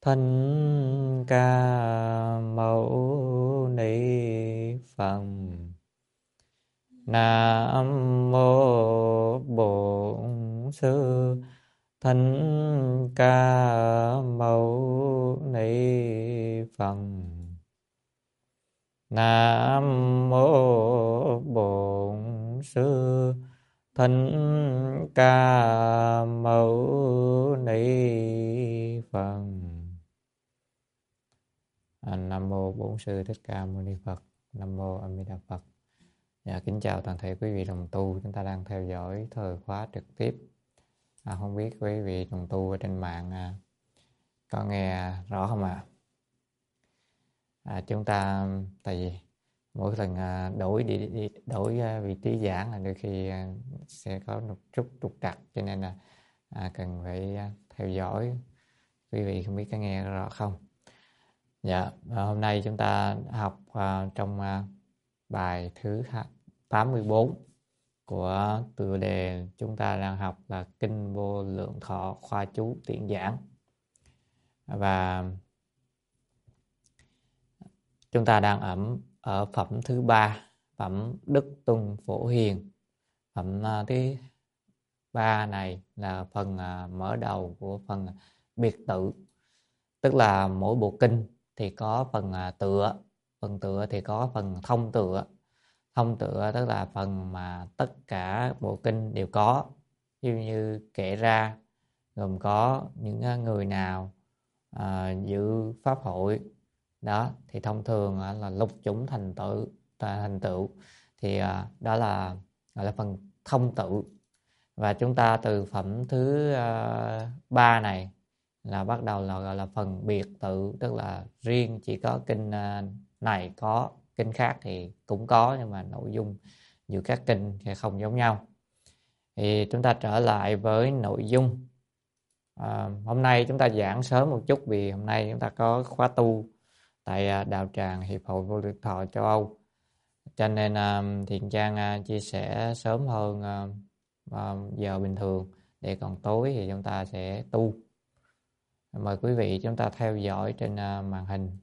Thích Ca Mâu Ni Phật. Nam mô Bổn Sư Thích Ca Mâu Ni Phật. Nam mô Bổn Sư Thích Ca Mâu Ni Phật. Nam mô Bổn Sư Thích Ca Mâu Ni Phật. Nam mô A Di Đà Phật. Kính chào toàn thể quý vị đồng tu, chúng ta đang theo dõi thời khóa trực tiếp. Không biết quý vị đồng tu ở trên mạng có nghe rõ không ạ? Chúng ta tại vì mỗi lần đổi vị trí giảng là đôi khi sẽ có một chút trục trặc, cho nên là cần phải theo dõi. Quý vị không biết có nghe rõ không? Hôm nay chúng ta học trong bài thứ 84 của tựa đề chúng ta đang học là Kinh Vô Lượng Thọ khoa chú tiện giảng. Và chúng ta đang ở phẩm thứ 3, phẩm Đức Tuân Phổ Hiền. Phẩm thứ 3 này là phần mở đầu của phần biệt tự, tức là mỗi bộ kinh thì có phần tựa, phần tựa thì có phần thông tựa. Thông tựa tức là phần mà tất cả bộ kinh đều có, như kể ra gồm có những người nào dự pháp hội đó, thì thông thường là lục chủng thành tựu thì đó là gọi là phần thông tự. Và chúng ta từ phẩm thứ 3 này là bắt đầu là gọi là phần biệt tự, tức là riêng chỉ có kinh này có, kinh khác thì cũng có, nhưng mà nội dung giữa các kinh thì không giống nhau. Thì chúng ta trở lại với nội dung. Hôm nay chúng ta giảng sớm một chút vì hôm nay chúng ta có khóa tu tại đạo tràng Hiệp hội Vô Lượng Thọ châu Âu, cho nên Thiện Trang chia sẻ sớm hơn giờ bình thường, để còn tối thì chúng ta sẽ tu. Mời quý vị chúng ta theo dõi trên màn hình.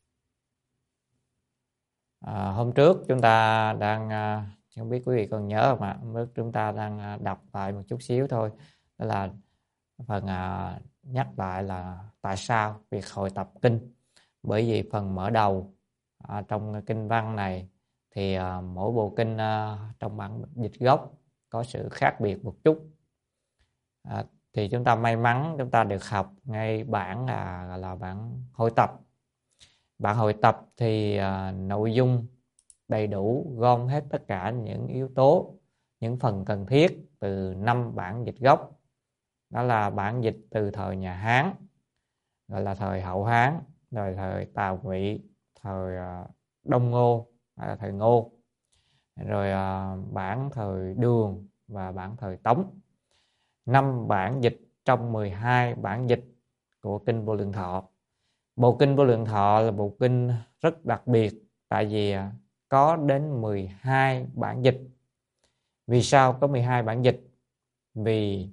Hôm trước chúng ta đang không biết quý vị còn nhớ không ạ? Hôm trước chúng ta đang đọc lại một chút xíu thôi, đó là phần nhắc lại là tại sao việc hội tập kinh. Bởi vì phần mở đầu trong kinh văn này thì mỗi bộ kinh trong bản dịch gốc có sự khác biệt một chút. Thì chúng ta may mắn chúng ta được học ngay bản gọi là bản hội tập. Bản hội tập thì nội dung đầy đủ, gom hết tất cả những yếu tố, những phần cần thiết từ 5 bản dịch gốc. Đó là bản dịch từ thời nhà Hán, gọi là thời Hậu Hán, rồi thời Tào Ngụy, thời Đông Ngô, thời Ngô, rồi bản thời Đường và bản thời Tống. 5 bản dịch trong 12 bản dịch của Kinh Vô Lượng Thọ. Bộ Kinh Vô Lượng Thọ là bộ kinh rất đặc biệt, tại vì có đến 12 bản dịch. Vì sao có 12 bản dịch? Vì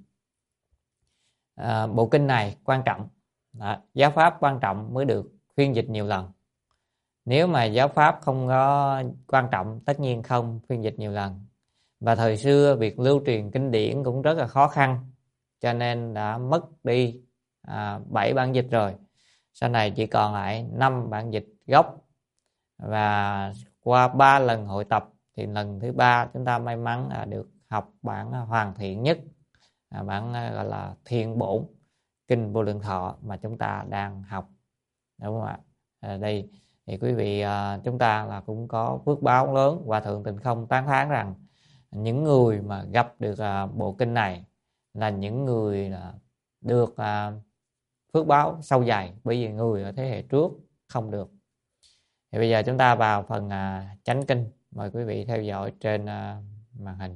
bộ kinh này quan trọng, giáo pháp quan trọng mới được phiên dịch nhiều lần. Nếu mà giáo pháp không có quan trọng, tất nhiên không phiên dịch nhiều lần. Và thời xưa việc lưu truyền kinh điển cũng rất là khó khăn, cho nên đã mất đi 7 bản dịch rồi. Sau này chỉ còn lại 5 bản dịch gốc. Và qua 3 lần hội tập thì lần thứ 3 chúng ta may mắn được học bản hoàn thiện nhất, bản gọi là Thiện Bổn Kinh Vô Lượng Thọ mà chúng ta đang học, đúng không ạ? Đây thì quý vị chúng ta là cũng có phước báo lớn. Hòa Thượng Tịnh Không tán thán rằng những người mà gặp được bộ kinh này là những người được phước báo sâu dày, bởi vì người ở thế hệ trước không được. Thì bây giờ chúng ta vào phần chánh kinh. Mời quý vị theo dõi trên màn hình.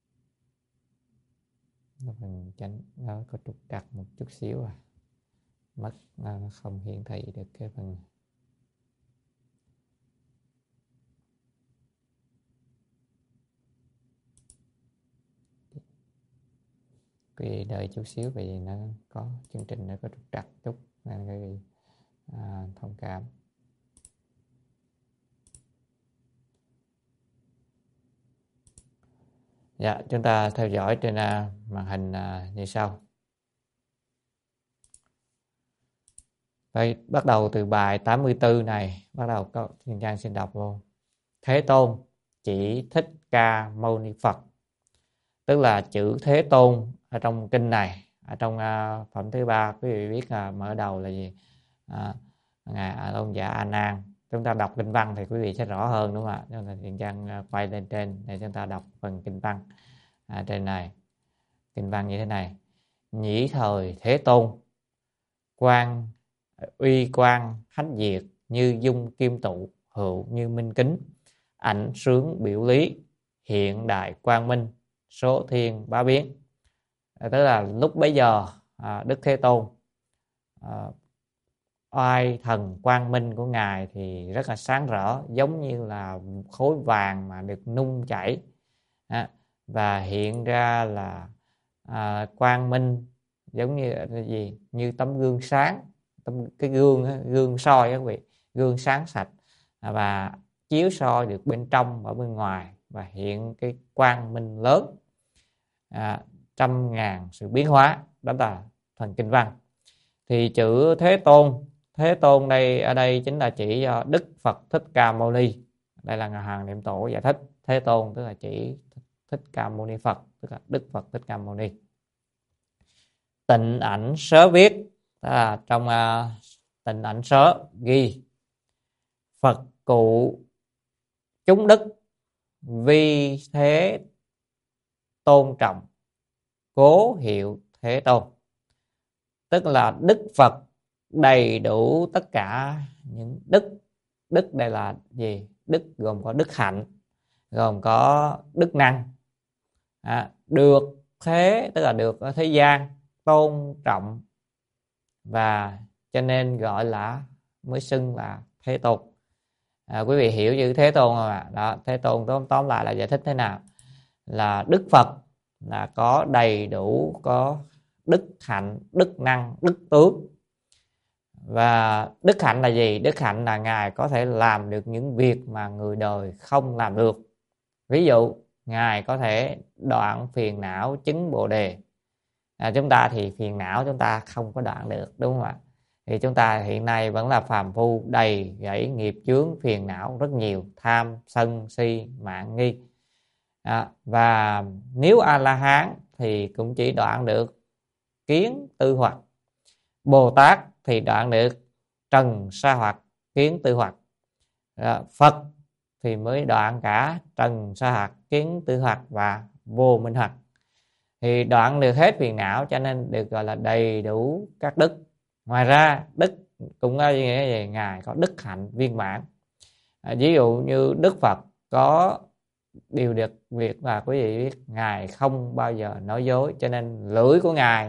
Phần chánh nó có trục trặc một chút xíu mất, nó không hiển thị được cái phần. Quý vị đợi chút xíu, vì nó có chương trình nó có trục trặc chút nên quý vị thông cảm. Dạ, chúng ta theo dõi trên màn hình như sau. Vậy bắt đầu từ bài 84 này, bắt đầu có Thiên Trang xin đọc luôn. Thế Tôn chỉ Thích Ca Mâu Ni Phật, tức là chữ Thế Tôn ở trong kinh này, ở trong phẩm thứ 3, quý vị biết mở đầu là gì? Ngài Tôn giả A Nan. Chúng ta đọc kinh văn thì quý vị sẽ rõ hơn, đúng không ạ? Nên là Thiên Trang quay lên trên để chúng ta đọc phần kinh văn trên này. Kinh văn như thế này: nhĩ thời Thế Tôn, quang uy quang hách diệt, như dung kim tụ, hữu như minh kính, ảnh sướng biểu lý, hiện đại quang minh, số thiên bá biến. Tức là lúc bấy giờ Đức Thế Tôn, oai thần quang minh của Ngài thì rất là sáng rỡ, giống như là khối vàng mà được nung chảy, và hiện ra là quang minh, giống như là gì? Như tấm gương sáng, cái gương soi các vị, gương sáng sạch, và chiếu soi được bên trong và bên ngoài, và hiện cái quang minh lớn, trăm ngàn sự biến hóa. Đó là phần kinh văn. Thì chữ Thế Tôn đây, ở đây chính là chỉ cho Đức Phật Thích Ca Mâu Ni. Đây là Ngài Hoàng Niệm Tổ giải thích Thế Tôn tức là chỉ Thích Ca Mâu Ni Phật, tức là Đức Phật Thích Ca Mâu Ni. Tịnh ảnh sớ viết, tức là trong tịnh ảnh sớ ghi: Phật cụ chúng đức, vi thế tôn trọng, cố hiệu Thế Tôn. Tức là Đức Phật đầy đủ tất cả những đức. Đức đây là gì? Đức gồm có đức hạnh, gồm có đức năng, được thế, tức là được ở thế gian tôn trọng, và cho nên gọi là mới xưng là Thế Tôn. Quý vị hiểu chữ Thế Tôn không ạ? Đó, Thế Tôn tóm lại là giải thích thế nào? Là Đức Phật là có đầy đủ, có đức hạnh, đức năng, đức tướng. Và đức hạnh là gì? Đức hạnh là Ngài có thể làm được những việc mà người đời không làm được. Ví dụ, Ngài có thể đoạn phiền não, chứng Bồ Đề. Chúng ta thì phiền não chúng ta không có đoạn được, đúng không ạ? Thì chúng ta hiện nay vẫn là phàm phu, đầy dẫy nghiệp chướng phiền não rất nhiều: tham, sân, si, mạn, nghi. Và nếu A-la-hán thì cũng chỉ đoạn được kiến, tư, hoặc. Bồ Tát thì đoạn được trần, sa, hoặc, kiến, tư, hoặc. Phật thì mới đoạn cả trần, sa, hoặc, kiến, tư, hoặc và vô minh hoặc. Thì đoạn được hết phiền não, cho nên được gọi là đầy đủ các đức. Ngoài ra đức cũng có nghĩa gì? Ngài có đức hạnh viên mãn. Ví dụ như Đức Phật có điều được việc là quý vị biết, Ngài không bao giờ nói dối, cho nên lưỡi của Ngài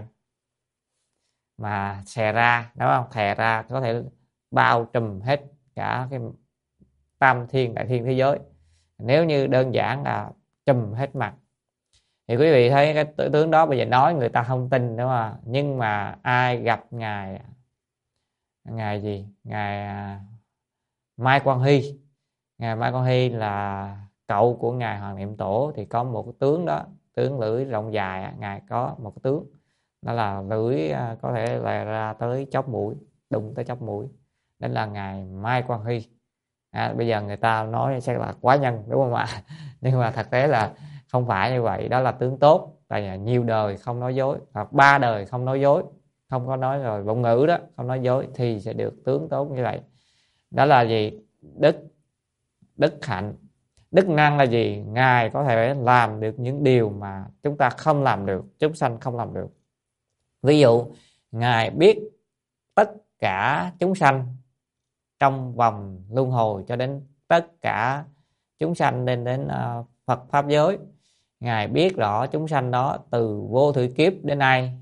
mà xè ra, đúng không? Thè ra có thể bao trùm hết cả cái tam thiên đại thiên thế giới. Nếu như đơn giản là trùm hết mặt thì quý vị thấy cái tướng đó bây giờ nói người ta không tin, đúng không? Nhưng mà ai gặp ngài gì? Ngài Mai Quang Hy. Ngài Mai Quang Hy là cậu của Ngài Hoàng Niệm Tổ, thì có một cái tướng đó, tướng lưỡi rộng dài. Ngài có một cái tướng đó là lưỡi có thể là ra tới chóp mũi, đụng tới chóp mũi. Đó là Ngài Mai Quang Hy. Bây giờ người ta nói sẽ là quá nhân, đúng không ạ? Nhưng mà thực tế là không phải như vậy. Đó là tướng tốt, tại vì nhiều đời không nói dối, hoặc 3 đời không nói dối, không có nói rồi vọng ngữ đó, không nói dối thì sẽ được tướng tốt như vậy. Đó là gì? Đức hạnh. Đức năng là gì? Ngài có thể làm được những điều mà chúng ta không làm được, chúng sanh không làm được. Ví dụ, Ngài biết tất cả chúng sanh trong vòng luân hồi, cho đến tất cả chúng sanh đến Phật Pháp giới. Ngài biết rõ chúng sanh đó từ vô thử kiếp đến nay,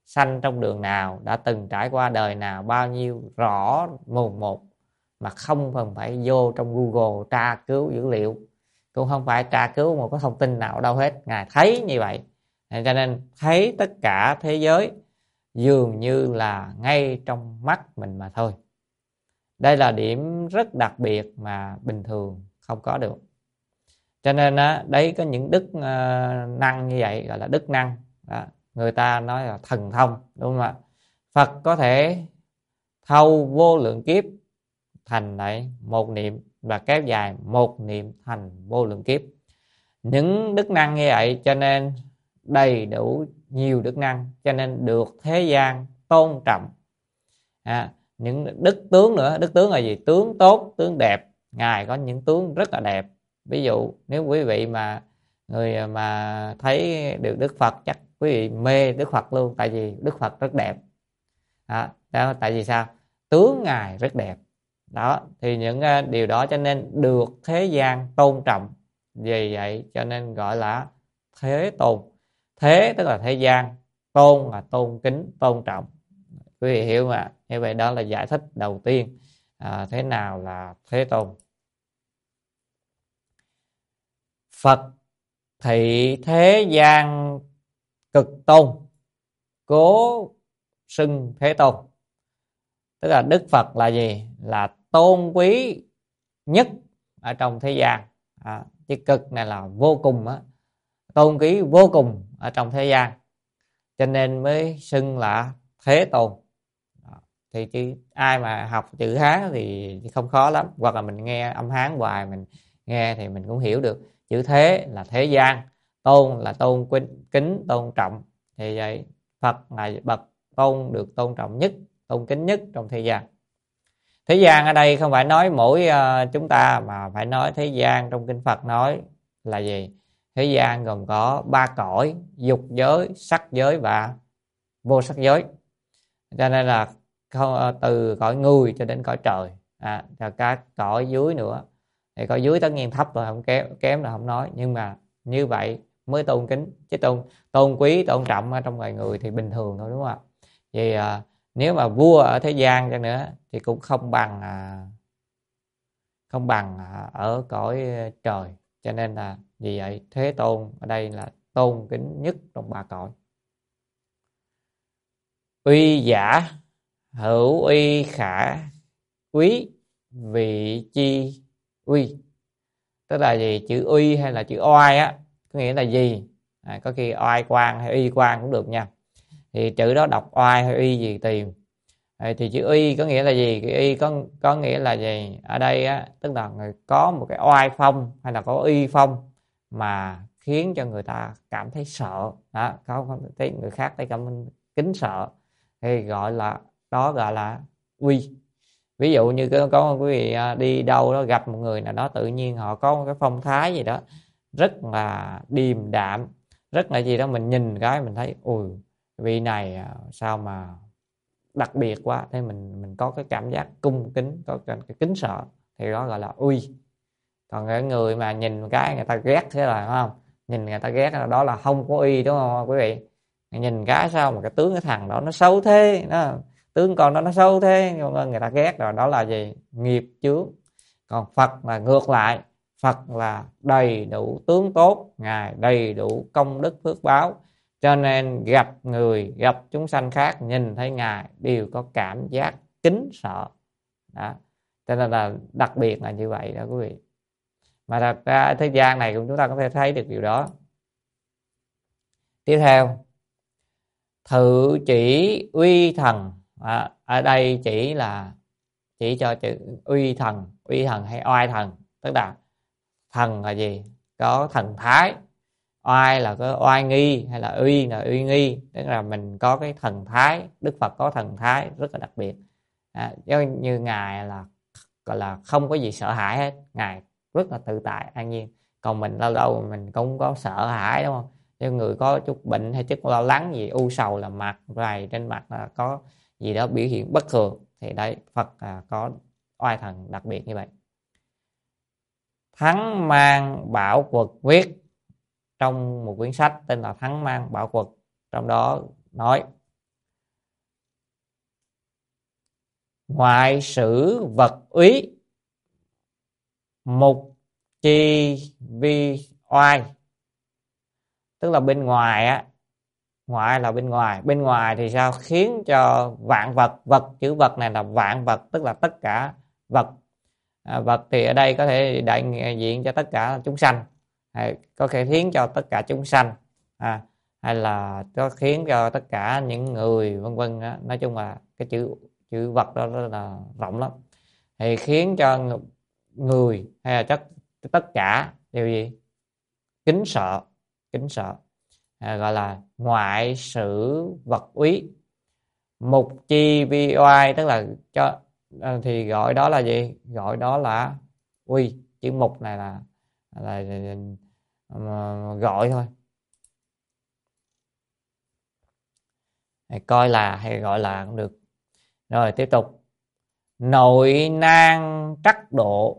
sanh trong đường nào, đã từng trải qua đời nào bao nhiêu, rõ mồn một, mà không cần phải vô trong Google tra cứu dữ liệu, cũng không phải tra cứu một cái thông tin nào đâu hết. Ngài thấy như vậy, cho nên thấy tất cả thế giới dường như là ngay trong mắt mình mà thôi. Đây là điểm rất đặc biệt mà bình thường không có được. Cho nên đấy có những đức năng như vậy gọi là đức năng đó. Người ta nói là thần thông, đúng không ạ? Phật có thể thâu vô lượng kiếp thành lại một niệm, và kéo dài một niệm thành vô lượng kiếp. Những đức năng như vậy cho nên đầy đủ nhiều đức năng, cho nên được thế gian tôn trọng. Những đức tướng nữa. Đức tướng là gì? Tướng tốt, tướng đẹp. Ngài có những tướng rất là đẹp. Ví dụ nếu quý vị mà người mà thấy được Đức Phật, chắc quý vị mê Đức Phật luôn, tại vì Đức Phật rất đẹp đó. Tại vì sao? Tướng Ngài rất đẹp đó. Thì những điều đó cho nên được thế gian tôn trọng. Vì vậy cho nên gọi là thế tôn. Thế tức là thế gian, tôn là tôn kính, tôn trọng. Quý vị hiểu mà. Như vậy đó là giải thích đầu tiên thế nào là thế tôn. Phật thị thế gian cực tôn, cố xưng thế tôn. Tức là Đức Phật là gì? Là tôn quý nhất ở trong thế gian. Chứ cực này là vô cùng tôn quý vô cùng ở trong thế gian, cho nên mới xưng là thế tôn. Thì chứ ai mà học chữ Hán thì không khó lắm, hoặc là mình nghe âm Hán hoài mình nghe thì mình cũng hiểu được. Chữ thế là thế gian, tôn là tôn kính tôn trọng. Thì vậy Phật là bậc tôn được tôn trọng nhất, tôn kính nhất trong thế gian. Thế gian ở đây không phải nói mỗi chúng ta, mà phải nói thế gian trong kinh Phật nói là gì? Thế gian gồm có 3 cõi: dục giới, sắc giới và vô sắc giới. Cho nên là từ cõi người cho đến cõi trời, và các cõi dưới nữa. Thì cõi dưới tất nhiên thấp rồi, không kém là không nói, nhưng mà như vậy mới tôn kính. Chứ tôn quý tôn trọng ở trong loài người thì bình thường thôi, đúng không ạ? Vì nếu mà vua ở thế gian cho nữa thì cũng không bằng ở cõi trời. Cho nên là vì vậy thế tôn ở đây là tôn kính nhất trong 3 cõi. Uy giả hữu uy khả quý vị chi uy. Tức là gì? Chữ uy hay là chữ oai có nghĩa là gì? Có khi oai quan hay uy quan cũng được nha. Thì chữ đó đọc oai hay uy gì tùy. Thì chữ uy có nghĩa là gì? Cái uy có nghĩa là gì? Ở đây tức là người có một cái oai phong hay là có uy phong mà khiến cho người ta cảm thấy sợ không thấy người khác thấy cảm kính sợ, thì gọi là uy. Ví dụ như có quý vị đi đâu đó gặp một người nào đó, tự nhiên họ có một cái phong thái gì đó rất là điềm đạm, rất là gì đó, mình nhìn cái mình thấy ui vị này sao mà đặc biệt quá, thế mình có cái cảm giác cung kính, có cái kính sợ, thì đó gọi là uy. Còn cái người mà nhìn cái người ta ghét, thế là không, nhìn người ta ghét đó là không có uy, đúng không quý vị? Nhìn cái sao mà cái tướng cái thằng đó nó xấu thế, tướng con đó nó xấu thế, người ta ghét rồi, đó là gì? Nghiệp chướng. Còn Phật là ngược lại, Phật là đầy đủ tướng tốt, Ngài đầy đủ công đức phước báo, cho nên gặp người, gặp chúng sanh khác nhìn thấy Ngài đều có cảm giác kính sợ đó. Cho nên là đặc biệt là như vậy đó quý vị. Mà thật ra thế gian này cũng chúng ta có thể thấy được điều đó. Tiếp theo, thự chỉ uy thần. Ở đây chỉ cho chữ uy thần hay oai thần. Tức là thần là gì? Có thần thái. Oai là có oai nghi, hay là uy nghi. Tức là mình có cái thần thái. Đức Phật có thần thái rất là đặc biệt. Như Ngài là gọi là không có gì sợ hãi hết. Ngài rất là tự tại, an nhiên. Còn mình lâu lâu mình cũng có sợ hãi, đúng không? Nếu người có chút bệnh hay chút lo lắng gì, u sầu là mặt vài trên mặt là có gì đó biểu hiện bất thường, thì đấy Phật có oai thần đặc biệt như vậy. Thắng mang bảo quật viết trong một quyển sách tên là Thắng mang bảo quật, trong đó nói ngoại sử vật úy, mục chi vi oai. Tức là bên ngoài á, ngoại là bên ngoài thì sao, khiến cho vạn vật, vật chữ vật này là vạn vật, tức là tất cả vật. Vật thì ở đây có thể đại diện cho tất cả chúng sanh, hay có thể khiến cho tất cả chúng sanh, hay là có khiến cho tất cả những người vân vân. Nói chung là cái chữ vật đó rất là rộng lắm, thì khiến cho người hay là tất cả điều gì kính sợ, gọi là ngoại sử vật úy. Mục chi vi oai, tức là cho thì gọi đó là gì, gọi đó là uy. Chữ mục này là gọi thôi, hay coi là hay gọi là cũng được. Rồi tiếp tục. Nội nan trắc độ,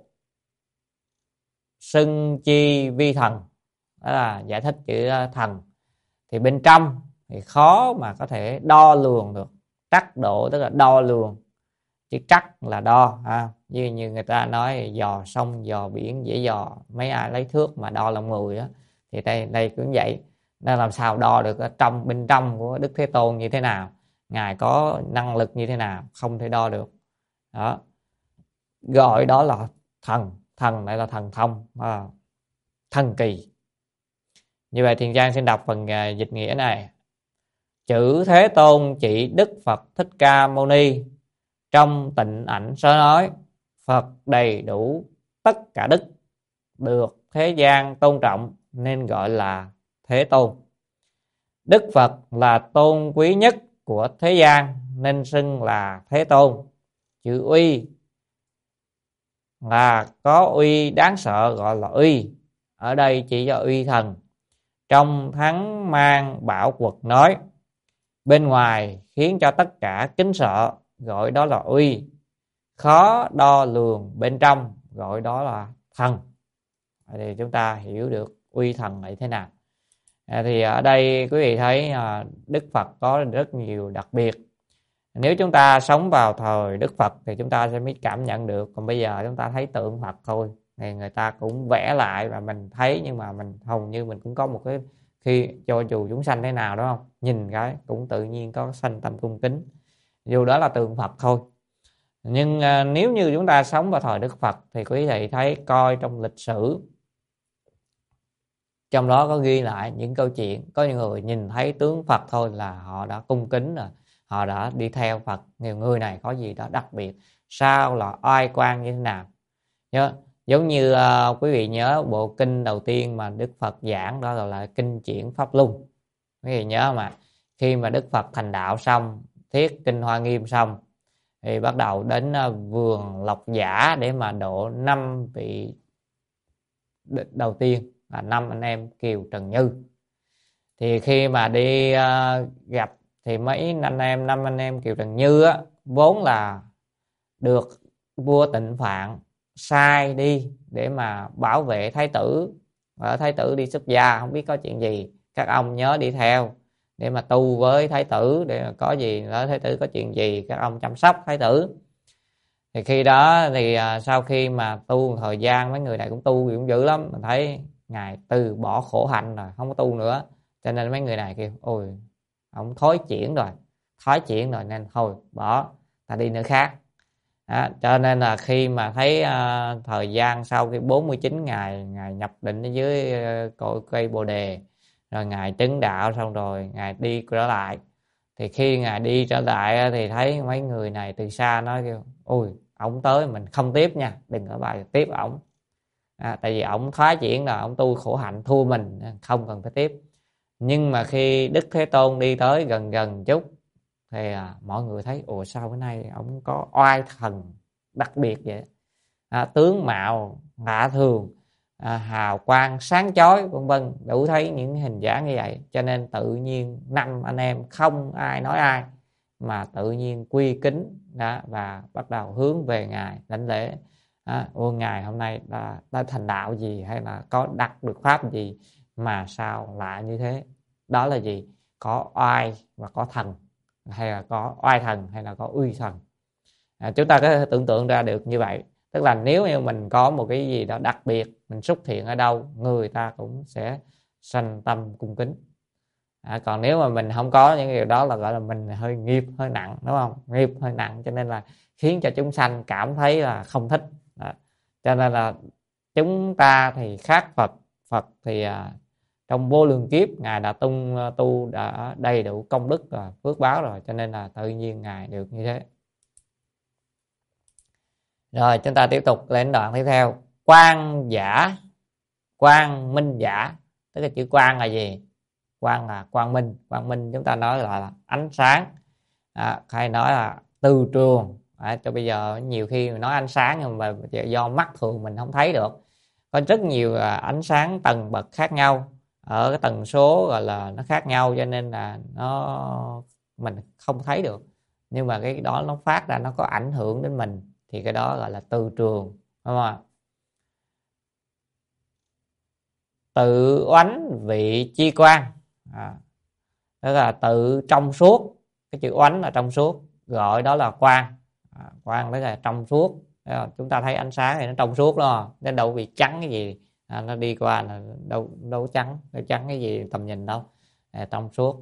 xưng chi vi thần. Đó là giải thích chữ thần. Thì bên trong thì khó mà có thể đo lường được. Trắc độ tức là đo lường, chữ trắc là đo, như người ta nói dò sông dò biển dễ dò, mấy ai lấy thước mà đo lòng người á, thì đây cũng vậy. Nên làm sao đo được ở bên trong của Đức Thế Tôn như thế nào, ngài có năng lực như thế nào, không thể đo được. Đó, gọi đó là thần này là thần thông, thần kỳ. Như vậy Thiền Trang xin đọc phần dịch nghĩa này. Chữ Thế Tôn chỉ Đức Phật Thích Ca Mâu Ni, trong tịnh ảnh sớ nói, Phật đầy đủ tất cả đức, được thế gian tôn trọng nên gọi là Thế Tôn. Đức Phật là tôn quý nhất của thế gian nên xưng là Thế Tôn. Chữ uy là có uy đáng sợ gọi là uy, ở đây chỉ cho uy thần. Trong Thắng Mang Bảo Quật nói, bên ngoài khiến cho tất cả kính sợ, gọi đó là uy. Khó đo lường bên trong, gọi đó là thần. Thì chúng ta hiểu được uy thần là thế nào. Thì ở đây quý vị thấy Đức Phật có rất nhiều đặc biệt. Nếu chúng ta sống vào thời Đức Phật thì chúng ta sẽ mới cảm nhận được. Còn bây giờ chúng ta thấy tượng Phật thôi, thì người ta cũng vẽ lại và mình thấy, nhưng mà mình hầu như mình cũng có một cái, khi cho dù chúng sanh thế nào đó không, nhìn cái cũng tự nhiên có sanh tâm cung kính, dù đó là tượng Phật thôi. Nhưng nếu như chúng ta sống vào thời Đức Phật thì quý vị thấy coi trong lịch sử, trong đó có ghi lại những câu chuyện có những người nhìn thấy tướng Phật thôi là họ đã cung kính rồi, họ đã đi theo Phật. Nhiều người này có gì đó đặc biệt, sao là oai quan như thế nào. Giống như quý vị nhớ bộ kinh đầu tiên mà Đức Phật giảng, đó là kinh Chuyển Pháp Luân. Quý vị nhớ mà, khi mà Đức Phật thành đạo xong, thuyết kinh Hoa Nghiêm xong, thì bắt đầu đến vườn Lộc Giả để mà độ 5 vị đầu tiên, là 5 anh em Kiều Trần Như. Thì khi mà đi gặp thì năm anh em Kiều Trần Như á, vốn là được vua Tịnh Phạn sai đi để mà bảo vệ thái tử. Ở thái tử đi xuất gia không biết có chuyện gì, các ông nhớ đi theo để mà tu với thái tử, để mà có gì đó thái tử có chuyện gì các ông chăm sóc thái tử. Thì khi đó thì sau khi mà tu một thời gian, mấy người này cũng tu cũng dữ lắm, mình thấy ngài từ bỏ khổ hạnh rồi, không có tu nữa, cho nên mấy người này kêu ôi ông thói chuyển rồi nên thôi bỏ, ta đi nơi khác. Cho nên là khi mà thấy thời gian sau khi 49 ngày ngài nhập định ở dưới cội cây Bồ Đề, rồi ngài chứng đạo xong rồi ngài đi trở lại. Thì khi ngài đi trở lại thì thấy mấy người này từ xa nói kêu ôi ổng tới mình không tiếp nha, đừng có bài tiếp ổng. Tại vì ổng thoái chuyển là ổng tu khổ hạnh thua mình, không cần phải tiếp. Nhưng mà khi Đức Thế Tôn đi tới gần chút thì mọi người thấy ồ sao bữa nay ổng có oai thần đặc biệt vậy. Tướng mạo lạ thường, hào quang sáng chói vân vân, đủ thấy những hình dáng như vậy. Cho nên tự nhiên 5 anh em không ai nói ai mà tự nhiên quy kính và bắt đầu hướng về ngài đảnh lễ. Ngài hôm nay đã thành đạo gì, hay là có đắc được pháp gì mà sao lạ như thế. Đó là gì? Có oai và có thần, hay là có oai thần hay là có uy thần. Chúng ta có thể tưởng tượng ra được như vậy. Tức là nếu như mình có một cái gì đó đặc biệt, mình xuất hiện ở đâu, người ta cũng sẽ sanh tâm cung kính. Còn nếu mà mình không có những điều đó là gọi là mình hơi nghiệp hơi nặng, đúng không? Nghiệp hơi nặng cho nên là khiến cho chúng sanh cảm thấy là không thích. Cho nên là chúng ta thì khác Phật. Phật thì trong vô lượng kiếp Ngài đã tu đã đầy đủ công đức và phước báo rồi, cho nên là tự nhiên Ngài được như thế. Rồi chúng ta tiếp tục lên đoạn tiếp theo. Quang giả, quang minh giả. Tức là chữ quang là gì? Quang là quang minh. Quang minh chúng ta nói là ánh sáng, hay nói là từ trường. Cho bây giờ nhiều khi nói ánh sáng nhưng mà do mắt thường mình không thấy được. Có rất nhiều ánh sáng tầng bậc khác nhau, ở cái tần số gọi là nó khác nhau, cho nên là mình không thấy được. Nhưng mà cái đó nó phát ra, nó có ảnh hưởng đến mình, thì cái đó gọi là từ trường, đúng không ạ? Tự oánh vị chi quang, tức là tự trong suốt. Cái chữ oánh là trong suốt, gọi đó là quang. Quang tức là trong suốt. Chúng ta thấy ánh sáng thì nó trong suốt đó, nó đâu bị trắng cái gì. Nó đi qua là đâu trắng cái gì tầm nhìn đâu. Trong suốt.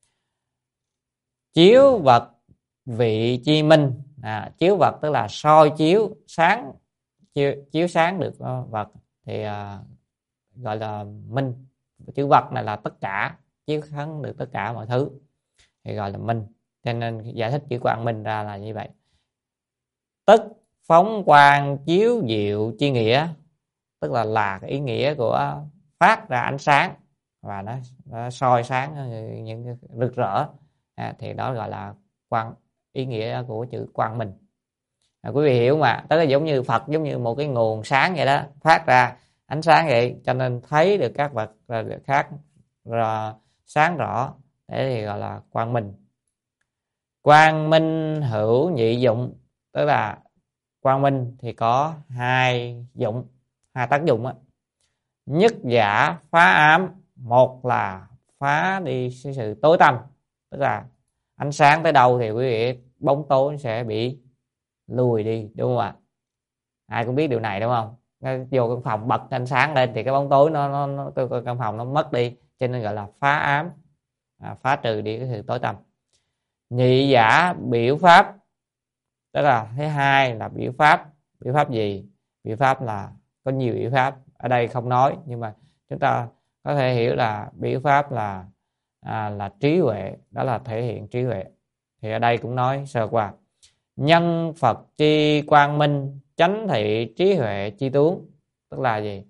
Chiếu vật vị chi minh. Chiếu vật tức là soi chiếu sáng, chiếu sáng được vật thì gọi là minh. Chữ vật này là tất cả, chiếu sáng được tất cả mọi thứ thì gọi là minh. Cho nên giải thích chữ quang minh ra là như vậy. Tức phóng quang chiếu diệu chi nghĩa, tức là cái ý nghĩa của phát ra ánh sáng và nó soi sáng những rực rỡ, thì đó gọi là quang, ý nghĩa của chữ quang minh. Quý vị hiểu mà, tức là giống như Phật giống như một cái nguồn sáng vậy đó, phát ra ánh sáng vậy, cho nên thấy được các vật khác sáng rõ, để thì gọi là quang minh. Quang minh hữu nhị dụng, tức là quang minh thì có hai dụng, hai tác dụng. Nhất giả phá ám, một là phá đi sự tối tăm, tức là ánh sáng tới đâu thì quý vị bóng tối sẽ bị lùi đi, đúng không ạ? Ai cũng biết điều này đúng không? Vô căn phòng bật ánh sáng lên thì cái bóng tối nó căn phòng nó mất đi, cho nên gọi là phá ám, phá trừ đi cái sự tối tăm. Nhị giả biểu pháp, tức là thứ hai là biểu pháp. Biểu pháp gì? Biểu pháp là có nhiều biểu pháp, ở đây không nói, nhưng mà chúng ta có thể hiểu là biểu pháp là trí huệ, đó là thể hiện trí huệ. Thì ở đây cũng nói sơ qua. Nhân Phật chi quang minh, chánh thị trí huệ chi tướng, tức là gì?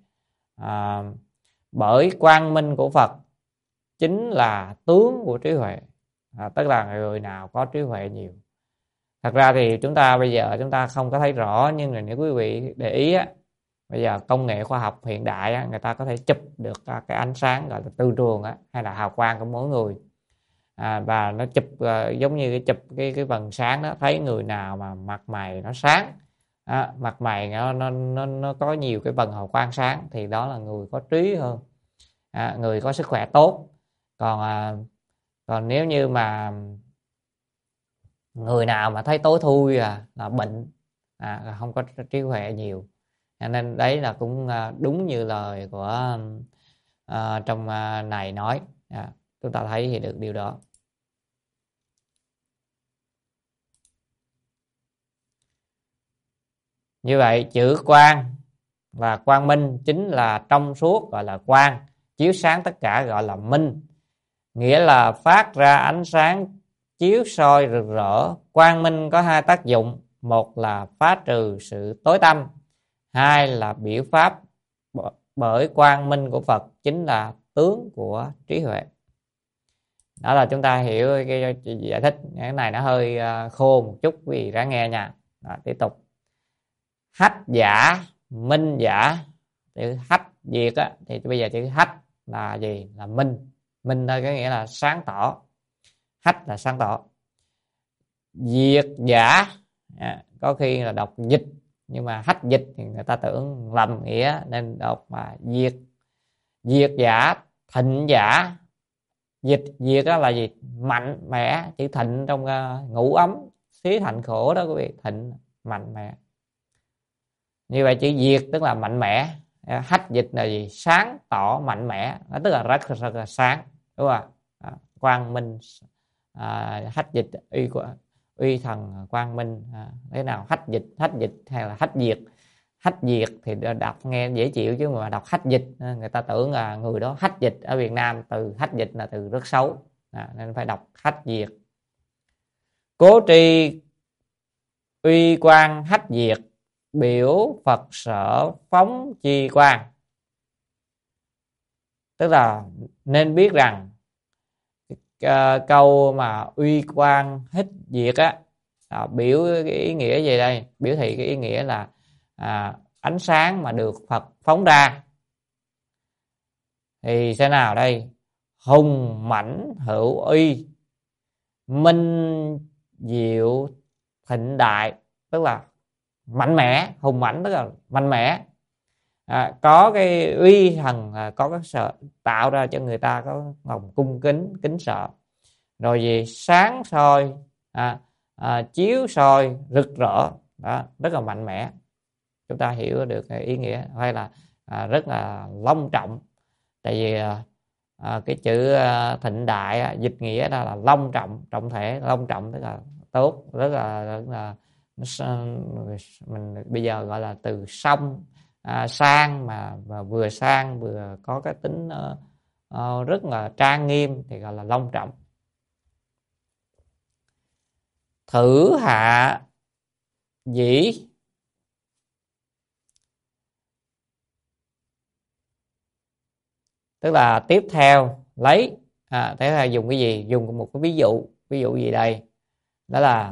Bởi quang minh của Phật chính là tướng của trí huệ, tức là người nào có trí huệ nhiều. Thật ra thì chúng ta bây giờ chúng ta không có thấy rõ, nhưng mà nếu quý vị để ý á, bây giờ công nghệ khoa học hiện đại á, người ta có thể chụp được cái ánh sáng gọi là từ trường á, hay là hào quang của mỗi người, và nó chụp giống như chụp cái vầng sáng đó, thấy người nào mà mặt mày nó sáng, mặt mày nó có nhiều cái vầng hào quang sáng, thì đó là người có trí hơn, người có sức khỏe tốt. Còn nếu như mà người nào mà thấy tối thui là bệnh, không có trí huệ nhiều. Nên đấy là cũng đúng như lời của trong này nói, chúng ta thấy thì được điều đó. Như vậy chữ quang và quang minh chính là trong suốt, gọi là quang, chiếu sáng tất cả gọi là minh, nghĩa là phát ra ánh sáng chiếu soi rực rỡ. Quang minh có hai tác dụng, một là phá trừ sự tối tăm, hai là biểu pháp. Bởi quang minh của Phật chính là tướng của trí huệ. Đó là chúng ta hiểu cái giải thích. Cái này nó hơi khô một chút, quý vị ráng nghe nha. Tiếp tục. Hách giả minh giả. Chữ hách diệt á, thì bây giờ chữ hách là gì? Là minh. Minh thôi, có nghĩa là sáng tỏ. Hách là sáng tỏ. Diệt giả, có khi là đọc dịch, nhưng mà hách dịch thì người ta tưởng lầm nghĩa nên đọc mà diệt. Diệt giả, thịnh giả. Diệt đó là gì? Mạnh mẽ. Chữ thịnh trong ngũ ấm xí thạnh khổ đó quý vị. Thịnh mạnh mẽ. Như vậy chữ diệt tức là mạnh mẽ. Hách dịch là gì? Sáng tỏ mạnh mẽ, tức là rất là sáng, đúng không ạ? Quang minh. Hách dịch uy thần quang minh. Thế nào? Hách dịch hay là hách diệt? Hách diệt thì đọc nghe dễ chịu, chứ mà đọc hách dịch người ta tưởng là người đó hách dịch. Ở Việt Nam từ hách dịch là từ rất xấu, nên phải đọc hách diệt. Cố tri uy quang hách diệt, biểu Phật sở phóng chi quang. Tức là nên biết rằng câu mà uy quang hách diệt á, biểu cái ý nghĩa gì đây? Biểu thị cái ý nghĩa là ánh sáng mà được Phật phóng ra thì thế nào đây? Hùng mãnh hữu uy, minh diệu thịnh đại, tức là mạnh mẽ. Hùng mãnh tức là mạnh mẽ, có cái uy thần, có cái sợ, tạo ra cho người ta có lòng cung kính sợ. Rồi gì? Sáng soi, chiếu soi rực rỡ, đó, rất là mạnh mẽ. Chúng ta hiểu được cái ý nghĩa. Hay là rất là long trọng. Tại vì cái chữ thịnh đại dịch nghĩa đó là long trọng, trọng thể, long trọng tức là tốt, rất là mình bây giờ gọi là từ song, sang mà vừa sang vừa có cái tính rất là trang nghiêm thì gọi là long trọng. Thử hạ dĩ, tức là tiếp theo lấy. Thế là dùng cái gì? Dùng một cái ví dụ gì đây? Đó là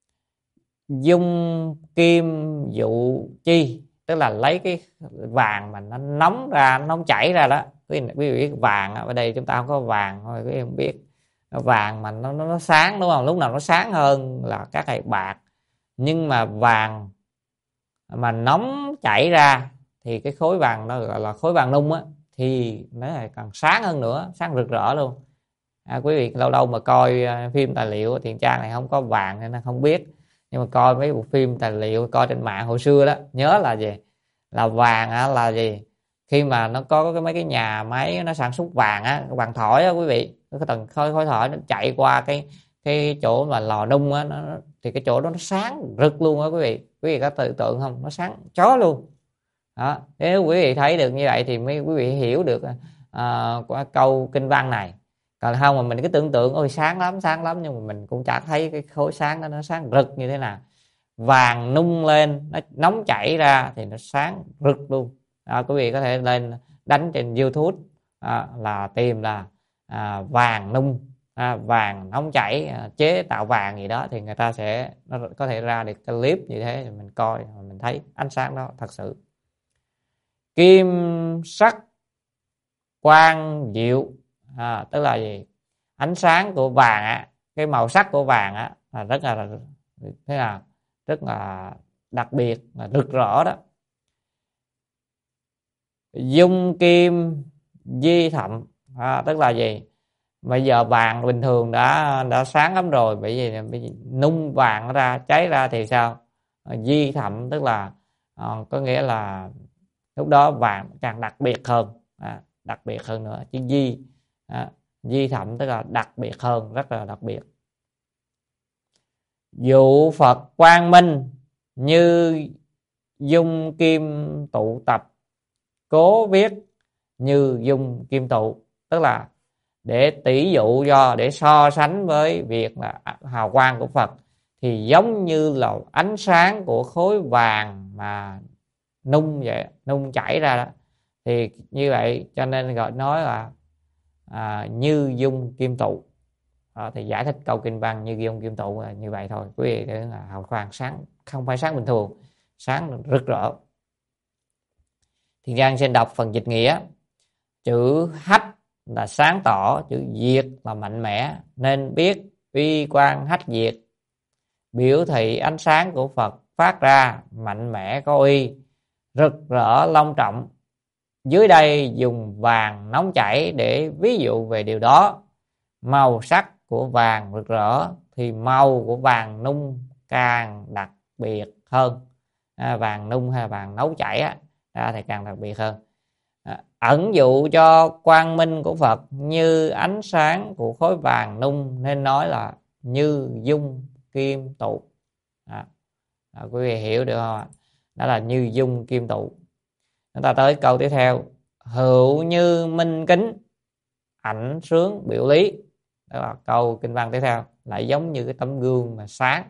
dung kim dụ chi, tức là lấy cái vàng mà nó nóng ra, nó nóng chảy ra đó. Quý vị biết vàng ở đây chúng ta không có vàng thôi, quý vị không biết. Vàng mà nó sáng, đúng không? Lúc nào nó sáng hơn là các thầy bạc. Nhưng mà vàng mà nóng chảy ra thì cái khối vàng đó gọi là khối vàng nung á, thì nó lại càng sáng hơn nữa, sáng rực rỡ luôn. Quý vị lâu lâu mà coi phim tài liệu, Thiện Trang này không có vàng nên nó không biết, nhưng mà coi mấy bộ phim tài liệu, coi trên mạng hồi xưa đó, nhớ là gì? Là vàng là gì? Khi mà nó có mấy cái nhà máy nó sản xuất vàng vàng thỏi á, quý vị, cái tầng khối thỏi nó chạy qua cái chỗ mà lò nung á, thì cái chỗ đó nó sáng rực luôn á quý vị. Quý vị có tưởng tượng không? Nó sáng chó luôn đó. Nếu quý vị thấy được như vậy thì mới quý vị hiểu được câu kinh văn này. Còn không mà mình cứ tưởng tượng ôi sáng lắm, nhưng mà mình cũng chả thấy cái khối sáng đó nó sáng rực như thế nào. Vàng nung lên, nó nóng chảy ra thì nó sáng rực luôn. Quý vị có thể lên đánh trên YouTube là tìm là vàng nung, vàng nóng chảy, chế tạo vàng gì đó, thì người ta sẽ nó có thể ra được cái clip như thế, thì mình coi mình thấy ánh sáng đó thật sự. Kim sắc quang diệu, tức là gì? Ánh sáng của vàng cái màu sắc của vàng là rất là thế nào? Rất là đặc biệt, là rực rỡ đó. Dung kim di thậm, tức là gì? Bây giờ vàng bình thường đã sáng lắm rồi, bởi vì nung vàng ra, cháy ra thì sao? Di thậm tức là có nghĩa là lúc đó vàng càng đặc biệt hơn, đặc biệt hơn nữa. Chứ di thậm tức là đặc biệt hơn, rất là đặc biệt. Dụ Phật quang minh như dung kim tụ tập, cố viết như dung kim tụ, tức là để tỷ dụ để so sánh với việc là hào quang của Phật thì giống như là ánh sáng của khối vàng mà nung vậy, nung chảy ra đó. Thì như vậy cho nên gọi nói là như dung kim tụ. Thì giải thích câu kinh văn như dung kim tụ là như vậy thôi quý vị. Thế là hào quang sáng, không phải sáng bình thường, sáng rực rỡ. Thì Giang xin đọc phần dịch nghĩa. Chữ hách là sáng tỏ, chữ diệt là mạnh mẽ, nên biết uy quang hách diệt, biểu thị ánh sáng của Phật phát ra mạnh mẽ có uy, rực rỡ long trọng. Dưới đây dùng vàng nóng chảy để ví dụ về điều đó. Màu sắc của vàng rực rỡ thì màu của vàng nung càng đặc biệt hơn. Vàng nung hay vàng nấu chảy thì càng đặc biệt hơn. Ẩn dụ cho quang minh của Phật như ánh sáng của khối vàng nung, nên nói là như dung kim tụ. Quý vị hiểu được không ạ? Đó là như dung kim tụ. Chúng ta tới câu tiếp theo. Hữu như minh kính, ảnh sướng biểu lý. Đó là câu kinh văn tiếp theo, lại giống như cái tấm gương mà sáng.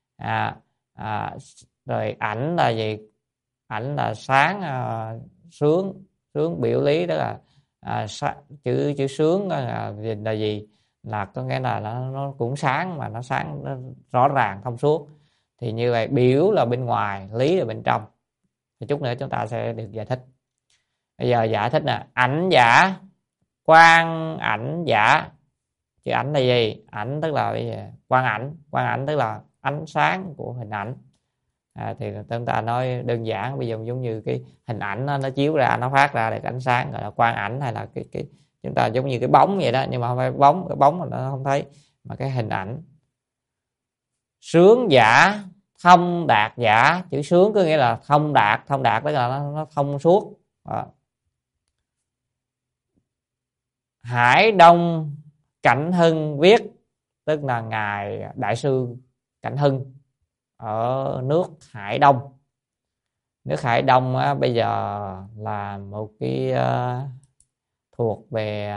Rồi ảnh là gì? Ảnh là sáng, sướng biểu lý, đó là chữ sướng là gì? Là có nghĩa là nó cũng sáng, mà nó sáng, nó rõ ràng thông suốt. Thì như vậy biểu là bên ngoài, lý là bên trong. Thì chút nữa chúng ta sẽ được giải thích. Bây giờ giải thích nè. Ảnh giả, quang ảnh giả. Chữ ảnh là gì? Ảnh tức là quang ảnh tức là ánh sáng của hình ảnh. Thì chúng ta nói đơn giản, bây giờ giống như cái hình ảnh nó chiếu ra, nó phát ra được ánh sáng, gọi là quang ảnh, hay là cái chúng ta giống như cái bóng vậy đó, nhưng mà không phải bóng, cái bóng mà nó không thấy, mà cái hình ảnh. Sướng giả, thông đạt giả. Chữ sướng có nghĩa là thông đạt tức là nó thông suốt. Hải Đông Cảnh Hưng viết, tức là ngài đại sư Cảnh Hưng ở nước Hải Đông. Nước Hải Đông bây giờ là một cái thuộc về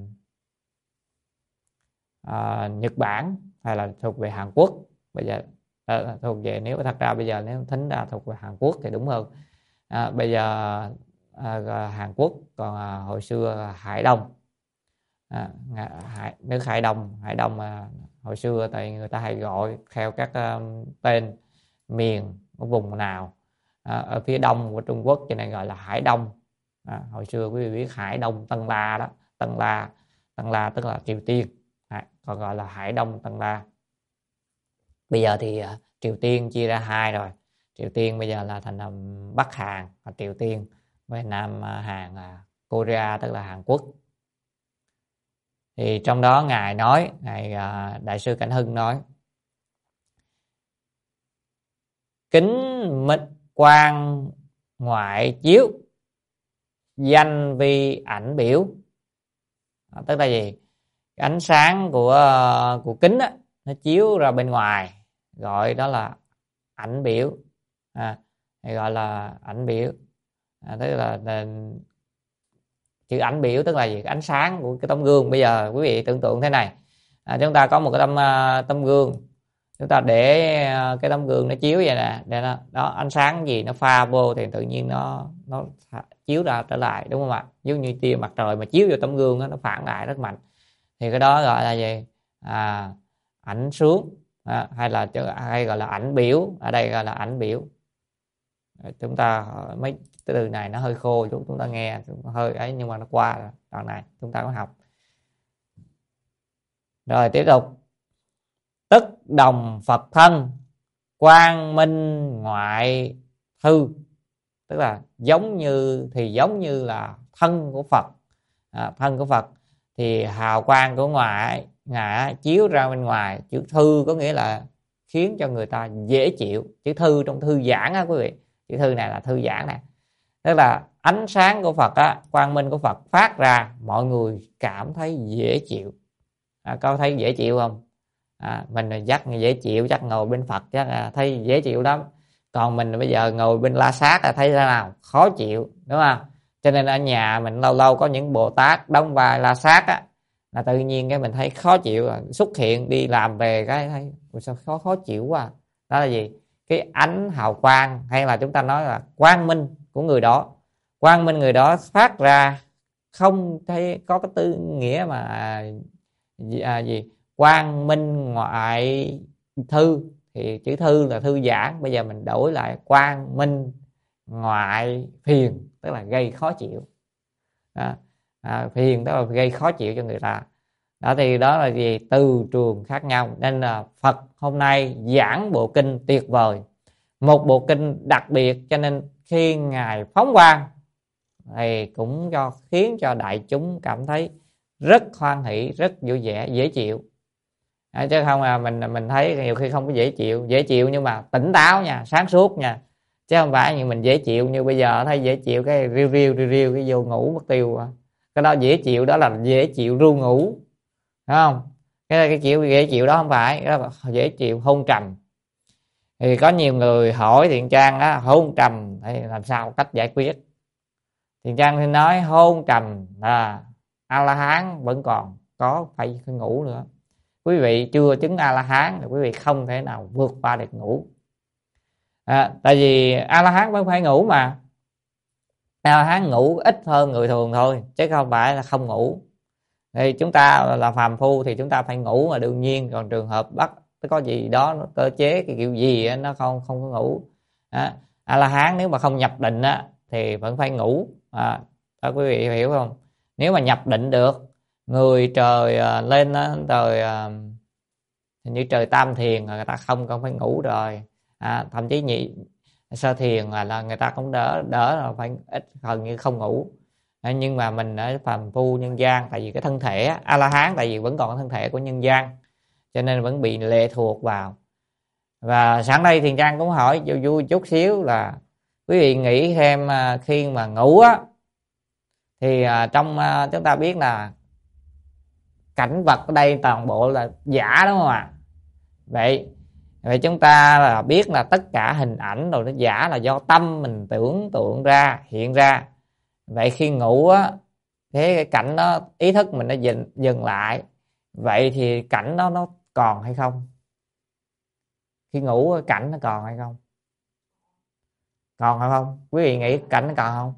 Nhật Bản hay là thuộc về Hàn Quốc. Bây giờ thuộc về, nếu thật ra bây giờ nếu tính ra thuộc về Hàn Quốc thì đúng hơn. Bây giờ Hàn Quốc, còn hồi xưa là Hải Đông. Nước Hải Đông hồi xưa tại người ta hay gọi theo các tên miền ở vùng nào ở phía đông của Trung Quốc, cho nên gọi là Hải Đông. Hồi xưa quý vị biết Hải Đông Tân La đó, Tân La tức là Triều Tiên, còn gọi là Hải Đông Tân La. Bây giờ thì Triều Tiên chia ra hai rồi. Triều Tiên bây giờ là thành Bắc Hàn và Triều Tiên, với Nam Hàn là Korea tức là Hàn Quốc. Thì trong đó ngài đại sư Cảnh Hưng nói: kính mịch quang ngoại chiếu, danh vi ảnh biểu. Tức là gì? Cái ánh sáng của kính nó chiếu ra bên ngoài, gọi đó là ảnh biểu. Gọi là ảnh biểu. Tức là chữ ảnh biểu tức là gì? Cái ánh sáng của cái tấm gương. Bây giờ quý vị tưởng tượng thế này, chúng ta có một cái tấm gương, chúng ta để cái tấm gương nó chiếu vậy nè, để đó ánh sáng gì nó pha vô thì tự nhiên nó chiếu ra trở lại, đúng không ạ? Giống như tia mặt trời mà chiếu vô tấm gương nó phản lại rất mạnh. Thì cái đó gọi là gì? Ảnh sướng, hay gọi là ảnh biểu. Ở đây gọi là ảnh biểu. Chúng ta mấy cái từ này nó hơi khô chút, chúng ta nghe hơi ấy, nhưng mà nó qua rồi. Đoạn này chúng ta có học rồi. Tiếp tục. Tức đồng Phật thân, quang minh ngoại thư. Tức là giống như là thân của Phật. Thân của Phật thì hào quang của ngài chiếu ra bên ngoài. Chữ thư có nghĩa là khiến cho người ta dễ chịu. Chữ thư trong thư giãn quý vị, chữ thư này là thư giãn nè. Tức là ánh sáng của Phật quang minh của Phật phát ra, mọi người cảm thấy dễ chịu. Có thấy dễ chịu không? Mình chắc dễ chịu, chắc ngồi bên Phật chắc thấy dễ chịu lắm. Còn mình bây giờ ngồi bên La Sát thấy thế nào? Khó chịu, đúng không? Cho nên ở nhà mình lâu lâu có những Bồ Tát đóng vai La Sát là tự nhiên cái mình thấy khó chịu, xuất hiện đi làm về cái thấy sao khó chịu quá. Đó là gì? Cái ánh hào quang, hay là chúng ta nói là quang minh của người đó. Quang minh người đó phát ra không thấy có cái tư nghĩa mà gì? Quang minh ngoại thư, thì chữ thư là thư giãn, bây giờ mình đổi lại quang minh ngoại phiền, tức là gây khó chịu. Phiền tức là gây khó chịu cho người ta. Thì đó là gì? Từ trường khác nhau. Nên là Phật hôm nay giảng bộ kinh tuyệt vời, một bộ kinh đặc biệt, cho nên khi ngài phóng quang thì cũng khiến cho đại chúng cảm thấy rất hoan hỷ, rất vui vẻ, dễ chịu. Chứ không là mình thấy nhiều khi không có dễ chịu nhưng mà tỉnh táo nha, sáng suốt nha, chứ không phải như mình dễ chịu như bây giờ thấy dễ chịu cái riu cái vô ngủ mất tiêu à. Cái đó dễ chịu đó là dễ chịu ru ngủ, phải không? Cái kiểu dễ chịu đó không phải, đó là dễ chịu hôn trầm. Thì có nhiều người hỏi Thiện Trang á, hôn trầm thì làm sao cách giải quyết? Thiện Trang thì nói hôn trầm là A La Hán vẫn còn có phải ngủ nữa. Quý vị chưa chứng A La Hán thì quý vị không thể nào vượt qua được ngủ. Tại vì A La Hán vẫn phải ngủ mà. A La Hán ngủ ít hơn người thường thôi chứ không phải là không ngủ. Thì chúng ta là phàm phu thì chúng ta phải ngủ mà đương nhiên, còn trường hợp bắt có gì đó nó cơ chế cái kiểu gì nó không có ngủ. A La Hán nếu mà không nhập định á thì vẫn phải ngủ. Đó, quý vị hiểu không? Nếu mà nhập định được, người trời lên trời hình như trời tam thiền người ta không cần phải ngủ rồi. Thậm chí nhị sơ thiền là người ta cũng đỡ là phải ít gần như không ngủ. Nhưng mà mình ở phàm phu nhân gian, tại vì cái thân thể A La Hán tại vì vẫn còn thân thể của nhân gian cho nên vẫn bị lệ thuộc vào. Và sáng nay Thiền Trang cũng hỏi vui chút xíu là quý vị nghĩ thêm khi mà ngủ á thì trong chúng ta biết là cảnh vật ở đây toàn bộ là giả, đúng không ạ? Vậy chúng ta là biết là tất cả hình ảnh rồi nó giả là do tâm mình tưởng tượng ra, hiện ra. Vậy khi ngủ á, thế cái cảnh đó ý thức mình nó dừng lại, vậy thì cảnh đó nó còn hay không? Khi ngủ cảnh nó còn hay không? Còn hay không? Quý vị nghĩ cảnh nó còn không?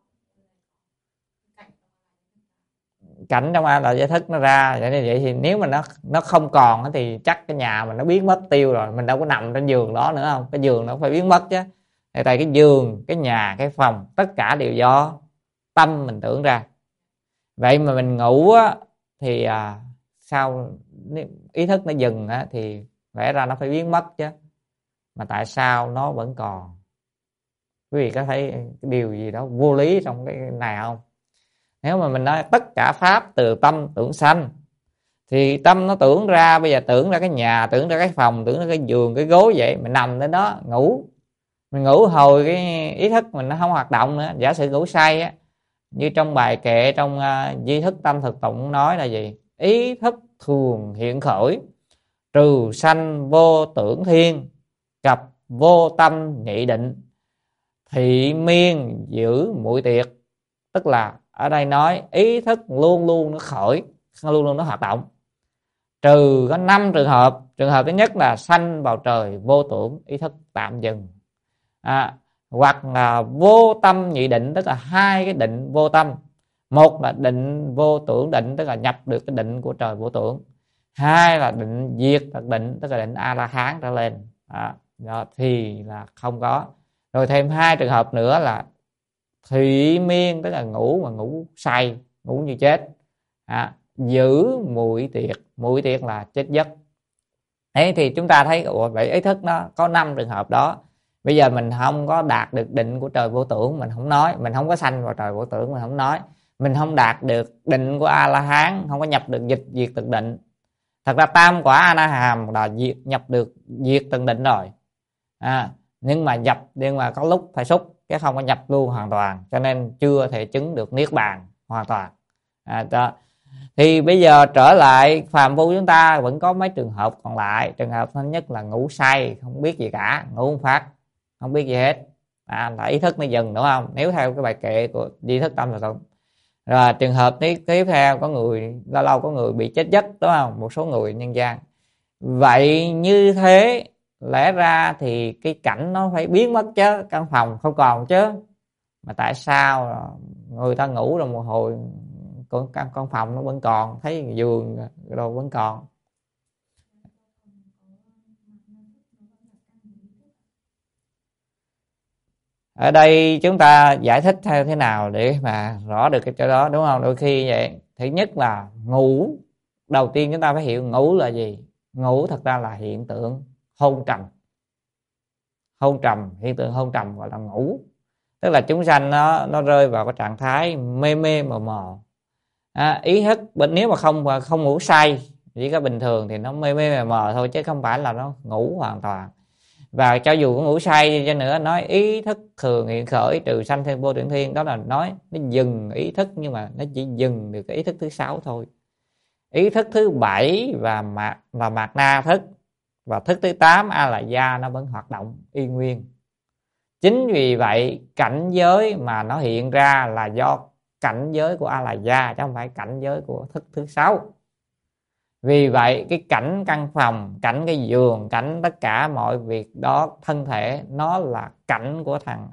Cảnh trong A là giải thức nó ra, vậy thì nếu mà nó không còn thì chắc cái nhà mình nó biến mất tiêu rồi, mình đâu có nằm trên giường đó nữa không? Cái giường nó phải biến mất chứ. Tại cái giường, cái nhà, cái phòng tất cả đều do tâm mình tưởng ra. Vậy mà mình ngủ á thì sao ý thức nó dừng á thì lẽ ra nó phải biến mất chứ, mà tại sao nó vẫn còn? Quý vị có thấy cái điều gì đó vô lý trong cái này không? Nếu mà mình nói tất cả pháp từ tâm tưởng sanh thì tâm nó tưởng ra, bây giờ tưởng ra cái nhà, tưởng ra cái phòng, tưởng ra cái giường, cái gối, vậy mình nằm đến đó ngủ, mình ngủ hồi cái ý thức mình nó không hoạt động nữa. Giả sử ngủ say á, như trong bài kệ trong Di Thức Tâm Thực Tụng nói là gì? Ý thức thường hiện khởi, trừ sanh vô tưởng thiên, cập vô tâm nhị định, thị miên giữ muội tiệt. Tức là ở đây nói ý thức luôn luôn nó khởi, luôn luôn nó hoạt động, trừ có 5 trường hợp. Trường hợp thứ nhất là sanh vào trời vô tưởng, ý thức tạm dừng. Hoặc là vô tâm nhị định, tức là 2 cái định vô tâm. Một là định vô tưởng định, tức là nhập được cái định của trời vô tưởng. 2 là định diệt định, tức là định A La Hán trở lên. Thì là không có. Rồi thêm 2 trường hợp nữa là thụy miên, tức là ngủ mà ngủ say, ngủ như chết. Giữ muội tiệt là chết giấc. Thế thì chúng ta thấy vậy ý thức nó có 5 trường hợp đó. Bây giờ mình không có đạt được định của trời vô tưởng, mình không nói. Mình không có sanh vào trời vô tưởng, mình không nói. Mình không đạt được định của A La Hán, không có nhập được diệt từng định. Thật ra tam quả A Na Hàm là nhập được diệt từng định rồi. Nhưng mà có lúc phải xúc, cái không có nhập luôn hoàn toàn, cho nên chưa thể chứng được niết bàn hoàn toàn. Thì bây giờ trở lại phàm phu chúng ta vẫn có mấy trường hợp còn lại. Trường hợp thứ nhất là ngủ say, không biết gì cả, ngủ một phát không biết gì hết, là ý thức nó dừng, đúng không? Nếu theo cái bài kệ của Di Thức Tâm là đúng. Rồi trường hợp tiếp theo có người lâu có người bị chết giấc, đúng không? Một số người nhân gian. Vậy như thế lẽ ra thì cái cảnh nó phải biến mất chứ, căn phòng không còn chứ, mà tại sao người ta ngủ rồi một hồi căn phòng nó vẫn còn, thấy giường đồ vẫn còn. Ở đây chúng ta giải thích theo thế nào để mà rõ được cái chỗ đó, đúng không? Đôi khi vậy, thứ nhất là ngủ, đầu tiên chúng ta phải hiểu ngủ là gì. Ngủ thật ra là hiện tượng hôn trầm. Hiện tượng hôn trầm gọi là ngủ. Tức là chúng sanh nó rơi vào cái trạng thái mê mờ mờ. Ý thức nếu mà không ngủ say chỉ có bình thường thì nó mê mê mờ thôi, chứ không phải là nó ngủ hoàn toàn. Và cho dù có ngủ say cho nữa, nói ý thức thường hiện khởi trừ sanh thêm vô tưởng thiên, đó là nói nó dừng ý thức, nhưng mà nó chỉ dừng được cái ý thức thứ 6 thôi. Ý thức thứ 7 và mạt na thức và thức thứ 8 a la gia nó vẫn hoạt động y nguyên. Chính vì vậy cảnh giới mà nó hiện ra là do cảnh giới của a la gia, chứ không phải cảnh giới của thức thứ 6. Vì vậy cái cảnh căn phòng, cảnh cái giường, cảnh tất cả mọi việc đó, thân thể nó là cảnh của thằng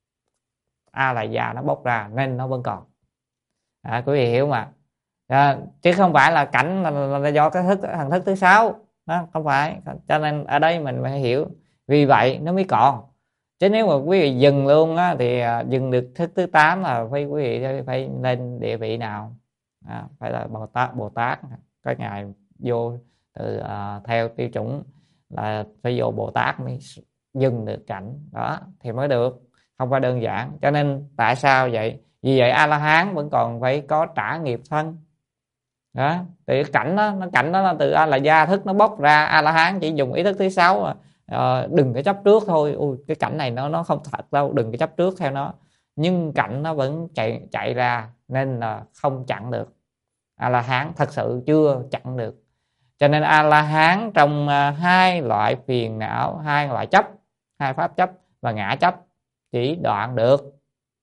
a la gia nó bốc ra, nên nó vẫn còn. Quý vị hiểu mà. Chứ không phải là cảnh là do cái thằng thức thứ 6 đó, không phải. Cho nên ở đây mình phải hiểu, vì vậy nó mới còn. Chứ nếu mà quý vị dừng luôn á, thì dừng được thức thứ 8 là quý vị phải lên địa vị nào? Phải là Bồ Tát. Có ngày vô từ theo tiêu chuẩn là phải vô Bồ Tát mới dừng được cảnh đó thì mới được, không phải đơn giản. Cho nên tại sao vậy? Vì vậy A La Hán vẫn còn phải có trả nghiệp thân đó. Thì cảnh đó, cảnh đó là từ A La Gia thức nó bốc ra. A La Hán chỉ dùng ý thức thứ 6 đừng có chấp trước thôi. Ui, cái cảnh này nó không thật đâu, đừng có chấp trước theo nó. Nhưng cảnh nó vẫn chạy ra, nên là không chặn được. A La Hán thật sự chưa chặn được. Cho nên A La Hán trong hai loại phiền não, hai loại chấp, hai pháp chấp và ngã chấp, chỉ đoạn được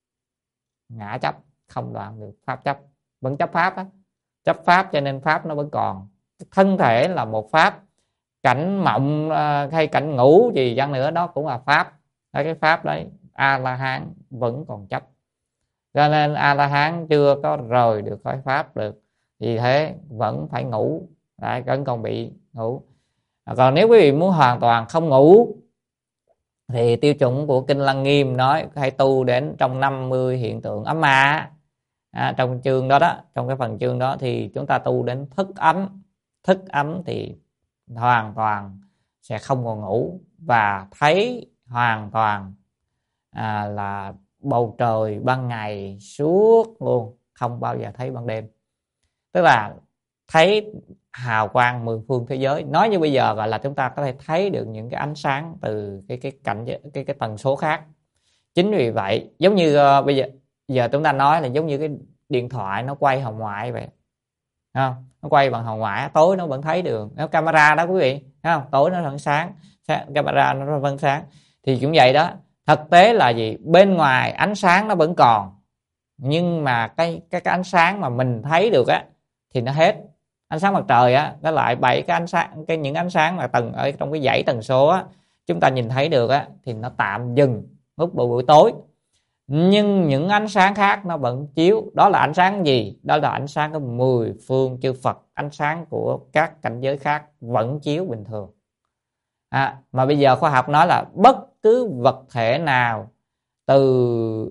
ngã chấp, không đoạn được pháp chấp. Vẫn chấp pháp á, chấp pháp, cho nên pháp nó vẫn còn. Thân thể là một pháp, cảnh mộng hay cảnh ngủ gì chăng nữa đó cũng là pháp. Cái pháp đấy A La Hán vẫn còn chấp, cho nên A La Hán chưa có rời được khỏi pháp được. Vì thế vẫn phải ngủ, vẫn còn bị ngủ. Còn nếu quý vị muốn hoàn toàn không ngủ thì tiêu chuẩn của Kinh Lăng Nghiêm nói hãy tu đến trong 50 hiện tượng ấm ma. Trong chương đó đó, trong cái phần chương đó thì chúng ta tu đến thức ấm. Thức ấm thì hoàn toàn sẽ không còn ngủ, và thấy hoàn toàn là bầu trời ban ngày suốt luôn, không bao giờ thấy ban đêm. Tức là thấy hào quang mười phương thế giới. Nói như bây giờ gọi là chúng ta có thể thấy được những cái ánh sáng từ cái tần số khác. Chính vì vậy giống như bây giờ chúng ta nói là giống như cái điện thoại nó quay hồng ngoại vậy, không? Nó quay bằng hồng ngoại, tối nó vẫn thấy được. Nó camera đó quý vị, thấy không? Tối nó vẫn sáng, camera nó vẫn sáng. Thì cũng vậy đó. Thực tế là gì? Bên ngoài ánh sáng nó vẫn còn, nhưng mà cái ánh sáng mà mình thấy được á thì nó hết. Ánh sáng mặt trời á, nó lại bảy cái ánh sáng, những ánh sáng mà ở trong cái dãy tần số á, chúng ta nhìn thấy được á, thì nó tạm dừng lúc buổi tối. Nhưng những ánh sáng khác nó vẫn chiếu. Đó là ánh sáng gì? Đó là ánh sáng của 10 phương chư Phật. Ánh sáng của các cảnh giới khác vẫn chiếu bình thường. Mà bây giờ khoa học nói là bất cứ vật thể nào từ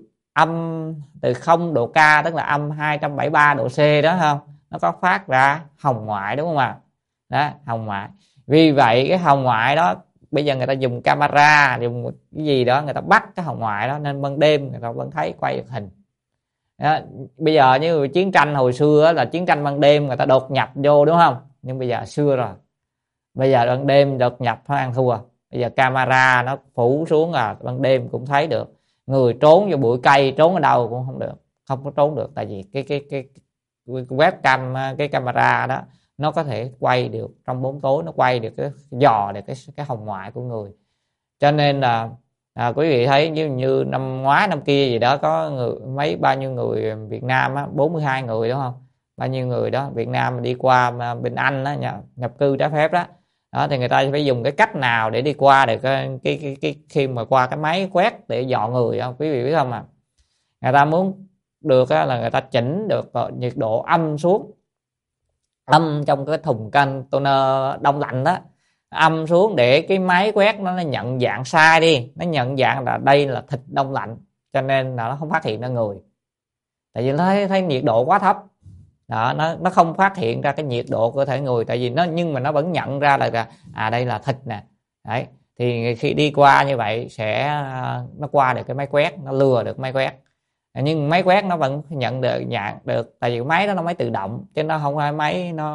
0 độ K, tức là âm 273 độ C đó, không, nó có phát ra hồng ngoại, đúng không ạ? Đó, hồng ngoại. Vì vậy cái hồng ngoại đó bây giờ người ta dùng camera, dùng cái gì đó người ta bắt cái hồng ngoại đó, nên ban đêm người ta vẫn thấy quay được hình đó. Bây giờ như chiến tranh hồi xưa là chiến tranh ban đêm người ta đột nhập vô, đúng không? Nhưng bây giờ xưa rồi, bây giờ ban đêm đột nhập phải ăn thua. Bây giờ camera nó phủ xuống là ban đêm cũng thấy được. Người trốn vô bụi cây, trốn ở đâu cũng không được, không có trốn được. Tại vì cái webcam, cái camera đó nó có thể quay được trong bóng tối, nó quay được dò được cái hồng ngoại của người. Cho nên là quý vị thấy như năm ngoái năm kia gì đó, có bao nhiêu người Việt Nam á, 42 người đúng không? Bao nhiêu người đó Việt Nam đi qua bên Anh đó, nhập cư trái phép đó. Đó thì người ta phải dùng cái cách nào để đi qua được cái khi mà qua cái máy quét để dò người không? Quý vị biết không? Người ta muốn được là người ta chỉnh được nhiệt độ âm xuống, âm trong cái thùng container đông lạnh đó, âm xuống để cái máy quét nó nhận dạng sai đi, nó nhận dạng là đây là thịt đông lạnh, cho nên là nó không phát hiện ra người. Tại vì nó thấy nhiệt độ quá thấp đó, nó không phát hiện ra cái nhiệt độ cơ thể người. Tại vì nhưng mà nó vẫn nhận ra là đây là thịt nè. Đấy, thì khi đi qua như vậy nó qua được cái máy quét, nó lừa được máy quét. Nhưng máy quét nó vẫn nhận được, tại vì máy đó nó máy tự động, chứ nó không phải máy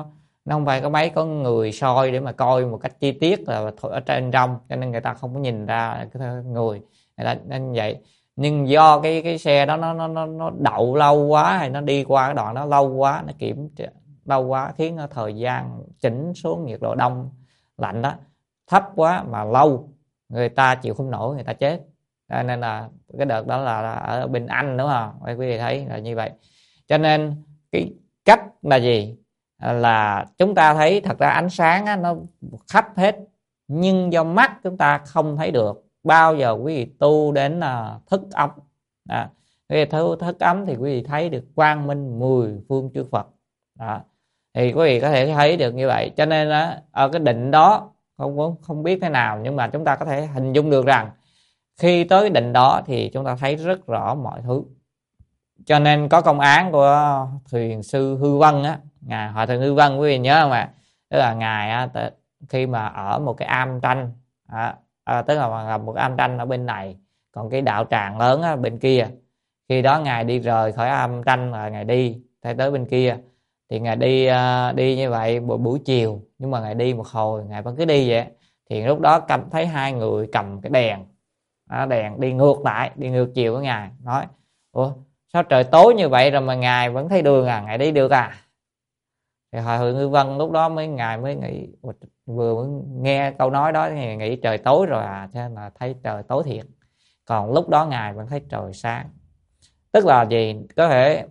nó không phải có mấy có người soi để mà coi một cách chi tiết là ở trên trong, cho nên người ta không có nhìn ra cái người nên vậy. Nhưng do cái xe đó nó đậu lâu quá, hay nó đi qua cái đoạn đó lâu quá, nó kiểm lâu quá, khiến nó thời gian chỉnh xuống nhiệt độ đông lạnh đó thấp quá mà lâu, người ta chịu không nổi, người ta chết. Nên là cái đợt đó là ở bên Anh, đúng không quý vị thấy là như vậy. Cho nên cái cách là gì, là chúng ta thấy thật ra ánh sáng á, nó khắp hết, nhưng do mắt chúng ta không thấy được. Bao giờ quý vị tu đến thức ấm, quý vị thức ấm thì quý vị thấy được quang minh 10 phương chư Phật đó. Thì quý vị có thể thấy được như vậy. Cho nên ở cái định đó không biết thế nào, nhưng mà chúng ta có thể hình dung được rằng khi tới định đó thì chúng ta thấy rất rõ mọi thứ. Cho nên có công án của thiền sư Hư Vân á, ngài Hòa thượng Hư Vân quý vị nhớ không ạ? Tức là ngài khi mà ở một cái am tranh, tức là một am tranh ở bên này, còn cái đạo tràng lớn ở bên kia. Khi đó ngài đi rời khỏi am tranh rồi ngài đi tới bên kia, thì ngài đi như vậy buổi chiều, nhưng mà ngài đi một hồi ngài vẫn cứ đi vậy. Thì lúc đó thấy hai người cầm cái đèn đi ngược lại, đi ngược chiều với ngài, nói: ủa sao trời tối như vậy rồi mà ngài vẫn thấy đường ngài đi được à? Thì Hòa thượng Ngư Vân lúc đó ngài mới nghĩ, vừa mới nghe câu nói đó thì nghĩ trời tối rồi cho nên là thấy trời tối thiệt. Còn lúc đó ngài vẫn thấy trời sáng. Tức là gì? Có thể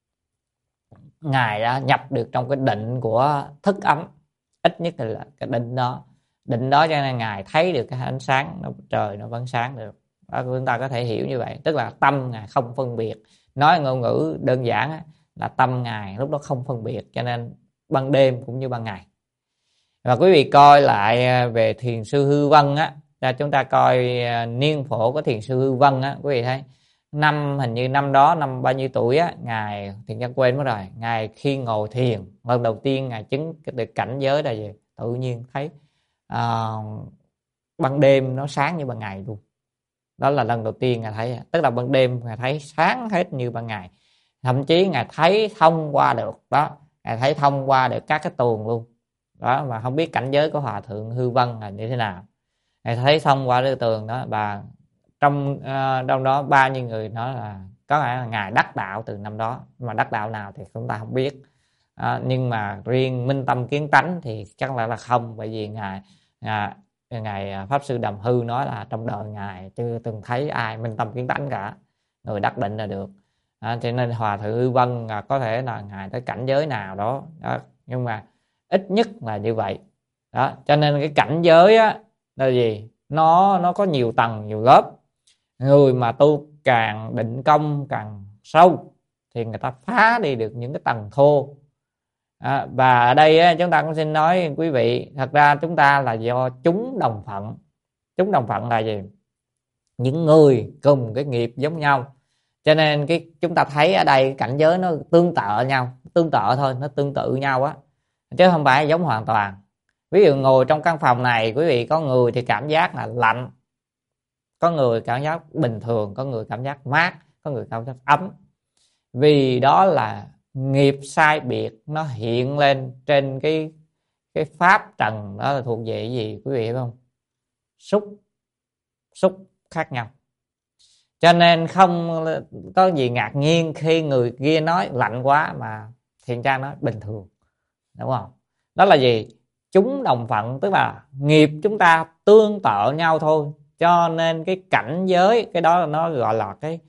ngài đã nhập được trong cái định của thức ấm, ít nhất là cái định đó cho nên ngài thấy được cái ánh sáng trời nó vẫn sáng được. Đó, chúng ta có thể hiểu như vậy. Tức là tâm ngài không phân biệt, nói ngôn ngữ đơn giản là tâm ngài lúc đó không phân biệt, cho nên ban đêm cũng như ban ngày. Và quý vị coi lại về thiền sư Hư Vân chúng ta coi niên phổ của thiền sư Hư Vân quý vị thấy hình như năm đó năm bao nhiêu tuổi ngài thiền nhân quên mất rồi. Ngài khi ngồi thiền lần đầu tiên ngài chứng được cảnh giới là gì? Tự nhiên thấy ban đêm nó sáng như ban ngày luôn. Đó là lần đầu tiên ngài thấy, tức là ban đêm ngài thấy sáng hết như ban ngày, thậm chí ngài thấy thông qua được đó, ngài thấy thông qua được các cái tường luôn đó. Mà không biết cảnh giới của Hòa thượng Hư Vân là như thế nào, ngài thấy thông qua cái tường đó. Và trong đó bao nhiêu người nói là có lẽ là ngài đắc đạo từ năm đó, mà đắc đạo nào thì chúng ta không biết. Nhưng mà riêng minh tâm kiến tánh thì chắc là không, bởi vì ngài pháp sư Đàm Hư nói là trong đời ngài chưa từng thấy ai minh tâm kiến tánh cả, người đắc định là được. Cho nên Hòa thượng Hư Vân có thể là ngài tới cảnh giới nào đó, nhưng mà ít nhất là như vậy đó. Cho nên cái cảnh giới là gì? Nó có nhiều tầng nhiều lớp. Người mà tu càng định công càng sâu thì người ta phá đi được những cái tầng thô. Và ở đây chúng ta cũng xin nói quý vị, thật ra chúng ta là do chúng đồng phận. Chúng đồng phận là gì? Những người cùng cái nghiệp giống nhau, cho nên chúng ta thấy ở đây cảnh giới nó tương tự nhau, tương tự thôi, nó tương tự nhau chứ không phải giống hoàn toàn. Ví dụ ngồi trong căn phòng này, quý vị có người thì cảm giác là lạnh, có người cảm giác bình thường, có người cảm giác mát, có người cảm giác ấm. Vì đó là nghiệp sai biệt nó hiện lên trên cái pháp trần đó, là thuộc về cái gì quý vị hiểu không? Xúc khác nhau. Cho nên không có gì ngạc nhiên khi người kia nói lạnh quá mà thiền trang nói bình thường, đúng không? Đó là gì? Chúng đồng phận, tức là nghiệp chúng ta tương tự nhau thôi. Cho nên cái cảnh giới, cái đó nó gọi là cái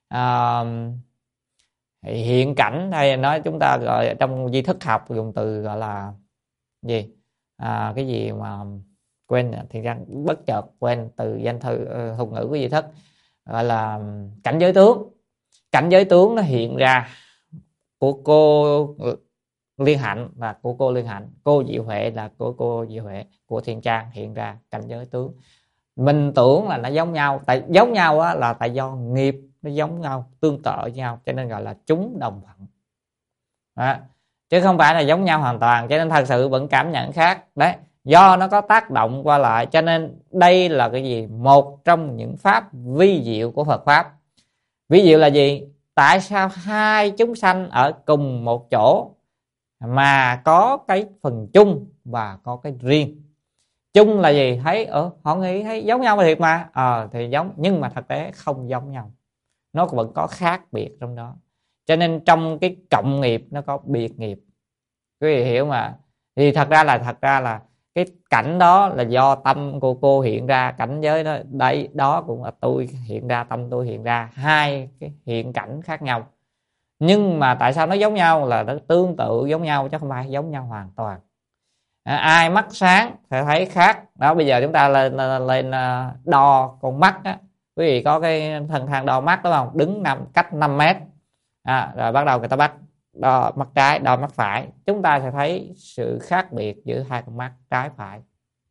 hiện cảnh, hay nói chúng ta gọi trong di thức học dùng từ gọi là gì? Cái gì mà quên, thiền trang bất chợt quên từ danh thư thuật ngữ của di thức, gọi là cảnh giới tướng. Cảnh giới tướng nó hiện ra của cô Liên Hạnh và của cô Liên Hạnh, cô Diệu Huệ là của cô Diệu Huệ, của thiền trang hiện ra cảnh giới tướng. Mình tưởng là nó giống nhau, tại giống nhau là tại do nghiệp nó giống nhau, tương tự với nhau, cho nên gọi là chúng đồng phận đó. Chứ không phải là giống nhau hoàn toàn, cho nên thật sự vẫn cảm nhận khác đấy, do nó có tác động qua lại. Cho nên đây là cái gì? Một trong những pháp vi diệu của Phật pháp. Ví dụ là gì? Tại sao hai chúng sanh ở cùng một chỗ mà có cái phần chung và có cái riêng. Chung là gì? Thấy họ nghĩ thấy giống nhau thiệt mà, thì giống, nhưng mà thực tế không giống nhau, nó vẫn có khác biệt trong đó. Cho nên trong cái cộng nghiệp nó có biệt nghiệp, quý vị hiểu mà. Thì thật ra là cái cảnh đó là do tâm của cô hiện ra, cảnh giới đó đây đó cũng là tôi hiện ra, tâm tôi hiện ra, hai cái hiện cảnh khác nhau. Nhưng mà tại sao nó giống nhau là nó tương tự giống nhau chứ không phải giống nhau hoàn toàn. Ai mắt sáng sẽ thấy khác đó. Bây giờ chúng ta lên đo con mắt á, quý vị có cái thần thang đo mắt đúng không, đứng cách 5 mét, rồi bắt đầu người ta bắt đo mắt trái đo mắt phải, chúng ta sẽ thấy sự khác biệt giữa hai con mắt trái phải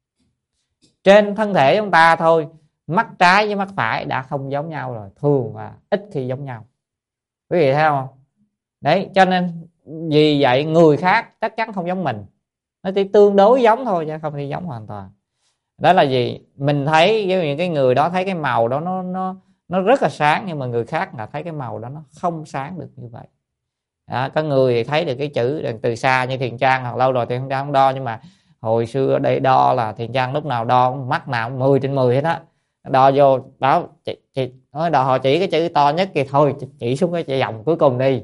trên thân thể chúng ta thôi. Mắt trái với mắt phải đã không giống nhau rồi, thường và ít khi giống nhau, quý vị thấy không? Đấy, cho nên vì vậy người khác chắc chắn không giống mình, nó chỉ tương đối giống thôi chứ không thể giống hoàn toàn. Đó là gì? Mình thấy những cái người đó thấy cái màu đó nó rất là sáng, nhưng mà người khác là thấy cái màu đó nó không sáng được như vậy. Có người thì thấy được cái chữ từ xa như Thiền Trang, hoặc lâu rồi thì không đo, nhưng mà hồi xưa đây đo là Thiền Trang lúc nào đo mắt nào 10/10 hết á, đo vô báo chị nói đo họ chỉ cái chữ to nhất kìa, thôi chỉ xuống cái dòng cuối cùng đi.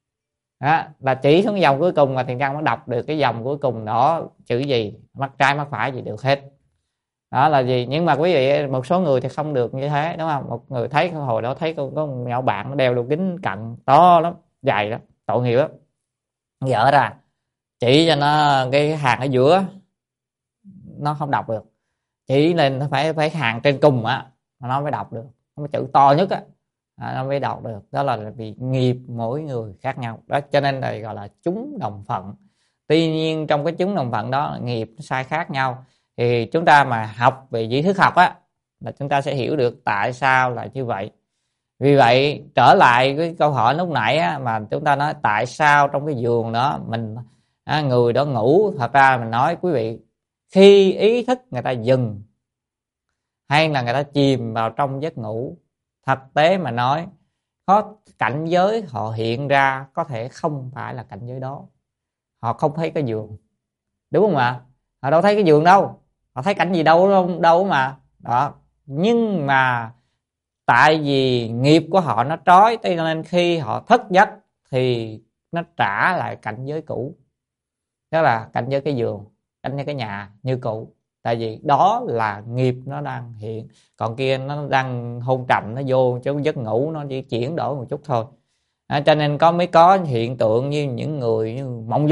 Là chỉ xuống dòng cuối cùng mà Thiền Trang mới đọc được cái dòng cuối cùng đó chữ gì, mắt trái mắt phải gì được hết. Đó là gì? Nhưng mà quý vị, một số người thì không được như thế, đúng không? Một người thấy hồi đó thấy có một nhỏ bạn nó đeo đeo kính cận to lắm, dày lắm, tội nghiệp lắm, dở ra chỉ cho nó cái hàng ở giữa nó không đọc được, chỉ lên nó phải hàng trên cùng á nó mới đọc được, nó chữ to nhất á nó mới đọc được. Đó là vì nghiệp mỗi người khác nhau đó, cho nên là gọi là chúng đồng phận. Tuy nhiên trong cái chúng đồng phận đó nghiệp nó sai khác nhau, thì chúng ta mà học về duy thức học á là chúng ta sẽ hiểu được tại sao là như vậy. Vì vậy trở lại cái câu hỏi lúc nãy á, mà chúng ta nói tại sao trong cái giường đó mình người đó ngủ, thật ra mình nói quý vị, khi ý thức người ta dừng hay là người ta chìm vào trong giấc ngủ, thực tế mà nói có cảnh giới họ hiện ra có thể không phải là cảnh giới đó. Họ không thấy cái giường, đúng không ạ? Họ đâu thấy cái giường đâu, họ thấy cảnh gì đâu mà đó. Nhưng mà tại vì nghiệp của họ nó trói, cho nên khi họ thức giấc thì nó trả lại cảnh giới cũ, đó là cảnh giới cái giường, cảnh giới cái nhà như cũ. Tại vì đó là nghiệp nó đang hiện, còn kia nó đang hôn trầm, nó vô chứ giấc ngủ nó chỉ chuyển đổi một chút thôi. Cho nên mới có hiện tượng như những người như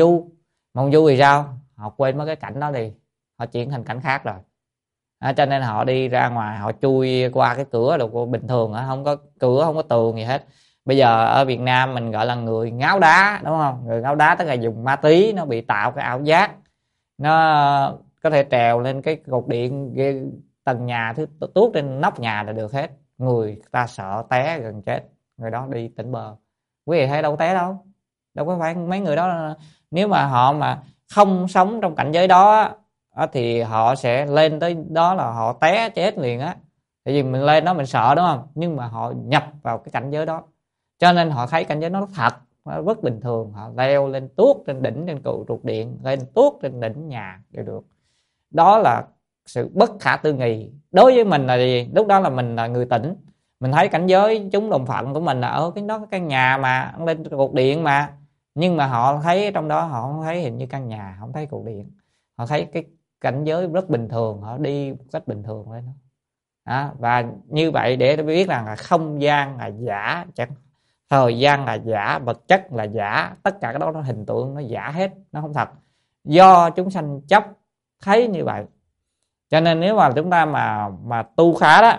mộng du thì sao, họ quên mất cái cảnh đó đi, họ chuyển thành cảnh khác rồi. Cho nên họ đi ra ngoài họ chui qua cái cửa đồ bình thường, không có cửa không có tường gì hết. Bây giờ ở Việt Nam mình gọi là người ngáo đá, đúng không? Người ngáo đá tức là dùng ma túy, nó bị tạo cái ảo giác, nó có thể trèo lên cái cột điện tầng nhà thứ tuốt trên nóc nhà là được hết. Người ta sợ té gần chết, người đó đi tỉnh bờ. Quý vị thấy đâu té đâu, đâu có phải mấy người đó. Nếu mà họ mà không sống trong cảnh giới đó thì họ sẽ lên tới đó là họ té chết liền á. Tại vì mình lên đó mình sợ, đúng không? Nhưng mà họ nhập vào cái cảnh giới đó, cho nên họ thấy cảnh giới nó thật, nó rất bình thường. Họ leo lên tuốt trên đỉnh, trên cột trụ điện, lên tuốt trên đỉnh nhà đều được. Đó là sự bất khả tư nghị. Đối với mình là gì? Lúc đó là mình là người tỉnh, mình thấy cảnh giới chúng đồng phận của mình là ở cái đó, căn nhà mà lên cột điện mà. Nhưng mà họ thấy trong đó họ không thấy hình như căn nhà, không thấy cột điện, họ thấy cái cảnh giới rất bình thường, họ đi một cách bình thường lên đó. Và như vậy để biết rằng là không gian là giả, thời gian là giả, vật chất là giả, tất cả cái đó nó hình tượng, nó giả hết, nó không thật, do chúng sanh chấp thấy như vậy. Cho nên nếu mà chúng ta mà tu khá đó,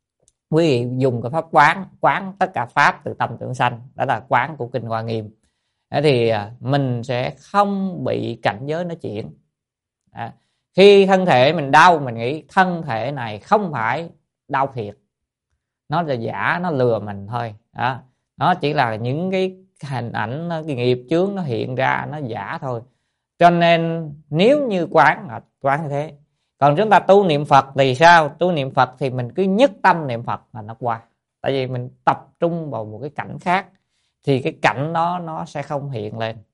quý vị dùng cái pháp quán tất cả pháp từ tâm tưởng sanh, đó là quán của kinh Hoa Nghiêm, thì mình sẽ không bị cảnh giới nó chuyển. Khi thân thể mình đau, mình nghĩ thân thể này không phải đau thiệt, nó là giả, nó lừa mình thôi. Nó chỉ là những cái hình ảnh, cái nghiệp chướng nó hiện ra, nó giả thôi. Cho nên nếu như quán như thế. Còn chúng ta tu niệm Phật thì sao? Tu niệm Phật thì mình cứ nhất tâm niệm Phật là nó qua. Tại vì mình tập trung vào một cái cảnh khác thì cái cảnh đó nó sẽ không hiện lên.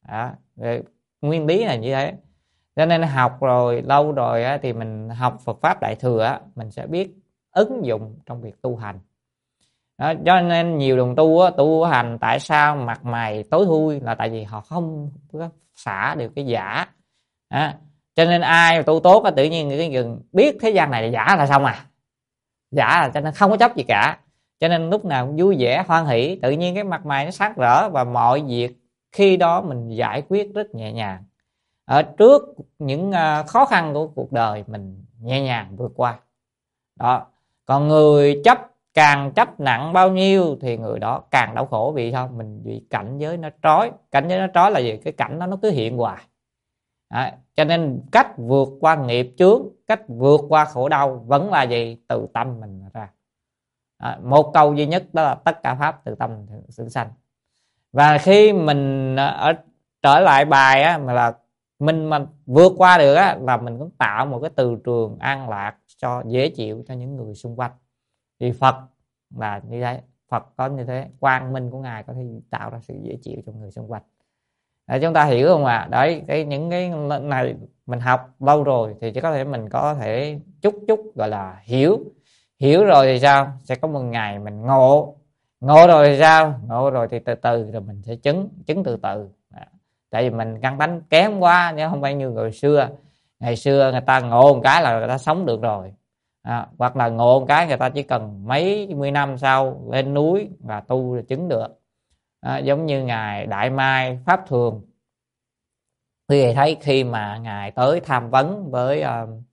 đó. Nguyên lý là như thế. Cho nên học rồi lâu rồi á, thì mình học Phật pháp Đại thừa á, mình sẽ biết ứng dụng trong việc tu hành đó. Cho nên nhiều đồng tu á, tu hành tại sao mặt mày tối thui là tại vì họ không có xả được cái giả đó. Cho nên ai tu tốt á, tự nhiên cái dừng biết thế gian này là giả là xong à, giả là cho nên không có chấp gì cả. Cho nên lúc nào cũng vui vẻ hoan hỷ, tự nhiên cái mặt mày nó sáng rỡ, và mọi việc khi đó mình giải quyết rất nhẹ nhàng. Ở trước những khó khăn của cuộc đời mình nhẹ nhàng vượt qua đó. Còn người càng chấp nặng bao nhiêu thì người đó càng đau khổ. Vì sao? Mình bị cảnh giới nó trói. Cảnh giới nó trói là gì? Cái cảnh đó nó cứ hiện hoài đó. Cho nên cách vượt qua nghiệp chướng, cách vượt qua khổ đau vẫn là gì? Từ tâm mình ra đó. Một câu duy nhất đó là tất cả pháp từ tâm sinh sanh. Và khi mình trở lại bài á, mà là mình mà vượt qua được á, là mình cũng tạo một cái từ trường an lạc cho dễ chịu cho những người xung quanh. Thì Phật là như thế, Phật có như thế, quang minh của Ngài có thể tạo ra sự dễ chịu cho người xung quanh. Để chúng ta hiểu không ạ? Đấy, những cái này mình học lâu rồi thì chỉ có thể mình có thể chút gọi là hiểu rồi thì sao? Sẽ có một ngày mình ngộ rồi thì sao? Ngộ rồi thì từ từ rồi mình sẽ chứng từ từ. Tại vì mình căn tánh kém quá, chứ không phải như ngày xưa người ta ngộ một cái là người ta sống được rồi. Hoặc là ngộ một cái người ta chỉ cần mấy mươi năm sau lên núi và tu là chứng được. Giống như ngài Đại Mai Pháp Thường, quý vị thấy khi mà ngài tới tham vấn với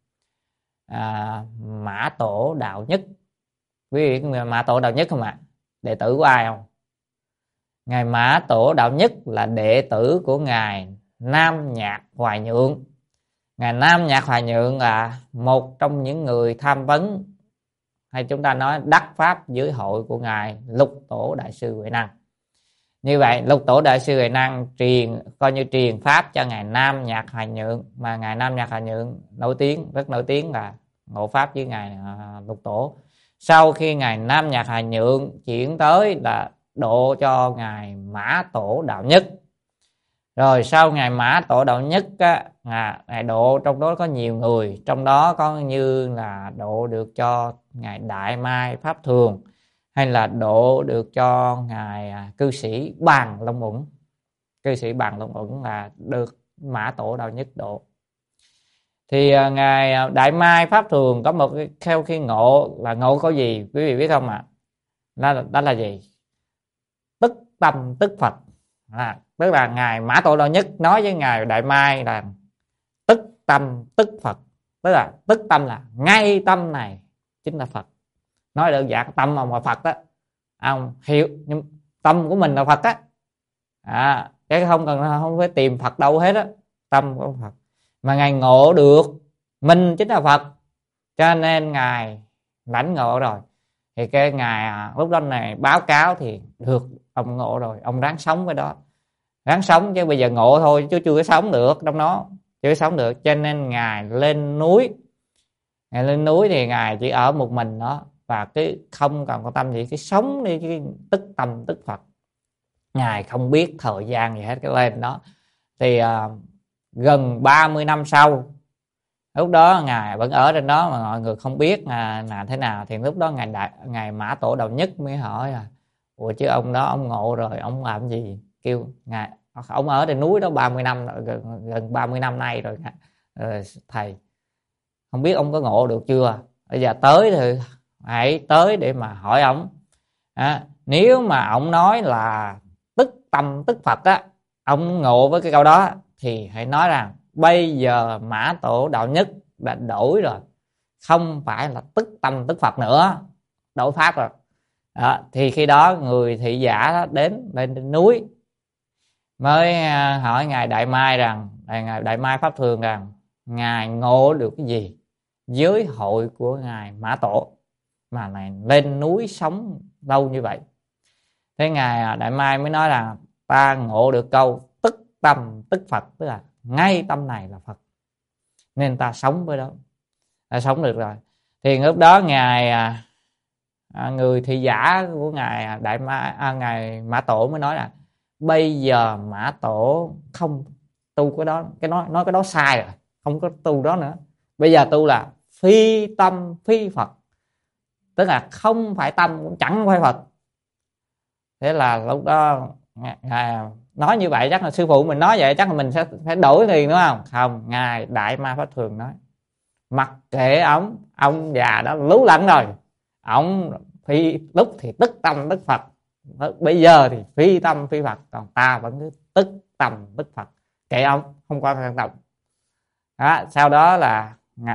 Mã Tổ Đạo Nhất. Quý vị biết Mã Tổ Đạo Nhất không ạ? Đệ tử của ai không? Ngài Mã Tổ Đạo Nhất là đệ tử của ngài Nam Nhạc Hoài Nhượng. Ngài Nam Nhạc Hoài Nhượng là một trong những người tham vấn, hay chúng ta nói đắc pháp giới hội của ngài Lục Tổ Đại sư Huệ Năng. Như vậy Lục Tổ Đại sư Huệ Năng coi như truyền pháp cho ngài Nam Nhạc Hoài Nhượng, mà ngài Nam Nhạc Hoài Nhượng rất nổi tiếng là ngộ pháp với ngài Lục Tổ. Sau khi ngài Nam Nhạc Hoài Nhượng chuyển tới là độ cho ngài Mã Tổ Đạo Nhất. Rồi sau ngài Mã Tổ Đạo Nhất á, ngài độ trong đó có nhiều người, trong đó có như là độ được cho ngài Đại Mai Pháp Thường, hay là độ được cho ngài cư sĩ Bàn Long Uẩn. Cư sĩ Bàn Long Uẩn là được Mã Tổ Đạo Nhất độ. Thì ngài Đại Mai Pháp Thường có một cái theo khi ngộ là ngộ có gì quý vị biết không ạ? Đó là gì? Tức tâm tức Phật. Tức là ngài Mã Tổ Đạo Nhất nói với ngài Đại Mai là tức tâm tức Phật. Tức là tức tâm là ngay tâm này chính là Phật. Nói đơn giản tâm ông là Phật đó, ông hiểu, nhưng tâm của mình là Phật á. Cái không phải tìm Phật đâu hết á, tâm của Phật. Mà ngài ngộ được mình chính là Phật, cho nên ngài lãnh ngộ rồi. Thì cái ngài lúc đó này báo cáo thì được, ông ngộ rồi, ông ráng sống với đó, ráng sống, chứ bây giờ ngộ thôi chứ chưa có sống được trong đó, chưa sống được. Cho nên ngài lên núi, thì ngài chỉ ở một mình đó, và cái không còn có tâm gì, cái sống đi, cái tức tâm tức Phật. Ngài không biết thời gian gì hết, cái lên đó thì gần 30 năm sau, lúc đó ngài vẫn ở trên đó mà mọi người không biết là thế nào. Thì lúc đó ngài Mã Tổ Đạo Nhất mới hỏi ủa chứ ông đó ông ngộ rồi ông làm gì? Kêu ngài ông ở trên núi đó 30 năm, gần 30 năm nay rồi. Thầy không biết ông có ngộ được chưa? Bây giờ tới thì hãy tới để mà hỏi ông. Nếu mà ông nói là tức tâm tức Phật á, ông ngộ với cái câu đó, thì hãy nói rằng bây giờ Mã Tổ Đạo Nhất đã đổi rồi, không phải là tức tâm tức Phật nữa, đổi pháp rồi đó. Thì khi đó người thị giả đó đến lên núi mới hỏi ngài Đại Mai rằng, ngài Đại Mai Pháp Thường rằng ngài ngộ được cái gì giới hội của ngài Mã Tổ mà này lên núi sống lâu như vậy? Thế ngài Đại Mai mới nói rằng ta ngộ được câu tức tâm tức Phật, tức là ngay tâm này là Phật, nên ta sống với đó, ta sống được rồi. Thì lúc đó ngài người thị giả của ngài Đại Mai, ngài Mã Tổ mới nói là bây giờ Mã Tổ không tu cái đó, nói cái đó sai rồi, không có tu đó nữa. Bây giờ tu là phi tâm phi Phật, tức là không phải tâm cũng chẳng phải Phật. Thế là lúc đó ngài nói như vậy, chắc là sư phụ mình nói vậy chắc là mình sẽ phải đổi liền đúng không? Không, ngài Đại Ma Pháp Thường nói mặc kệ ông già đó lú lẫn rồi, ông phi lúc thì tức tâm tức Phật, bây giờ thì phi tâm phi Phật, còn ta vẫn cứ tức tâm tức Phật, kệ ông, không quan trọng. Đó, sau đó là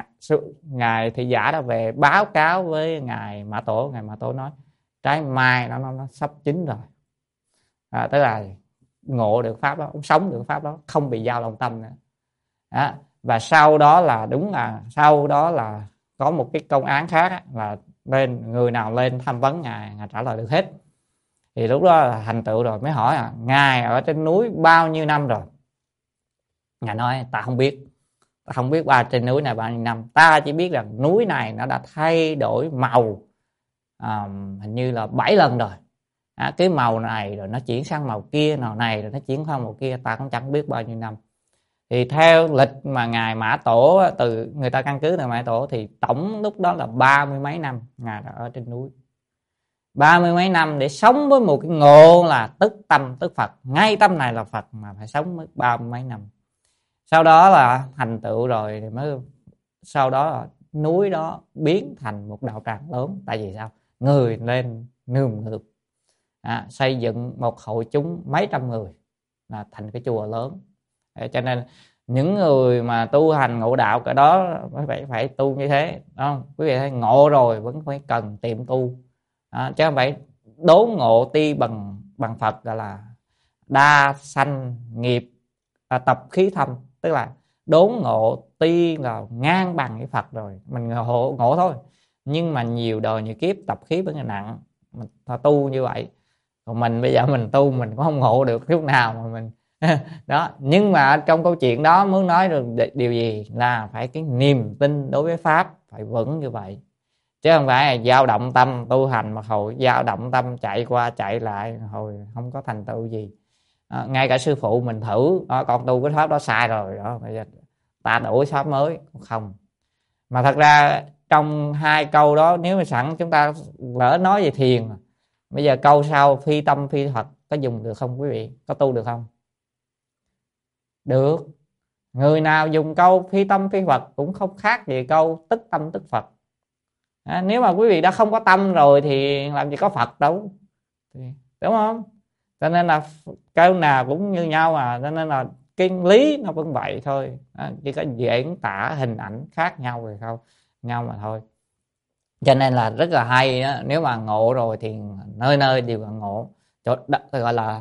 ngài thị giả đã về báo cáo với ngài Mã Tổ. Ngài Mã Tổ nói trái mai nó sắp chín rồi, tức là ngộ được pháp đó, sống được pháp đó, không bị dao lòng tâm nữa. Đó. Và sau đó là đúng là sau đó là có một cái công án khác á, là lên người nào lên tham vấn ngài trả lời được hết. Thì lúc đó là thành tựu rồi mới hỏi ngài ở trên núi bao nhiêu năm rồi? Ngài nói ta không biết, ta không biết trên núi này bao nhiêu năm, ta chỉ biết rằng núi này nó đã thay đổi màu hình như là 7 lần rồi. Cái màu này rồi nó chuyển sang màu kia, màu này rồi nó chuyển sang màu kia, ta cũng chẳng biết bao nhiêu năm. Thì theo lịch mà ngài Mã Tổ, từ người ta căn cứ từ Mã Tổ, thì tổng lúc đó là 30 mấy năm ngài đã ở trên núi, 30 mấy năm để sống với một cái ngộ là tức tâm tức Phật, ngay tâm này là Phật mà phải sống với 30 mấy năm. Sau đó là thành tựu rồi thì mới, sau đó là núi đó biến thành một đạo tràng lớn. Tại vì sao? Người lên nườm nượp, xây dựng một hội chúng mấy trăm người là thành cái chùa lớn. Cho nên những người mà tu hành ngộ đạo cái đó phải tu như thế, đúng không? Quý vị thấy ngộ rồi vẫn phải cần tiệm tu, chứ không phải đốn ngộ ti bằng Phật, gọi là đa sanh nghiệp tập khí thâm, tức là đốn ngộ ti là ngang bằng với Phật rồi, mình ngộ thôi, nhưng mà nhiều đời nhiều kiếp tập khí vẫn là nặng, mình tu như vậy. Còn mình bây giờ mình tu mình cũng không ngộ được lúc nào mà mình đó. Nhưng mà trong câu chuyện đó muốn nói được điều gì là phải cái niềm tin đối với pháp phải vững như vậy, chứ không phải là dao động tâm tu hành mà hồi dao động tâm chạy qua chạy lại hồi không có thành tựu gì. Ngay cả sư phụ mình thử con tu cái pháp đó sai rồi đó, bây giờ ta đổi pháp mới không. Mà thật ra trong hai câu đó, nếu mà sẵn chúng ta lỡ nói về thiền, bây giờ câu sau phi tâm phi Phật có dùng được không quý vị? Có tu được không? Được. Người nào dùng câu phi tâm phi Phật cũng không khác gì câu tức tâm tức Phật. Nếu mà quý vị đã không có tâm rồi thì làm gì có Phật đâu, đúng không? Cho nên là câu nào cũng như nhau mà, cho nên là cái lý nó vẫn vậy thôi, chỉ có diễn tả hình ảnh khác nhau rồi không nhau mà thôi. Cho nên là rất là hay đó. Nếu mà ngộ rồi thì nơi nơi đều là ngộ. Chỗ gọi là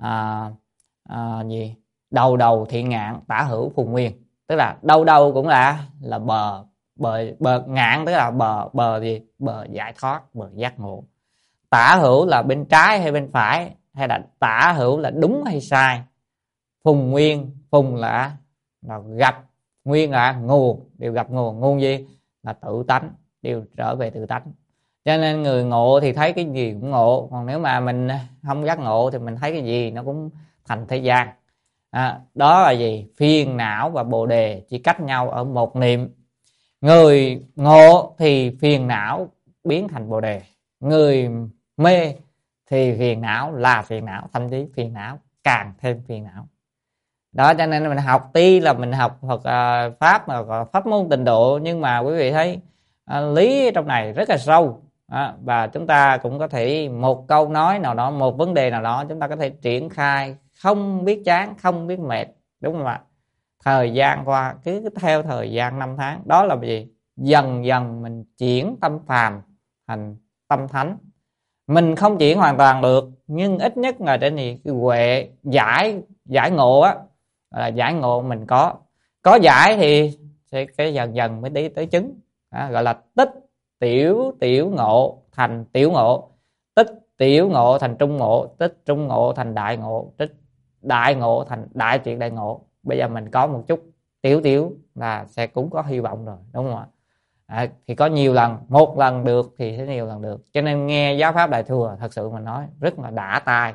gì đầu đầu thiện ngạn, tả hữu phùng nguyên, tức là đâu đâu cũng là bờ ngạn, tức là bờ gì, bờ giải thoát, bờ giác ngộ. Tả hữu là bên trái hay bên phải, hay là tả hữu là đúng hay sai. Phùng nguyên, phùng là gặp, nguyên là nguồn, đều gặp nguồn gì là tự tánh, đều trở về tự tánh. Cho nên người ngộ thì thấy cái gì cũng ngộ, còn nếu mà mình không giác ngộ thì mình thấy cái gì nó cũng thành thế gian. Đó là gì? Phiền não và bồ đề chỉ cách nhau ở một niệm. Người ngộ thì phiền não biến thành bồ đề, người mê thì phiền não là phiền não, thậm chí phiền não càng thêm phiền não. Đó, cho nên mình học tuy là mình học Phật pháp mà pháp môn tịnh độ, nhưng mà quý vị thấy lý trong này rất là sâu. Và chúng ta cũng có thể một câu nói nào đó, một vấn đề nào đó chúng ta có thể triển khai không biết chán, không biết mệt, đúng không ạ? Thời gian qua cứ theo thời gian 5 tháng, đó là gì? Dần dần mình chuyển tâm phàm thành tâm thánh. Mình không chuyển hoàn toàn được, nhưng ít nhất là trên này cái huệ giải ngộ á, là giải ngộ mình có giải thì sẽ cái dần dần mới đi tới chứng. Gọi là tích tiểu ngộ thành tiểu ngộ, tích tiểu ngộ thành trung ngộ, tích trung ngộ thành đại ngộ, tích đại ngộ thành đại triệt đại ngộ. Bây giờ mình có một chút tiểu là sẽ cũng có hy vọng rồi, đúng không ạ? Thì có nhiều lần, một lần được thì sẽ nhiều lần được. Cho nên nghe giáo pháp Đại Thừa thật sự mình nói rất là đã tai,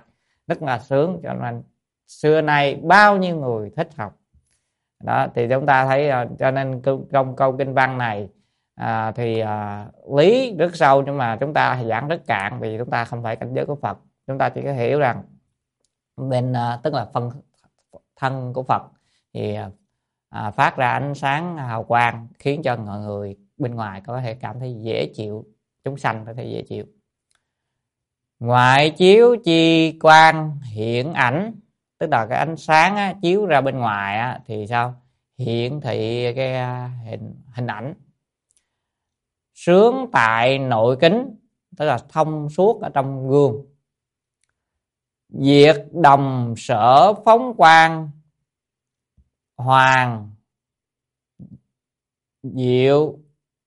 rất là sướng, cho nên xưa nay bao nhiêu người thích học. Đó thì chúng ta thấy, cho nên trong câu kinh văn này thì lý rất sâu, nhưng mà chúng ta giảng rất cạn, vì chúng ta không phải cảnh giới của Phật. Chúng ta chỉ có hiểu rằng bên tức là phân thân của Phật thì phát ra ánh sáng hào quang, khiến cho mọi người bên ngoài có thể cảm thấy dễ chịu, chúng sanh có thể dễ chịu. Ngoại chiếu chi quang hiện ảnh, tức là cái ánh sáng chiếu ra bên ngoài thì sao? Hiện thị cái hình ảnh. Sướng tại nội kính, tức là thông suốt ở trong gương. Diệt đồng sở phóng quang, hoàng diệu,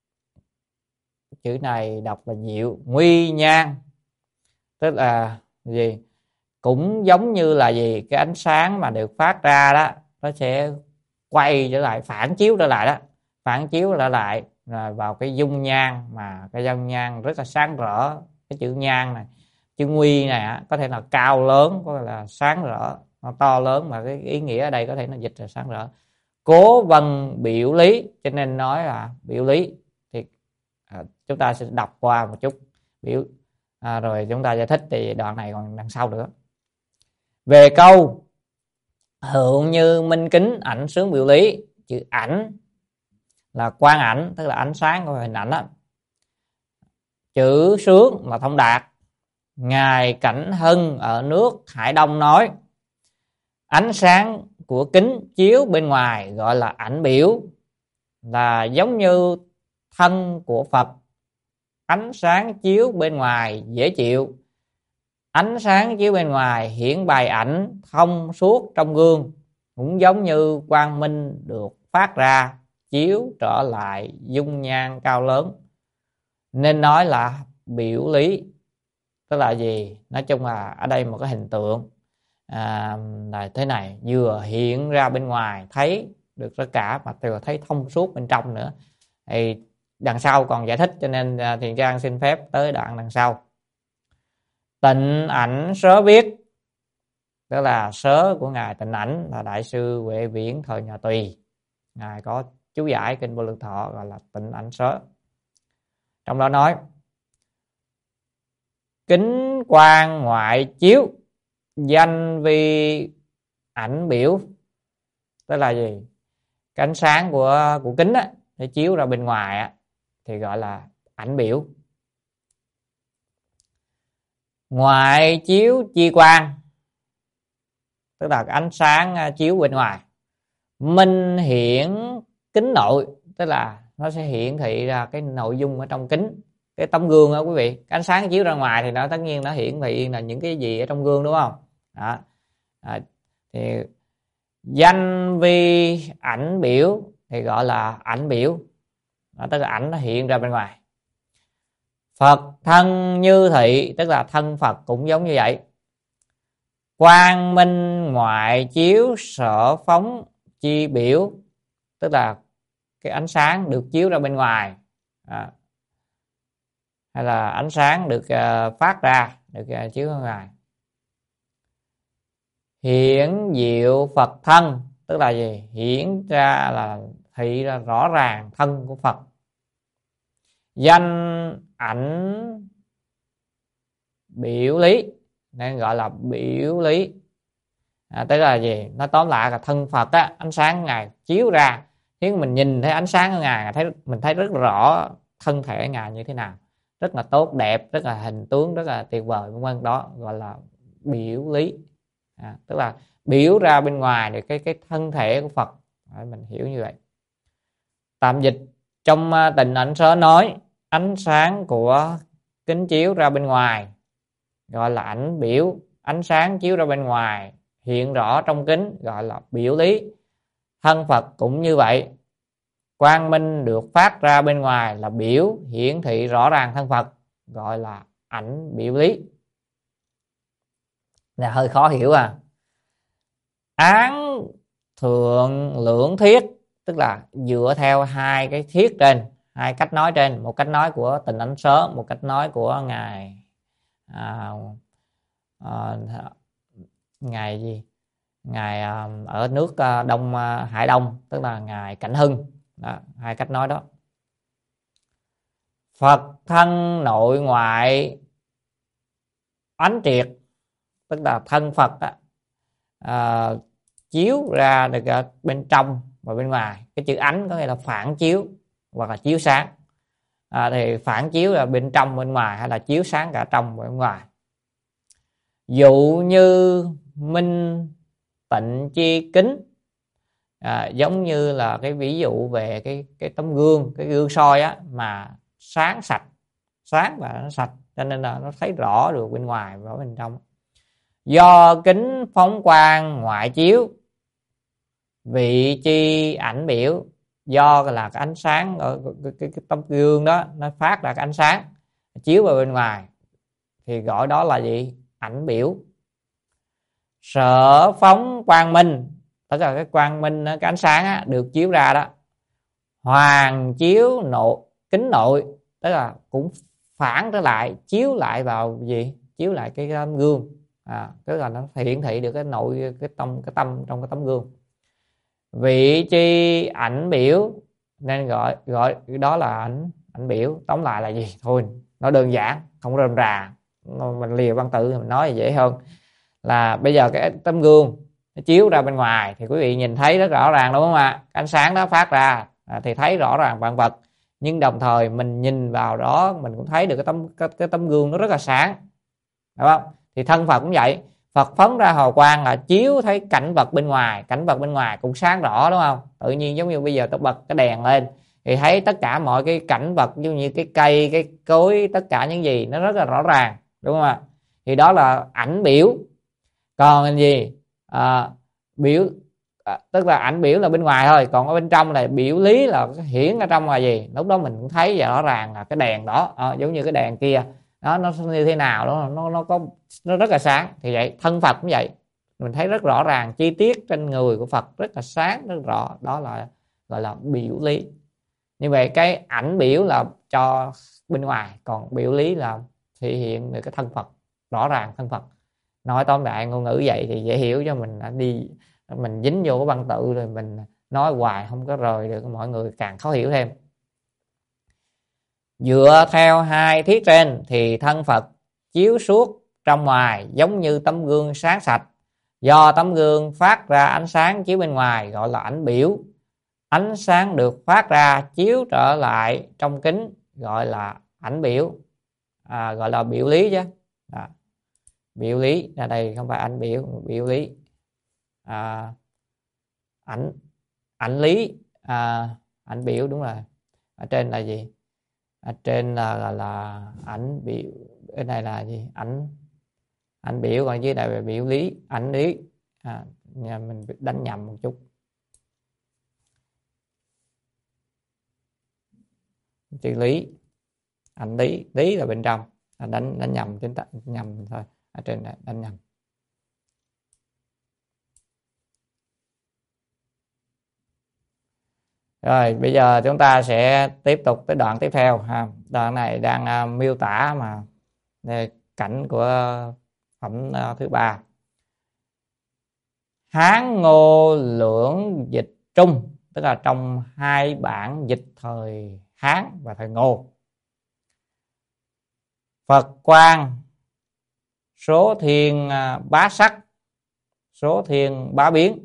chữ này đọc là diệu, nguy nhan, tức là gì? Cũng giống như là gì? Cái ánh sáng mà được phát ra đó, nó sẽ quay trở lại, phản chiếu trở lại đó, phản chiếu trở lại rồi vào cái dung nhan, mà cái dung nhan rất là sáng rỡ. Cái chữ nhan này, chữ nguy này có thể là cao lớn, có thể là sáng rỡ, nó to lớn, mà cái ý nghĩa ở đây có thể là dịch là sáng rỡ. Cố vân biểu lý, cho nên nói là biểu lý. Thì chúng ta sẽ đọc qua một chút biểu rồi chúng ta giải thích, thì đoạn này còn đằng sau nữa. Về câu hượng như minh kính ảnh sướng biểu lý, chữ ảnh là quang ảnh, tức là ánh sáng của hình ảnh đó. Chữ sướng là thông đạt. Ngài Cảnh Hưng ở nước Hải Đông nói, ánh sáng của kính chiếu bên ngoài gọi là ảnh biểu, là giống như thân của Phật. Ánh sáng chiếu bên ngoài dễ chịu, ánh sáng chiếu bên ngoài hiển bày ảnh thông suốt trong gương, cũng giống như quang minh được phát ra chiếu trở lại dung nhan cao lớn, nên nói là biểu lý. Tức là gì? Nói chung là ở đây một cái hình tượng là thế này, vừa hiện ra bên ngoài thấy được tất cả, mà vừa thấy thông suốt bên trong nữa. Thì đằng sau còn giải thích, cho nên Thiện Trang xin phép tới đoạn đằng sau. Tịnh Ảnh Sớ viết, tức là sớ của ngài Tịnh Ảnh là đại sư Huệ Viễn thời nhà Tùy, ngài có chú giải kinh Vô Lượng Thọ gọi là Tịnh Ảnh Sớ. Trong đó nói, kính quang ngoại chiếu, danh vi ảnh biểu, tức là gì? Cái ánh sáng của kính để chiếu ra bên ngoài thì gọi là ảnh biểu. Ngoại chiếu chi quang, tức là cái ánh sáng chiếu bên ngoài. Minh hiển kính nội, tức là nó sẽ hiển thị ra cái nội dung ở trong kính, cái tấm gương đó quý vị. Cái ánh sáng chiếu ra ngoài thì nó tất nhiên nó hiển thị là những cái gì ở trong gương, đúng không? Đó. Thì danh vi ảnh biểu thì gọi là ảnh biểu. Đó, tức là ảnh nó hiện ra bên ngoài. Phật thân như thị, tức là thân Phật cũng giống như vậy. Quang minh ngoại chiếu sở phóng chi biểu, tức là cái ánh sáng được chiếu ra bên ngoài, hay là ánh sáng được phát ra, được chiếu ra ngoài. Hiển diệu Phật thân, tức là gì? Hiển ra là thị ra rõ ràng thân của Phật. Danh ảnh biểu lý, nên gọi là biểu lý. Tức là gì? Nó tóm lại là thân Phật ánh sáng ngài chiếu ra, khiến mình nhìn thấy ánh sáng của ngài, mình thấy rất rõ thân thể ngài như thế nào, rất là tốt đẹp, rất là hình tướng rất là tuyệt vời, vân vân. Đó gọi là biểu lý. Tức là biểu ra bên ngoài được cái thân thể của Phật. Mình hiểu như vậy. Tạm dịch trong Tịnh Ảnh Sớ nói, ánh sáng của kính chiếu ra bên ngoài gọi là ảnh biểu, ánh sáng chiếu ra bên ngoài hiện rõ trong kính gọi là biểu lý. Thân Phật cũng như vậy, quang minh được phát ra bên ngoài là biểu, hiển thị rõ ràng thân Phật, gọi là ảnh biểu lý. Là hơi khó hiểu Án thượng lưỡng thiết, tức là dựa theo hai cái thiết trên, hai cách nói trên, một cách nói của Tịnh Ảnh Sớ, một cách nói của ngài ngài gì, ngài ở nước Đông Hải Đông, tức là ngài Cảnh Hưng. Đó, hai cách nói đó. Phật thân nội ngoại ánh triệt, tức là thân Phật chiếu ra được bên trong và bên ngoài. Cái chữ ánh có nghĩa là phản chiếu hoặc là chiếu sáng. Thì phản chiếu là bên trong bên ngoài hay là chiếu sáng cả trong và bên ngoài. Dụ như minh tịnh chi kính, giống như là cái ví dụ về cái tấm gương, cái gương soi mà sáng sạch, sáng và nó sạch, cho nên là nó thấy rõ được bên ngoài và bên trong. Do kính phóng quang ngoại chiếu, vị chi ảnh biểu. Do là cái ánh sáng ở cái tấm gương đó nó phát ra cái ánh sáng chiếu vào bên ngoài thì gọi đó là gì? Ảnh biểu. Sở phóng quang minh, tức là cái quang minh, cái ánh sáng được chiếu ra đó, hoàn chiếu nội kính nội, tức là cũng phản trở lại, chiếu lại vào gì? Chiếu lại cái tấm gương, tức là nó hiển thị được cái nội cái tâm trong cái tấm gương. Vị chi ảnh biểu, nên gọi đó là ảnh biểu. Tóm lại là gì? Thôi nó đơn giản, không rườm rà, mình lìa văn tự thì mình nói dễ hơn. Là bây giờ cái tấm gương nó chiếu ra bên ngoài thì quý vị nhìn thấy rất rõ ràng, đúng không ạ? Ánh sáng đó phát ra thì thấy rõ ràng vạn vật, nhưng đồng thời mình nhìn vào đó mình cũng thấy được cái tấm gương nó rất là sáng, đúng không? Thì thân Phật cũng vậy, Phật phóng ra hào quang là chiếu thấy cảnh vật bên ngoài, cảnh vật bên ngoài cũng sáng rõ, đúng không? Tự nhiên giống như bây giờ tôi bật cái đèn lên thì thấy tất cả mọi cái cảnh vật, giống như cái cây, cái cối, tất cả những gì nó rất là rõ ràng, đúng không ạ? Thì đó là ảnh biểu. Còn gì? Biểu, tức là ảnh biểu là bên ngoài thôi, còn ở bên trong là biểu lý, là hiển ở trong là gì? Lúc đó mình cũng thấy và rõ ràng là cái đèn đó, giống như cái đèn kia đó, nó như thế nào đó, nó rất là sáng. Thì vậy thân Phật cũng vậy, mình thấy rất rõ ràng chi tiết trên người của Phật rất là sáng, rất rõ, đó là gọi là biểu lý. Như vậy cái ảnh biểu là cho bên ngoài, còn biểu lý là thể hiện được cái thân Phật, rõ ràng thân Phật. Nói tóm lại ngôn ngữ vậy thì dễ hiểu, cho mình đi mình dính vô cái văn tự rồi mình nói hoài không có rời được, mọi người càng khó hiểu thêm. Dựa theo hai thuyết trên thì thân Phật chiếu suốt trong ngoài giống như tấm gương sáng sạch. Do tấm gương phát ra ánh sáng chiếu bên ngoài gọi là ảnh biểu. Ánh sáng được phát ra chiếu trở lại trong kính gọi là ảnh biểu, gọi là biểu lý chứ. Biểu lý ra đây không phải ảnh biểu, biểu lý. Ảnh lý, ảnh biểu, đúng rồi. Ở trên là gì? Ở trên là ảnh biểu, cái này là gì? Ảnh biểu, còn dưới đây là biểu lý, ảnh lý. Nhà mình đánh nhầm một chút. Chữ lý, ảnh lý, lý là bên trong, đánh nhầm, chính nhầm thôi. Ở trên này đánh nhầm. Rồi bây giờ chúng ta sẽ tiếp tục tới đoạn tiếp theo ha. Đoạn này đang miêu tả mà cảnh của phẩm thứ 3. Hán Ngô lưỡng dịch trung, tức là trong hai bản dịch thời Hán và thời Ngô. Phật quang số thiên bá sắc, số thiên bá biến.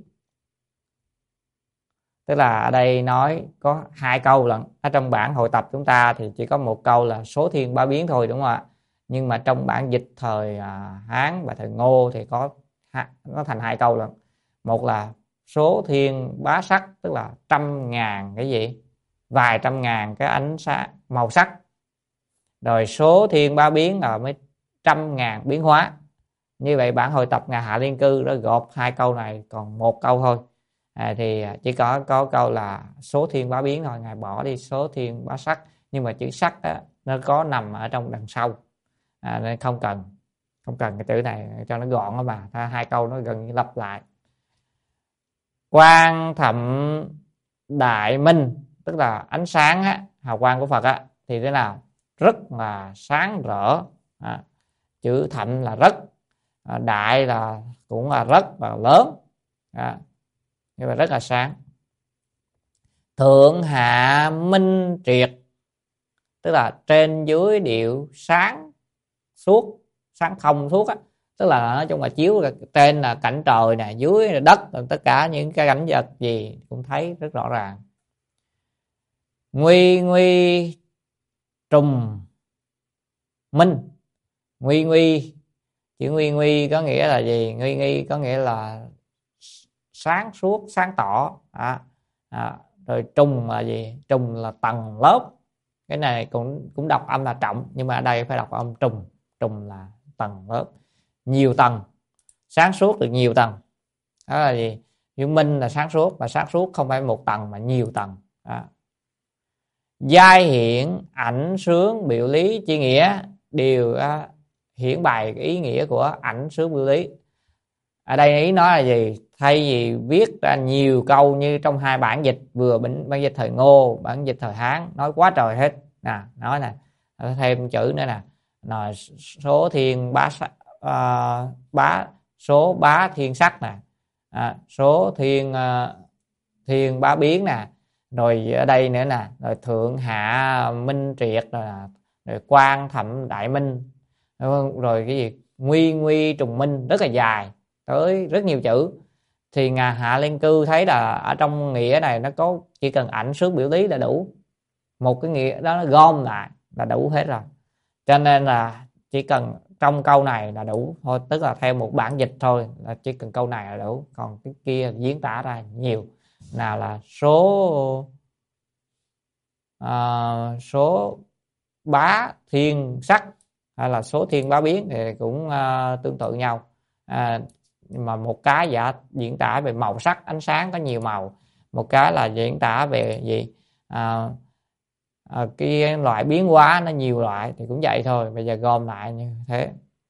Tức là ở đây nói có hai câu lận. Ở trong bản hội tập chúng ta thì chỉ có một câu là số thiên bá biến thôi, đúng không ạ? Nhưng mà trong bản dịch thời Hán và thời Ngô thì nó thành hai câu lận. Một là số thiên bá sắc, tức là 100.000 cái gì, vài trăm ngàn cái ánh sáng màu sắc. Rồi số thiên bá biến là mới 100.000 biến hóa. Như vậy bản hội tập Ngài Hạ Liên Cư đã gộp hai câu này còn một câu thôi. Thì chỉ có câu là số thiên bá biến thôi, Ngài bỏ đi số thiên bá sắc. Nhưng mà chữ sắc đó, nó có nằm ở trong đằng sau, nên không cần cái chữ này cho nó gọn đó mà. Hai câu nó gần như lặp lại. Quang thậm đại minh, tức là ánh sáng hào quang của Phật thì thế nào? Rất là sáng rỡ. Chữ thậm là rất, đại là cũng là rất là lớn, nhưng mà rất là sáng. Thượng hạ minh triệt, tức là trên dưới đều sáng suốt, sáng thông suốt á, tức là nói chung là chiếu trên là cảnh trời nè, dưới là đất, tất cả những cái cảnh vật gì cũng thấy rất rõ ràng. Nguy nguy trùng minh. Nguy nguy, chữ nguy nguy có nghĩa là gì? Nguy nguy có nghĩa là sáng suốt, sáng tỏ. Rồi trùng là gì? Trùng là tầng lớp. Cái này cũng đọc âm là trọng, nhưng mà ở đây phải đọc âm trùng. Trùng là tầng lớp, nhiều tầng, sáng suốt được nhiều tầng. Đó là gì? Chữ minh là sáng suốt, và sáng suốt không phải một tầng mà nhiều tầng. Giai hiện ảnh sướng biểu lý chi nghĩa đều hiển bày ý nghĩa của ảnh sướng biểu lý. Ở đây ý nói là gì? Thay vì viết ra nhiều câu như trong hai bản dịch, vừa bản dịch thời Ngô, bản dịch thời Hán, nói quá trời hết. Nói nè, thêm chữ nữa nè, là số thiên số bá thiên sắc nè, số thiên bá biến nè, rồi ở đây nữa nè, rồi thượng hạ minh triệt, rồi quan thẩm đại minh, rồi cái gì nguy nguy trùng minh, rất là dài, tới rất nhiều chữ. Thì Ngài Hạ Liên Cư thấy là ở trong nghĩa này nó có chỉ cần ảnh sướng biểu lý là đủ, một cái nghĩa đó nó gom lại là đủ hết rồi. Cho nên là chỉ cần trong câu này là đủ thôi, tức là theo một bản dịch thôi là chỉ cần câu này là đủ, còn cái kia diễn tả ra nhiều. Nào là số bá thiên sắc hay là số thiên bá biến thì cũng tương tự nhau. Mà một cái diễn tả về màu sắc ánh sáng có nhiều màu, một cái là diễn tả về gì cái loại biến hóa nó nhiều loại, thì cũng vậy thôi. Bây giờ gom lại như thế.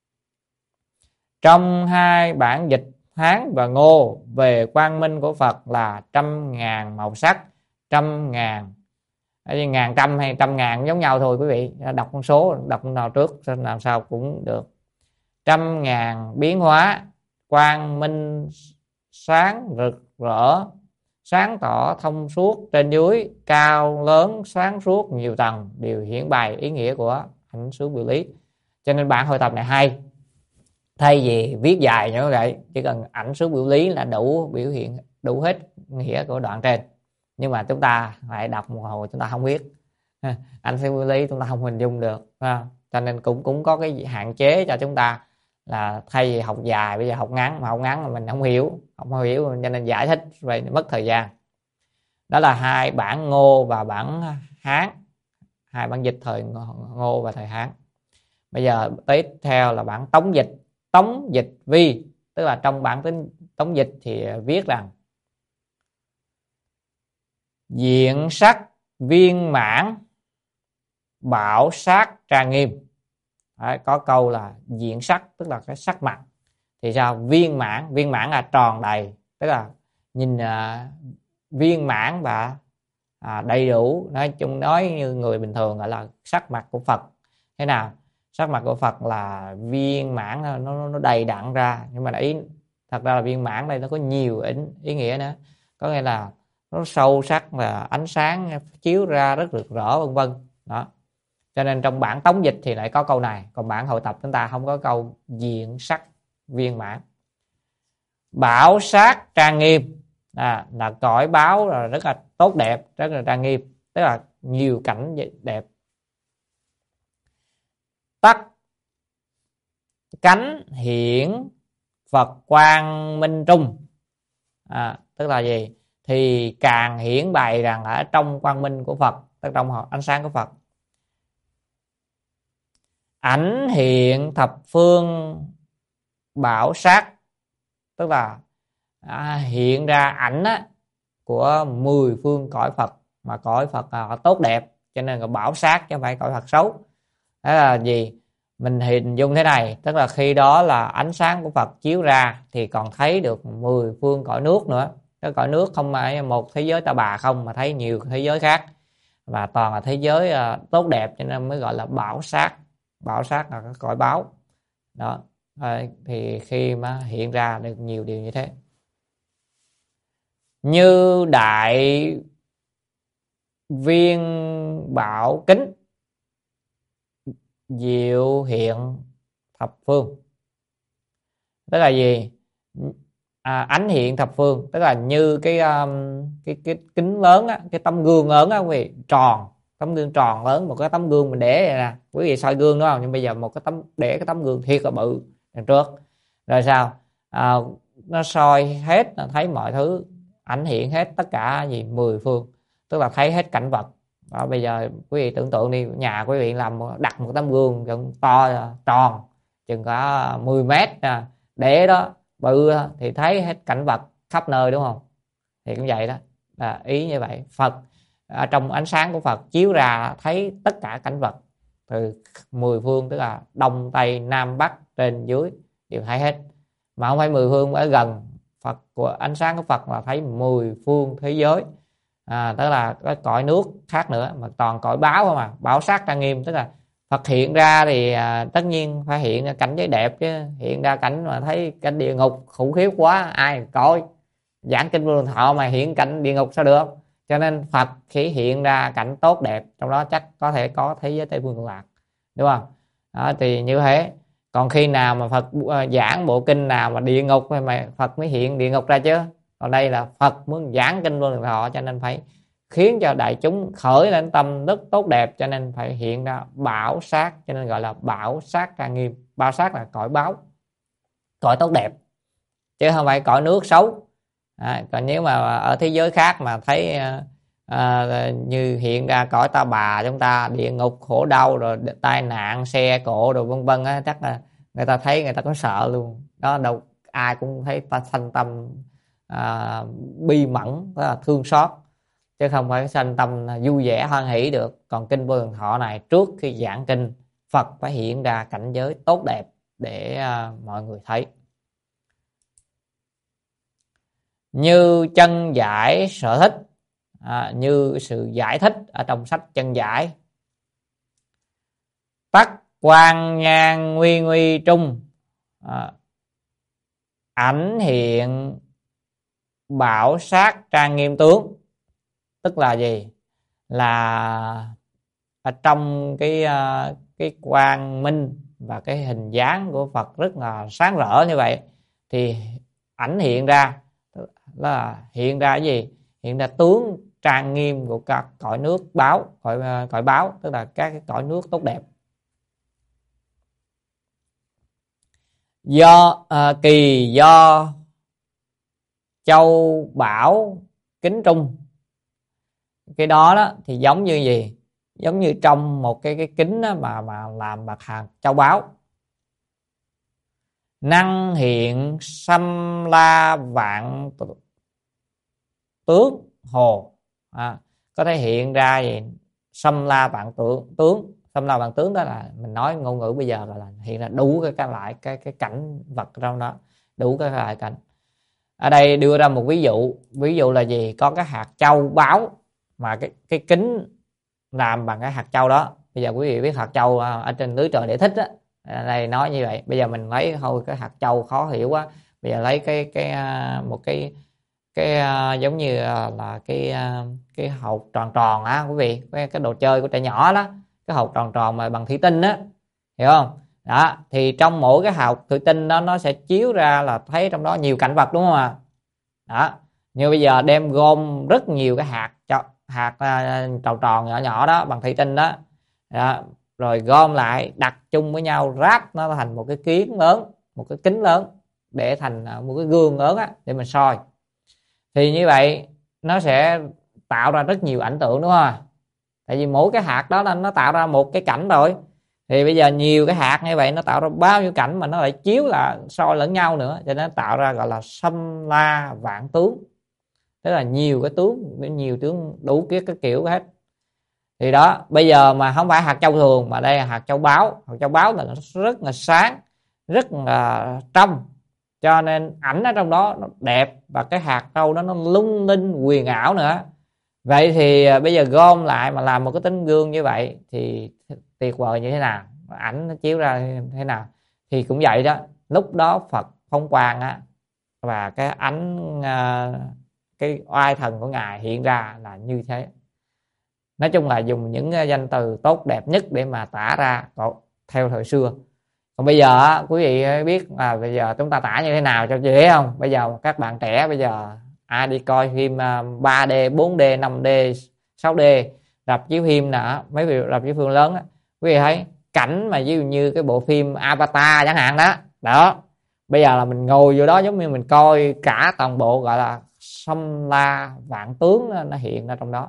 Trong hai bản dịch Hán và Ngô về quang minh của Phật là 100.000 màu sắc, 100.000 ngàn trăm hay 100.000 giống nhau thôi quý vị. Đọc con số, đọc con nào trước làm sao cũng được. 100.000 biến hóa, quang minh sáng rực rỡ, sáng tỏ thông suốt, trên dưới cao lớn sáng suốt nhiều tầng, đều hiển bày ý nghĩa của ảnh sướng biểu lý. Cho nên bản hội tập này hay, thay vì viết dài như vậy, chỉ cần ảnh sướng biểu lý là đủ biểu hiện đủ hết nghĩa của đoạn trên. Nhưng mà chúng ta lại đọc một hồi chúng ta không biết, ảnh sướng biểu lý chúng ta không hình dung được, cho nên cũng có cái hạn chế cho chúng ta, là thay vì học dài bây giờ học ngắn, mà học ngắn mà mình không hiểu cho nên giải thích vậy mất thời gian. Đó là hai bản Ngô và bản Hán, hai bản dịch thời Ngô và thời Hán. Bây giờ tiếp theo là bản Tống dịch. Tống dịch vi, tức là trong bản Tống dịch thì viết rằng diện sắc viên mãn, bảo sát trang nghiêm. Đấy, có câu là diện sắc tức là cái sắc mặt, thì sao? Viên mãn là tròn đầy, tức là nhìn viên mãn và đầy đủ. Nói như người bình thường gọi là sắc mặt của Phật. Thế nào? Sắc mặt của Phật là viên mãn, nó đầy đặn ra. Nhưng mà thật ra là viên mãn đây nó có nhiều ý nghĩa nữa. Có nghĩa là nó sâu sắc, là ánh sáng chiếu ra rất rực rỡ, vân vân. Đó. Cho nên trong bản Tống dịch thì lại có câu này, còn bản hội tập chúng ta không có câu diện sắc viên mãn. Bảo sát trang nghiêm, là cõi báo là rất là tốt đẹp, rất là trang nghiêm, tức là nhiều cảnh đẹp. Tắc cánh hiển Phật quang minh trung, tức là gì? Thì càng hiển bày rằng ở trong quang minh của Phật, tức trong ánh sáng của Phật. Ảnh hiện thập phương bảo sát, tức là hiện ra ảnh của 10 phương cõi Phật, mà cõi Phật là tốt đẹp, cho nên là bảo sát chứ không phải cõi Phật xấu. Đó là gì? Mình hình dung thế này, tức là khi đó là ánh sáng của Phật chiếu ra thì còn thấy được 10 phương cõi nước nữa. Cái cõi nước không phải một thế giới Ta Bà không, mà thấy nhiều thế giới khác, và toàn là thế giới tốt đẹp, cho nên mới gọi là bảo sát. Bảo sát là cái cõi báo đó. Thì khi mà hiện ra được nhiều điều như thế, như đại viên bảo kính, diệu hiện thập phương. Tức là gì? Ánh hiện thập phương, tức là như cái kính lớn á, cái tấm gương lớn á quý vị, tròn, tấm gương tròn lớn, một cái tấm gương mình để vậy nè, quý vị soi gương đúng không? Nhưng bây giờ một cái để cái tấm gương thiệt là bự đằng trước, rồi sao? Nó soi hết, nó thấy mọi thứ, ảnh hiện hết tất cả gì 10 phương, tức là thấy hết cảnh vật. Bây giờ quý vị tưởng tượng đi, nhà quý vị làm đặt một tấm gương to tròn chừng cả 10 mét để đó bự thì thấy hết cảnh vật khắp nơi, đúng không? Thì cũng vậy đó, là ý như vậy. Phật trong ánh sáng của Phật chiếu ra thấy tất cả cảnh vật từ 10 phương, tức là đông tây nam bắc trên dưới đều thấy hết, mà không phải 10 phương ở gần. Phật của ánh sáng của Phật là thấy 10 phương thế giới, tức là cái cõi nước khác nữa, mà toàn cõi báo không, bảo sát trang nghiêm. Tức là Phật hiện ra thì tất nhiên phải hiện ra cảnh giới đẹp chứ, hiện ra cảnh mà thấy cảnh địa ngục khủng khiếp quá ai coi. Giảng kinh Vô Lượng Thọ mà hiện cảnh địa ngục sao được? Cho nên Phật khi hiện ra cảnh tốt đẹp, trong đó chắc có thể có thế giới Tây Phương Cực Lạc, đúng không? Thì như thế. Còn khi nào mà Phật giảng bộ kinh nào mà địa ngục mà Phật mới hiện địa ngục ra chứ. Còn đây là Phật muốn giảng kinh Vô Lượng Thọ, cho nên phải khiến cho đại chúng khởi lên tâm đức tốt đẹp, cho nên phải hiện ra bảo sát, cho nên gọi là bảo sát trang nghiêm. Bảo sát là cõi báo, cõi tốt đẹp, chứ không phải cõi nước xấu. Còn nếu mà ở thế giới khác mà thấy như hiện ra cõi ta bà chúng ta, địa ngục khổ đau rồi tai nạn xe cộ rồi vân vân á, chắc là người ta thấy người ta có sợ luôn đó. Đâu ai cũng thấy ta sanh tâm bi mẫn, đó là thương xót, chứ không phải sanh tâm vui vẻ hoan hỷ được. Còn kinh Vô Lượng Thọ này, trước khi giảng kinh, Phật phải hiện ra cảnh giới tốt đẹp để mọi người thấy. Như chân giải sở thích, như sự giải thích ở trong sách chân giải. Tắc quang nhan nguy nguy trung, ảnh hiện bảo sát trang nghiêm tướng. Tức là gì? Là ở trong cái quang minh và cái hình dáng của Phật rất là sáng rỡ như vậy, thì ảnh hiện ra là hiện ra cái gì? Hiện ra tướng trang nghiêm của các cõi nước báo, cõi báo, tức là các cái cõi nước tốt đẹp. Do châu bảo kính trung. Cái đó thì giống như gì? Giống như trong một cái kính đó mà làm bằng hạt châu báu. Năng hiện xâm la vạn tướng hồ, có thể hiện ra gì? Xâm la vạn tướng. Xâm la vạn tướng đó là mình nói ngôn ngữ bây giờ là hiện ra đủ cái loại cái cảnh vật trong đó, đủ cái loại cảnh. Ở đây đưa ra một ví dụ là gì? Có cái hạt châu báu mà cái kính làm bằng cái hạt châu đó. Bây giờ quý vị biết hạt châu ở trên lưới trời để thích á, đây nói như vậy. Bây giờ mình lấy thôi, cái hạt châu khó hiểu quá, bây giờ lấy một cái giống như là cái hột tròn tròn á quý vị, cái đồ chơi của trẻ nhỏ đó, cái hột tròn tròn mà bằng thủy tinh á, hiểu không? Đó, thì trong mỗi cái hột thủy tinh đó nó sẽ chiếu ra là thấy trong đó nhiều cảnh vật, đúng không ạ? Đó, như bây giờ đem gom rất nhiều cái hạt tròn tròn nhỏ nhỏ đó bằng thủy tinh đó, rồi gom lại đặt chung với nhau, ráp nó thành một cái kiến lớn, một cái kính lớn, để thành một cái gương lớn á, để mình soi. Thì như vậy nó sẽ tạo ra rất nhiều ảnh tượng, đúng không? Tại vì mỗi cái hạt đó nó tạo ra một cái cảnh rồi, thì bây giờ nhiều cái hạt như vậy nó tạo ra bao nhiêu cảnh mà nó lại chiếu là soi lẫn nhau nữa, cho nên tạo ra gọi là xâm la vạn tướng. Tức là nhiều cái tướng, nhiều tướng đủ cái kiểu hết. Thì đó, bây giờ mà không phải hạt châu thường mà đây là hạt châu báu. Hạt châu báu là nó rất là sáng, rất là trong, cho nên ảnh ở trong đó nó đẹp, và cái hạt châu đó nó lung linh huyền ảo nữa. Vậy thì bây giờ gom lại mà làm một cái tấm gương như vậy thì tuyệt vời như thế nào, ảnh nó chiếu ra thế nào? Thì cũng vậy đó, lúc đó Phật Phóng Quang á, và cái ánh cái oai thần của ngài hiện ra là như thế. Nói chung là dùng những danh từ tốt đẹp nhất để mà tả ra theo thời xưa. Còn bây giờ á, quý vị biết là bây giờ chúng ta tả như thế nào cho dễ không? Bây giờ các bạn trẻ bây giờ ai đi coi phim 3D, 4D, 5D, 6D, rạp chiếu phim nè, mấy rạp chiếu phim lớn á, quý vị thấy cảnh mà ví dụ như cái bộ phim Avatar chẳng hạn đó. Đó. Bây giờ là mình ngồi vô đó giống như mình coi cả toàn bộ gọi là xâm la vạn tướng nó hiện ra trong đó.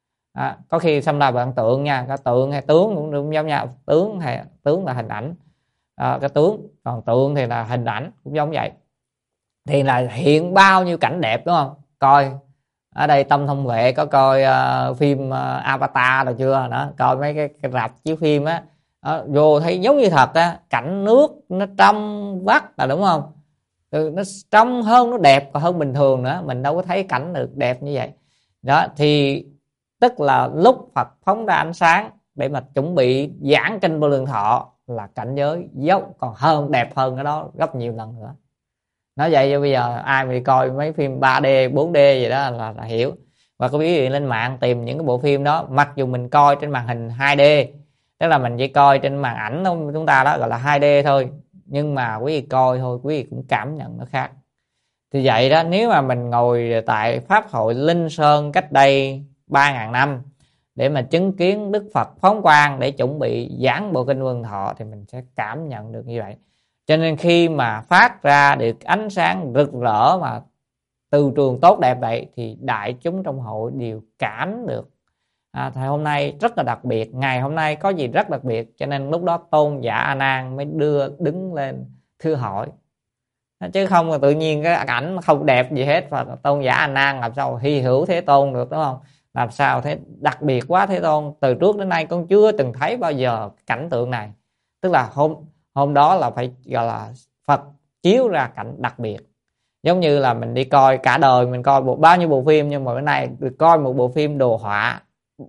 Có khi xâm la vạn tượng nha, cái tượng hay tướng cũng giống nhau. Tướng là hình ảnh, cái tướng, còn tượng thì là hình ảnh, cũng giống vậy. Thì là hiện bao nhiêu cảnh đẹp đúng không? Coi ở đây Tâm Thông Vệ có coi phim Avatar rồi chưa đó, coi mấy cái rạp chiếu phim á, vô thấy giống như thật á, cảnh nước nó trong vắt là đúng không, nó trong hơn, nó đẹp còn hơn bình thường nữa, mình đâu có thấy cảnh được đẹp như vậy đó. Thì tức là lúc Phật phóng ra ánh sáng để mà chuẩn bị giảng kinh Vô Lượng Thọ là cảnh giới dốc còn hơn, đẹp hơn cái đó gấp nhiều lần nữa. Nói vậy cho bây giờ ai mà đi coi mấy phim 3D, 4D gì đó là hiểu. Và quý vị lên mạng tìm những cái bộ phim đó, mặc dù mình coi trên màn hình 2D, tức là mình chỉ coi trên màn ảnh của chúng ta đó gọi là 2D thôi, nhưng mà quý vị coi thôi quý vị cũng cảm nhận nó khác. Thì vậy đó, nếu mà mình ngồi tại Pháp hội Linh Sơn cách đây 3.000 năm để mà chứng kiến Đức Phật phóng quang để chuẩn bị giảng bộ kinh Vô Lượng Thọ thì mình sẽ cảm nhận được như vậy. Cho nên khi mà phát ra được ánh sáng rực rỡ mà từ trường tốt đẹp vậy thì đại chúng trong hội đều cảm được. Thì hôm nay rất là đặc biệt, ngày hôm nay có gì rất đặc biệt, cho nên lúc đó Tôn giả A Nan mới đứng lên thưa hỏi. Chứ không là tự nhiên cái ảnh không đẹp gì hết, và Tôn giả A Nan làm sao hy hữu Thế Tôn được, đúng không? Làm sao thế đặc biệt quá, Thế Tôn từ trước đến nay con chưa từng thấy bao giờ cảnh tượng này. Tức là hôm đó là phải gọi là Phật chiếu ra cảnh đặc biệt. Giống như là mình đi coi cả đời mình coi bao nhiêu bộ phim, nhưng mà bữa nay được coi một bộ phim đồ họa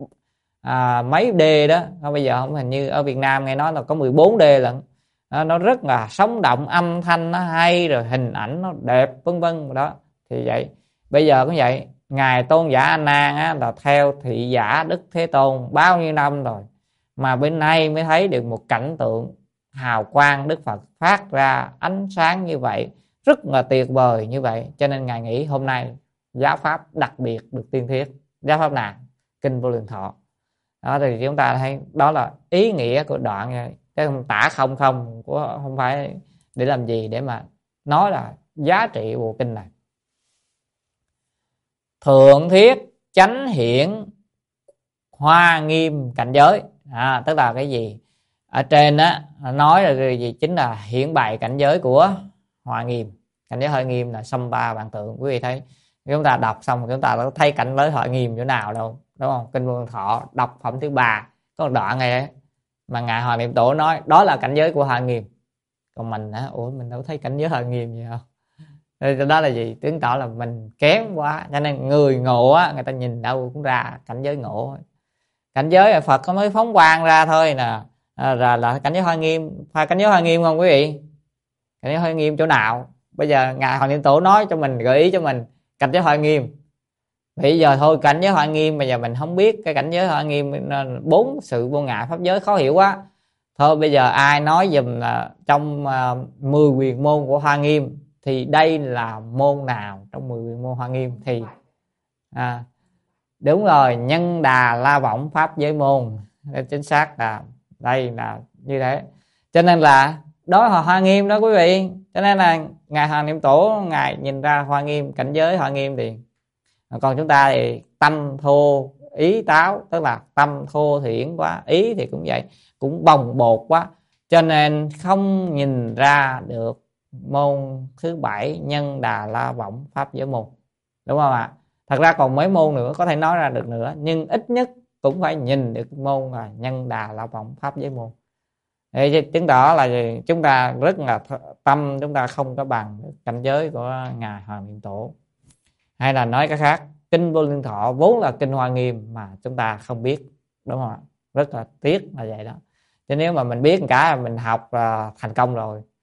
mấy D đó. Bây giờ không, hình như ở Việt Nam nghe nói là có 14D lận. Nó rất là sống động, âm thanh nó hay, rồi hình ảnh nó đẹp, vân vân đó. Thì vậy bây giờ cũng vậy, ngài Tôn giả A Nan á, là theo thị giả Đức Thế Tôn bao nhiêu năm rồi, mà bên nay mới thấy được một cảnh tượng hào quang Đức Phật phát ra ánh sáng như vậy, rất là tuyệt vời như vậy. Cho nên ngài nghĩ hôm nay giáo pháp đặc biệt được tiên thiết. Giáo pháp nào? Kinh Vô Lượng Thọ. Đó thì chúng ta thấy đó là ý nghĩa của đoạn này. Chứ không tả không không phải để làm gì, để mà nói là giá trị bộ kinh này. Thượng thiết chánh hiển hoa nghiêm cảnh giới. Tức là cái gì? Ở trên á nói là cái gì? Chính là hiển bày cảnh giới của hoa nghiêm. Cảnh giới hoa nghiêm là xâm ba vạn tượng. Quý vị thấy chúng ta đọc xong chúng ta có thấy cảnh giới hoa nghiêm chỗ nào đâu, đúng không? Kinh Vô Lượng Thọ đọc phẩm thứ 3 có một đoạn này ấy, mà ngài Hoàng Niệm Tổ nói đó là cảnh giới của hoa nghiêm. Còn mình á, mình đâu thấy cảnh giới hoa nghiêm gì đâu. Đó là gì? Chứng tỏ là mình kém quá. Cho nên người ngộ á, người ta nhìn đâu cũng ra cảnh giới ngộ. Cảnh giới là Phật có mới phóng quang ra thôi nè. Là cảnh giới hoa nghiêm. Phải cảnh giới hoa nghiêm không quý vị? Cảnh giới hoa nghiêm chỗ nào? Bây giờ ngài Hoàng Niệm Tổ nói cho mình, gợi ý cho mình cảnh giới hoa nghiêm. Bây giờ thôi cảnh giới hoa nghiêm bây giờ mình không biết cái cảnh giới hoa nghiêm, 4 sự vô ngại pháp giới khó hiểu quá. Thôi bây giờ ai nói dùm là trong 10 quyền môn của hoa nghiêm thì đây là môn nào trong 10 quyền môn hoa nghiêm? Thì đúng rồi, Nhân Đà La Võng pháp giới môn. Chính xác là đây là như thế. Cho nên là đó là hoa nghiêm đó quý vị. Cho nên là ngài Hoàng Niệm Tổ ngài nhìn ra hoa nghiêm, cảnh giới hoa nghiêm. Thì còn chúng ta thì tâm thô ý táo, tức là tâm thô thiển quá, ý thì cũng vậy, cũng bồng bột quá, cho nên không nhìn ra được môn thứ 7 Nhân Đà La Võng pháp giới môn, đúng không ạ? Thật ra còn mấy môn nữa có thể nói ra được nữa, nhưng ít nhất cũng phải nhìn được môn là Nhân Đà La Võng pháp giới môn. Để chứng tỏ là chúng ta rất là tâm chúng ta không có bằng cảnh giới của ngài Hoàng Niệm Tổ. Hay là nói cái khác, kinh Vô Lượng Thọ vốn là kinh hoa nghiêm mà chúng ta không biết, đúng không ạ? Rất là tiếc là vậy đó. Chứ nếu mà mình biết cả mình học là thành công rồi.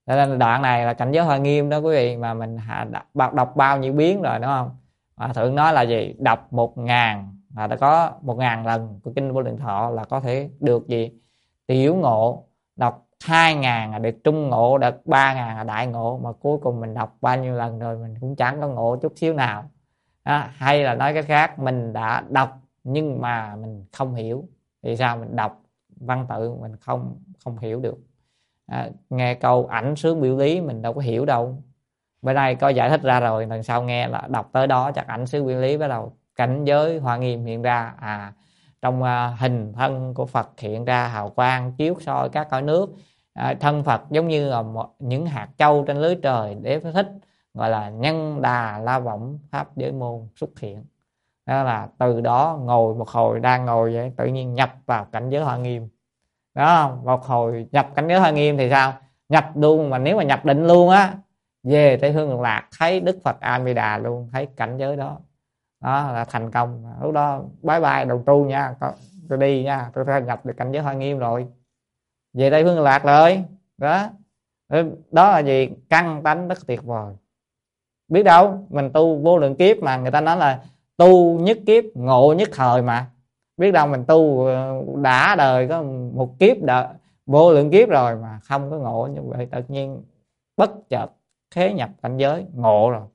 Cho nên đoạn này là cảnh giới Hoa Nghiêm đó quý vị, mà mình đọc bao nhiêu biến rồi đúng không? Hòa thượng nói là gì? Đọc 1000 là đã có 1000 lần của kinh Vô Lượng Thọ là có thể được gì? Tiểu ngộ. Đọc 2000 là được trung ngộ, đọc 3000 là đại ngộ, mà cuối cùng mình đọc bao nhiêu lần rồi mình cũng chẳng có ngộ chút xíu nào. Hay là nói cái khác, mình đã đọc nhưng mà mình không hiểu. Thì sao? Mình đọc văn tự mình không hiểu được. Nghe câu ảnh sướng biểu lý mình đâu có hiểu đâu. Bữa nay có giải thích ra rồi, lần sau nghe là đọc tới đó chắc ảnh sướng biểu lý bắt đầu cảnh giới Hoa Nghiêm hiện ra. Trong hình thân của Phật hiện ra hào quang chiếu soi các cõi nước. Thân Phật giống như là những hạt châu trên lưới trời để thích, gọi là nhân đà la võng pháp giới môn xuất hiện. Đó là từ đó ngồi một hồi, đang ngồi vậy tự nhiên nhập vào cảnh giới Hoa Nghiêm. Đó không? Một hồi nhập cảnh giới Hoa Nghiêm thì sao? Nhập luôn, mà nếu mà nhập định luôn á, về Tây Phương Cực Lạc thấy Đức Phật A Di Đà luôn, thấy cảnh giới đó. Đó là thành công. Lúc đó bye bye đầu tu nha, tôi đi nha, tôi phải nhập được cảnh giới Hoa Nghiêm rồi, về Tây Phương Cực Lạc rồi. Đó là gì? Căn tánh rất tuyệt vời. Biết đâu mình tu vô lượng kiếp, mà người ta nói là tu nhất kiếp ngộ nhất thời mà. Biết đâu mình tu đã đời có một kiếp đời, vô lượng kiếp rồi mà không có ngộ như vậy, tự nhiên bất chợt khế nhập cảnh giới ngộ rồi.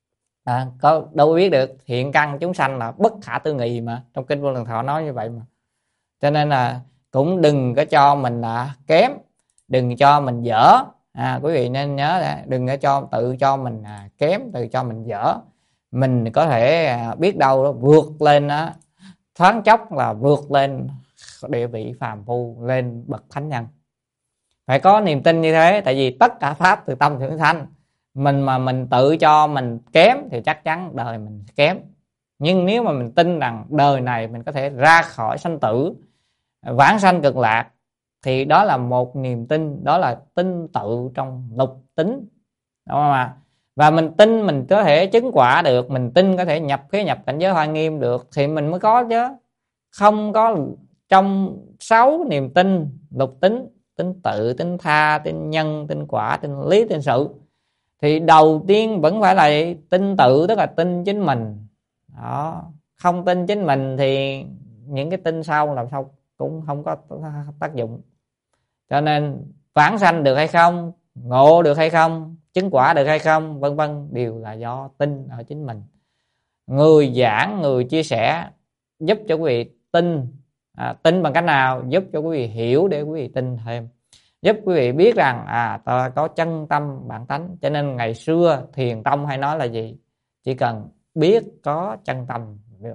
Có đâu biết được, hiện căn chúng sanh là bất khả tư nghị mà, trong kinh Vô Lượng Thọ nói như vậy mà. Cho nên là cũng đừng có cho mình là kém, đừng cho mình dở. Quý vị nên nhớ là đừng có tự cho mình kém, tự cho mình dở. Mình có thể biết đâu đó, vượt lên đó, thoáng chốc là vượt lên địa vị phàm phu, lên bậc thánh nhân. Phải có niềm tin như thế, tại vì tất cả pháp từ tâm thượng sanh. Mình mà mình tự cho mình kém thì chắc chắn đời mình kém. Nhưng nếu mà mình tin rằng đời này mình có thể ra khỏi sanh tử, vãng sanh cực lạc, thì đó là một niềm tin, đó là tin tự trong lục tính, đúng không ạ? Và mình tin mình có thể chứng quả được, mình tin có thể nhập cảnh giới Hoa Nghiêm được, thì mình mới có chứ. Không có trong 6 niềm tin lục tính, tin tự, tin tha, tin nhân, tin quả, tin lý, tin sự, thì đầu tiên vẫn phải là tin tự, tức là tin chính mình. Đó. Không tin chính mình thì những cái tin sau làm sao cũng không có tác dụng. Cho nên vãng sanh được hay không, ngộ được hay không, chứng quả được hay không, vân vân, đều là do tin ở chính mình. Người giảng, người chia sẻ giúp cho quý vị tin. Tin bằng cách nào? Giúp cho quý vị hiểu để quý vị tin thêm, giúp quý vị biết rằng ta có chân tâm bản tánh. Cho nên ngày xưa Thiền Tông hay nói là gì? Chỉ cần biết có chân tâm được.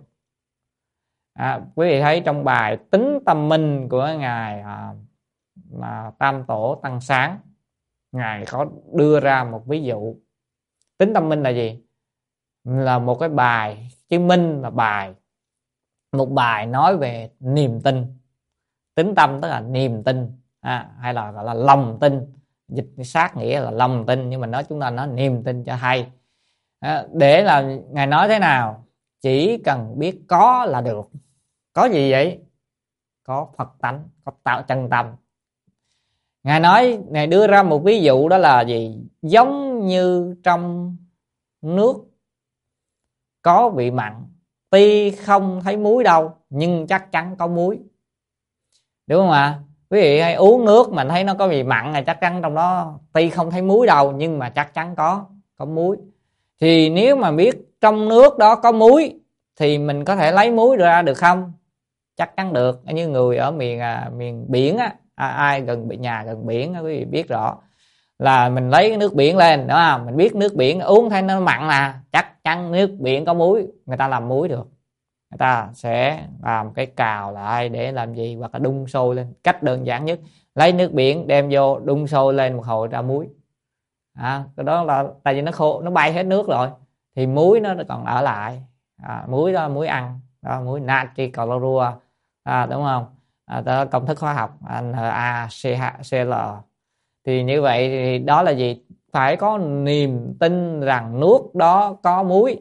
Quý vị thấy trong bài Tính Tâm Minh của ngài Tam Tổ Tăng Sáng, ngài có đưa ra một ví dụ. Tính tâm minh là gì? Là một cái bài, chữ minh là bài, một bài nói về niềm tin. Tính tâm tức là niềm tin, hay là gọi là lòng tin, dịch sát nghĩa là lòng tin, nhưng mà chúng ta nói niềm tin cho hay. Để là ngài nói thế nào? Chỉ cần biết có là được. Có gì vậy? Có Phật tánh, có tạo chân tâm. Ngài đưa ra một ví dụ, đó là gì? Giống như trong nước có vị mặn, tuy không thấy muối đâu nhưng chắc chắn có muối, đúng không ạ? Quý vị hay uống nước mà thấy nó có vị mặn là chắc chắn trong đó tuy không thấy muối đâu nhưng mà chắc chắn có muối. Thì nếu mà biết trong nước đó có muối thì mình có thể lấy muối ra được không? Chắc chắn được. Như người ở miền biển á, ai gần nhà gần biển á, quý vị biết rõ là mình lấy cái nước biển lên, đúng không? Mình biết nước biển uống thấy nó mặn là chắc chắn nước biển có muối. Người ta làm muối được, người ta sẽ làm cái cào lại để làm gì? Hoặc là đun sôi lên. Cách đơn giản nhất, lấy nước biển đem vô đun sôi lên một hồi ra muối. Cái đó là tại vì nó khô, nó bay hết nước rồi thì muối nó còn ở lại. Muối đó muối ăn đó, muối natri clorua, đúng không? Đó công thức hóa học NaCl. Thì như vậy thì đó là gì? Phải có niềm tin rằng nước đó có muối,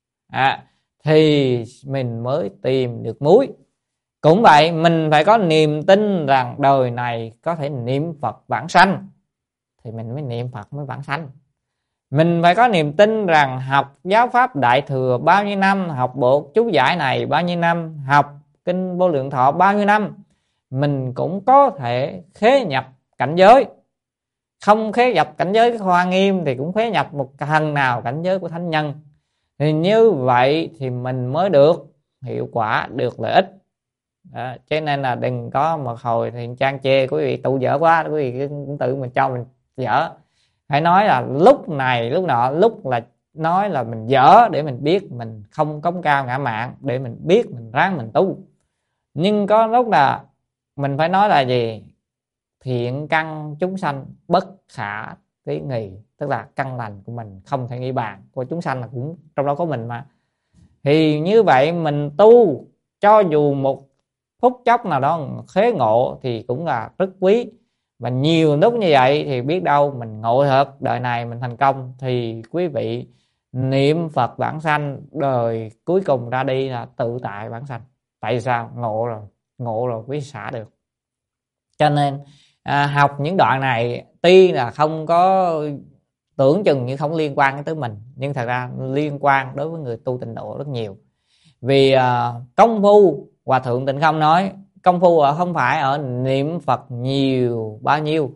thì mình mới tìm được muối. Cũng vậy, mình phải có niềm tin rằng đời này có thể niệm Phật vãng sanh thì mình mới niệm Phật mới vãng sanh. Mình phải có niềm tin rằng học giáo pháp Đại Thừa bao nhiêu năm, học bộ chú giải này bao nhiêu năm, học kinh Vô Lượng Thọ bao nhiêu năm, mình cũng có thể khế nhập cảnh giới. Không khế nhập cảnh giới cái Hoa Nghiêm thì cũng khế nhập một thần nào cảnh giới của thánh nhân. Thì như vậy thì mình mới được hiệu quả, được lợi ích. Đó, cho nên là đừng có một hồi thì Trang chê quý vị tụ dở quá, quý vị cũng tự mình cho mình dở. Hãy nói là lúc này lúc nọ, lúc là nói là mình dở để mình biết mình không cống cao ngã mạn, để mình biết mình ráng mình tu. Nhưng có lúc là mình phải nói là gì? Thiện căn chúng sanh bất khả tí nghì, tức là căn lành của mình không thể nghĩ bàn, của chúng sanh là cũng trong đó có mình mà. Thì như vậy mình tu cho dù một phút chốc nào đó khế ngộ thì cũng là rất quý. Và nhiều lúc như vậy thì biết đâu mình ngộ thật, đời này mình thành công thì quý vị niệm Phật vãng sanh, đời cuối cùng ra đi là tự tại vãng sanh. Tại sao? Ngộ rồi quý xả được. Cho nên học những đoạn này tuy là không có tưởng chừng như không liên quan tới mình, nhưng thật ra liên quan đối với người tu tịnh độ rất nhiều. Vì công phu, Hòa Thượng Tịnh Không nói công phu không phải ở niệm Phật nhiều bao nhiêu,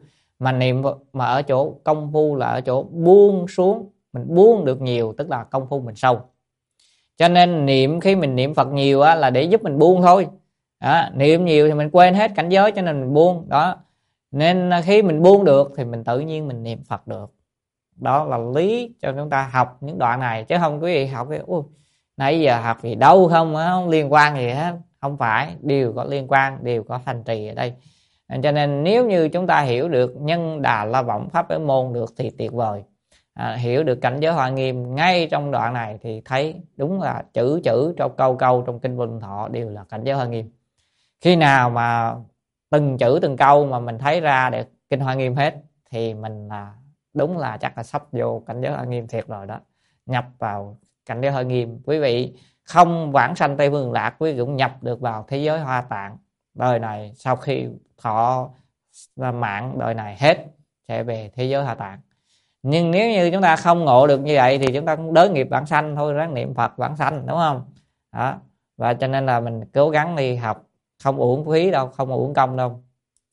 mà ở chỗ công phu là ở chỗ buông xuống. Mình buông được nhiều tức là công phu mình sâu. Cho nên khi mình niệm Phật nhiều là để giúp mình buông thôi. Niệm nhiều thì mình quên hết cảnh giới, cho nên mình buông đó. Nên khi mình buông được thì mình tự nhiên mình niệm Phật được. Đó là lý cho chúng ta học những đoạn này, chứ không quý vị học cái nãy giờ học gì đâu không liên quan gì hết. Không phải, đều có liên quan, đều có thành trì ở đây. Cho nên nếu như chúng ta hiểu được Nhân Đà La Võng Pháp Giới Môn được thì tuyệt vời. Hiểu được cảnh giới Hoa Nghiêm ngay trong đoạn này thì thấy đúng là chữ trong câu trong kinh Vô Lượng Thọ đều là cảnh giới Hoa Nghiêm. Khi nào mà từng chữ từng câu mà mình thấy ra được kinh Hoa Nghiêm hết thì mình là đúng là chắc là sắp vô cảnh giới Hoa Nghiêm thiệt rồi đó. Nhập vào cảnh giới Hoa Nghiêm, quý vị không vãng sanh Tây Phương Lạc, quý vị cũng nhập được vào thế giới Hoa Tạng. Đời này sau khi thọ mạng đời này hết sẽ về thế giới Hoa Tạng. Nhưng nếu như chúng ta không ngộ được như vậy thì chúng ta cũng đới nghiệp vãng sanh thôi, ráng niệm Phật vãng sanh, đúng không? Đó. Và cho nên là mình cố gắng đi học, không uổng phí đâu, không uổng công đâu.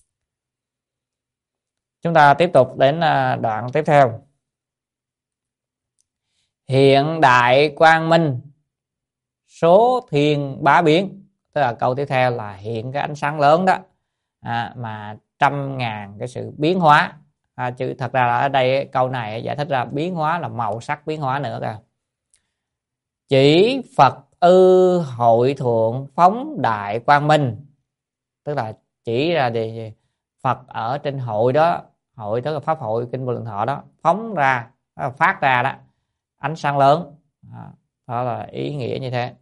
Chúng ta tiếp tục đến đoạn tiếp theo. Hiện đại quang minh số thiên bá biến, tức là câu tiếp theo là hiện cái ánh sáng lớn đó mà trăm ngàn cái sự biến hóa. Chứ thật ra là ở đây câu này giải thích ra biến hóa là màu sắc biến hóa nữa kìa. Chỉ Phật ư hội thượng phóng đại quang minh, tức là chỉ ra gì? Phật ở trên hội đó, hội tức là pháp hội kinh Vô Lượng Thọ đó, phóng ra, phát ra đó ánh sáng lớn. Đó là ý nghĩa như thế.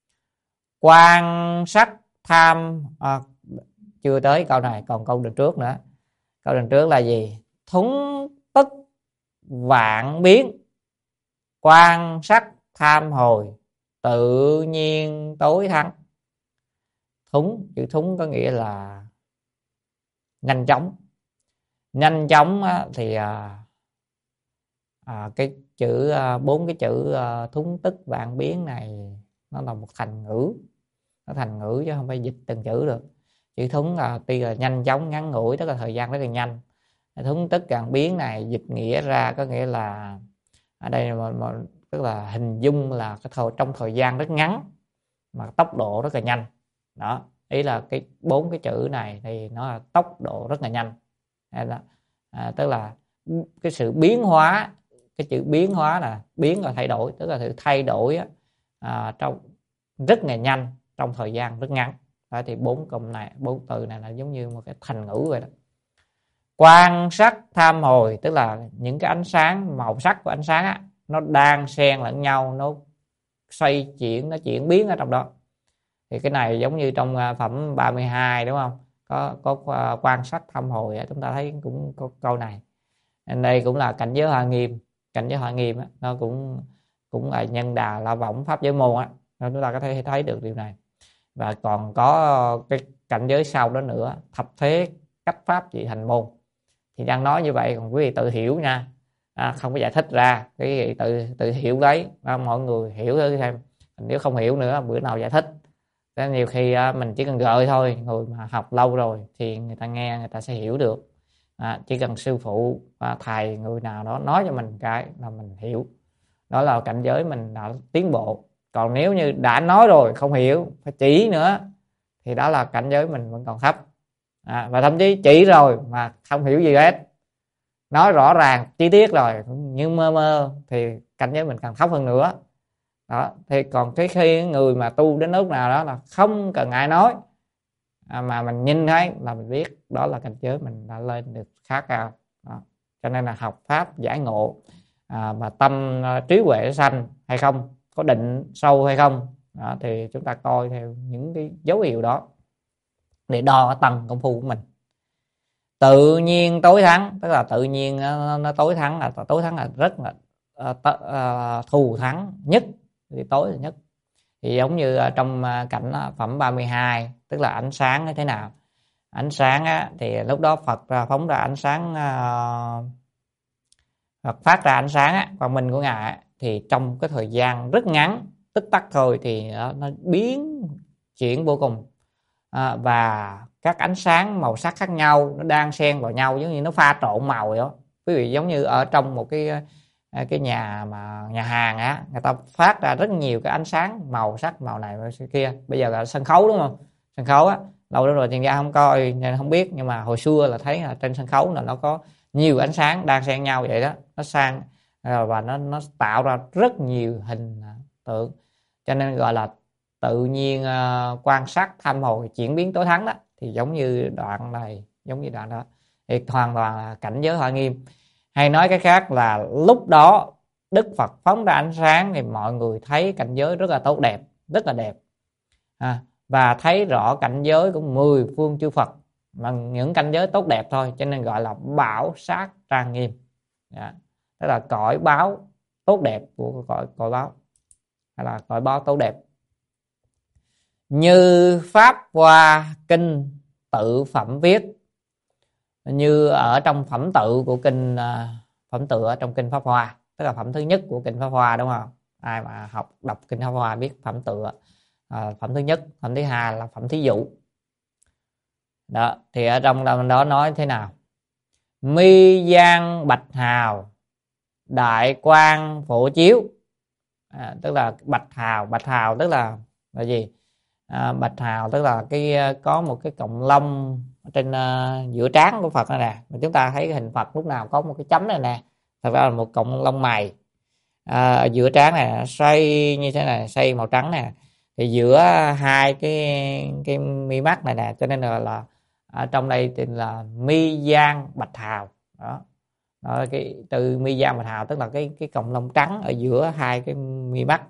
Quan sát tham chưa tới câu này, còn câu đằng trước nữa. Câu đằng trước là gì? Thúng tức vạn biến, quan sát tham hồi, tự nhiên tối thắng. Chữ thúng có nghĩa là nhanh chóng. Nhanh chóng thì cái chữ bốn cái chữ thúng tức vạn biến này nó là một thành ngữ. Nó thành ngữ chứ không phải dịch từng chữ được. Chữ thúng là tuy là nhanh chóng ngắn ngủi, tức là thời gian rất là nhanh. Thúng tức vạn biến này dịch nghĩa ra có nghĩa là ở đây tức là hình dung là trong thời gian rất ngắn mà tốc độ rất là nhanh. Đó, ý là cái bốn cái chữ này thì nó là tốc độ rất là nhanh. Tức là cái sự biến hóa, cái chữ biến hóa là biến là thay đổi, tức là sự thay đổi trong rất là nhanh trong thời gian rất ngắn. Đó, thì bốn từ này là giống như một cái thành ngữ vậy đó. Quan sát tham hồi, tức là những cái ánh sáng, màu sắc của ánh sáng nó đang xen lẫn nhau, nó xoay chuyển, nó chuyển biến ở trong đó. Thì cái này giống như trong phẩm 32 đúng không? Có quan sát tham hồi, chúng ta thấy cũng có câu này. Nên đây cũng là cảnh giới Hoa Nghiêm. Cảnh giới Hoa Nghiêm nó cũng là Nhân Đà La Võng Pháp Giới Môn nên chúng ta có thể thấy được điều này. Và còn có cái cảnh giới sau đó nữa, thập thế cách pháp vị thành môn. thì đang nói như vậy, còn quý vị tự hiểu nha, không có giải thích ra, quý vị tự hiểu đấy, mọi người hiểu thử xem, nếu không hiểu nữa bữa nào giải thích. Thế nhiều khi mình chỉ cần gợi thôi, người mà học lâu rồi thì người ta nghe người ta sẽ hiểu được. Chỉ cần sư phụ thầy người nào đó nói cho mình cái là mình hiểu, đó là cảnh giới mình đã tiến bộ. Còn nếu như đã nói rồi không hiểu, phải chỉ nữa, thì đó là cảnh giới mình vẫn còn thấp. Và thậm chí chỉ rồi mà không hiểu gì hết, nói rõ ràng chi tiết rồi nhưng mơ mơ, thì cảnh giới mình càng thấp hơn nữa. Đó, thì còn cái khi người mà tu đến lúc nào đó là không cần ai nói, mà mình nhìn thấy là mình biết đó là cảnh giới mình đã lên được khá cao. Đó. Cho nên là học pháp giải ngộ, mà tâm trí huệ sanh hay không, có định sâu hay không, thì chúng ta coi theo những cái dấu hiệu đó để đo tầng công phu của mình. Tự nhiên tối thắng, tức là tự nhiên nó tối thắng là rất là thù thắng nhất, thì tối là nhất. Thì giống như trong cảnh phẩm 32, tức là ánh sáng như thế nào. Ánh sáng thì lúc đó Phật phóng ra ánh sáng, Phật phát ra ánh sáng quang minh của Ngài, thì trong cái thời gian rất ngắn, tích tắc thôi, thì nó biến chuyển vô cùng. Và các ánh sáng màu sắc khác nhau nó đang xen vào nhau, giống như nó pha trộn màu vậy đó. Quý vị, giống như ở trong một cái nhà hàng người ta phát ra rất nhiều cái ánh sáng màu sắc, màu này màu kia. Bây giờ là sân khấu đúng không? Sân khấu lâu lắm rồi tiền gia không coi nên không biết, nhưng mà hồi xưa là thấy là trên sân khấu là nó có nhiều ánh sáng đang xen nhau vậy đó, nó sang và nó tạo ra rất nhiều hình tượng, cho nên gọi là tự nhiên quan sát tham hồi chuyển biến tối thắng đó. Thì giống như đoạn này, giống như đoạn đó, thì hoàn toàn là cảnh giới Hoa Nghiêm. Hay nói cái khác là lúc đó Đức Phật phóng ra ánh sáng thì mọi người thấy cảnh giới rất là tốt đẹp, rất là đẹp, và thấy rõ cảnh giới của 10 phương chư Phật bằng những cảnh giới tốt đẹp thôi, cho nên gọi là bảo sát trang nghiêm. Tức là cõi báo tốt đẹp của cõi báo, hay là cõi báo tốt đẹp. Như Pháp Hoa Kinh tự phẩm viết, như ở trong phẩm tự của kinh, phẩm tự ở trong kinh Pháp Hoa, tức là phẩm thứ nhất của kinh Pháp Hoa, đúng không? Ai mà đọc kinh Pháp Hoa biết phẩm tự, phẩm thứ nhất, phẩm thứ hai là phẩm thí dụ. Đó, thì ở trong đó nói thế nào? Mi giang bạch hào, đại quang phổ chiếu. Tức là bạch hào tức là gì? Bạch hào tức là có một cái cọng lông trên giữa trán của Phật này nè. Chúng ta thấy hình Phật lúc nào có một cái chấm này nè, thật ra là một cọng lông mày. Ở giữa trán này xoay như thế này, xoay màu trắng nè, thì giữa hai cái mi mắt này nè, cho nên là ở trong đây thì là mi giang bạch hào. Đó, cái từ mi giang bạch hào tức là cái cọng lông trắng ở giữa hai cái mi mắt.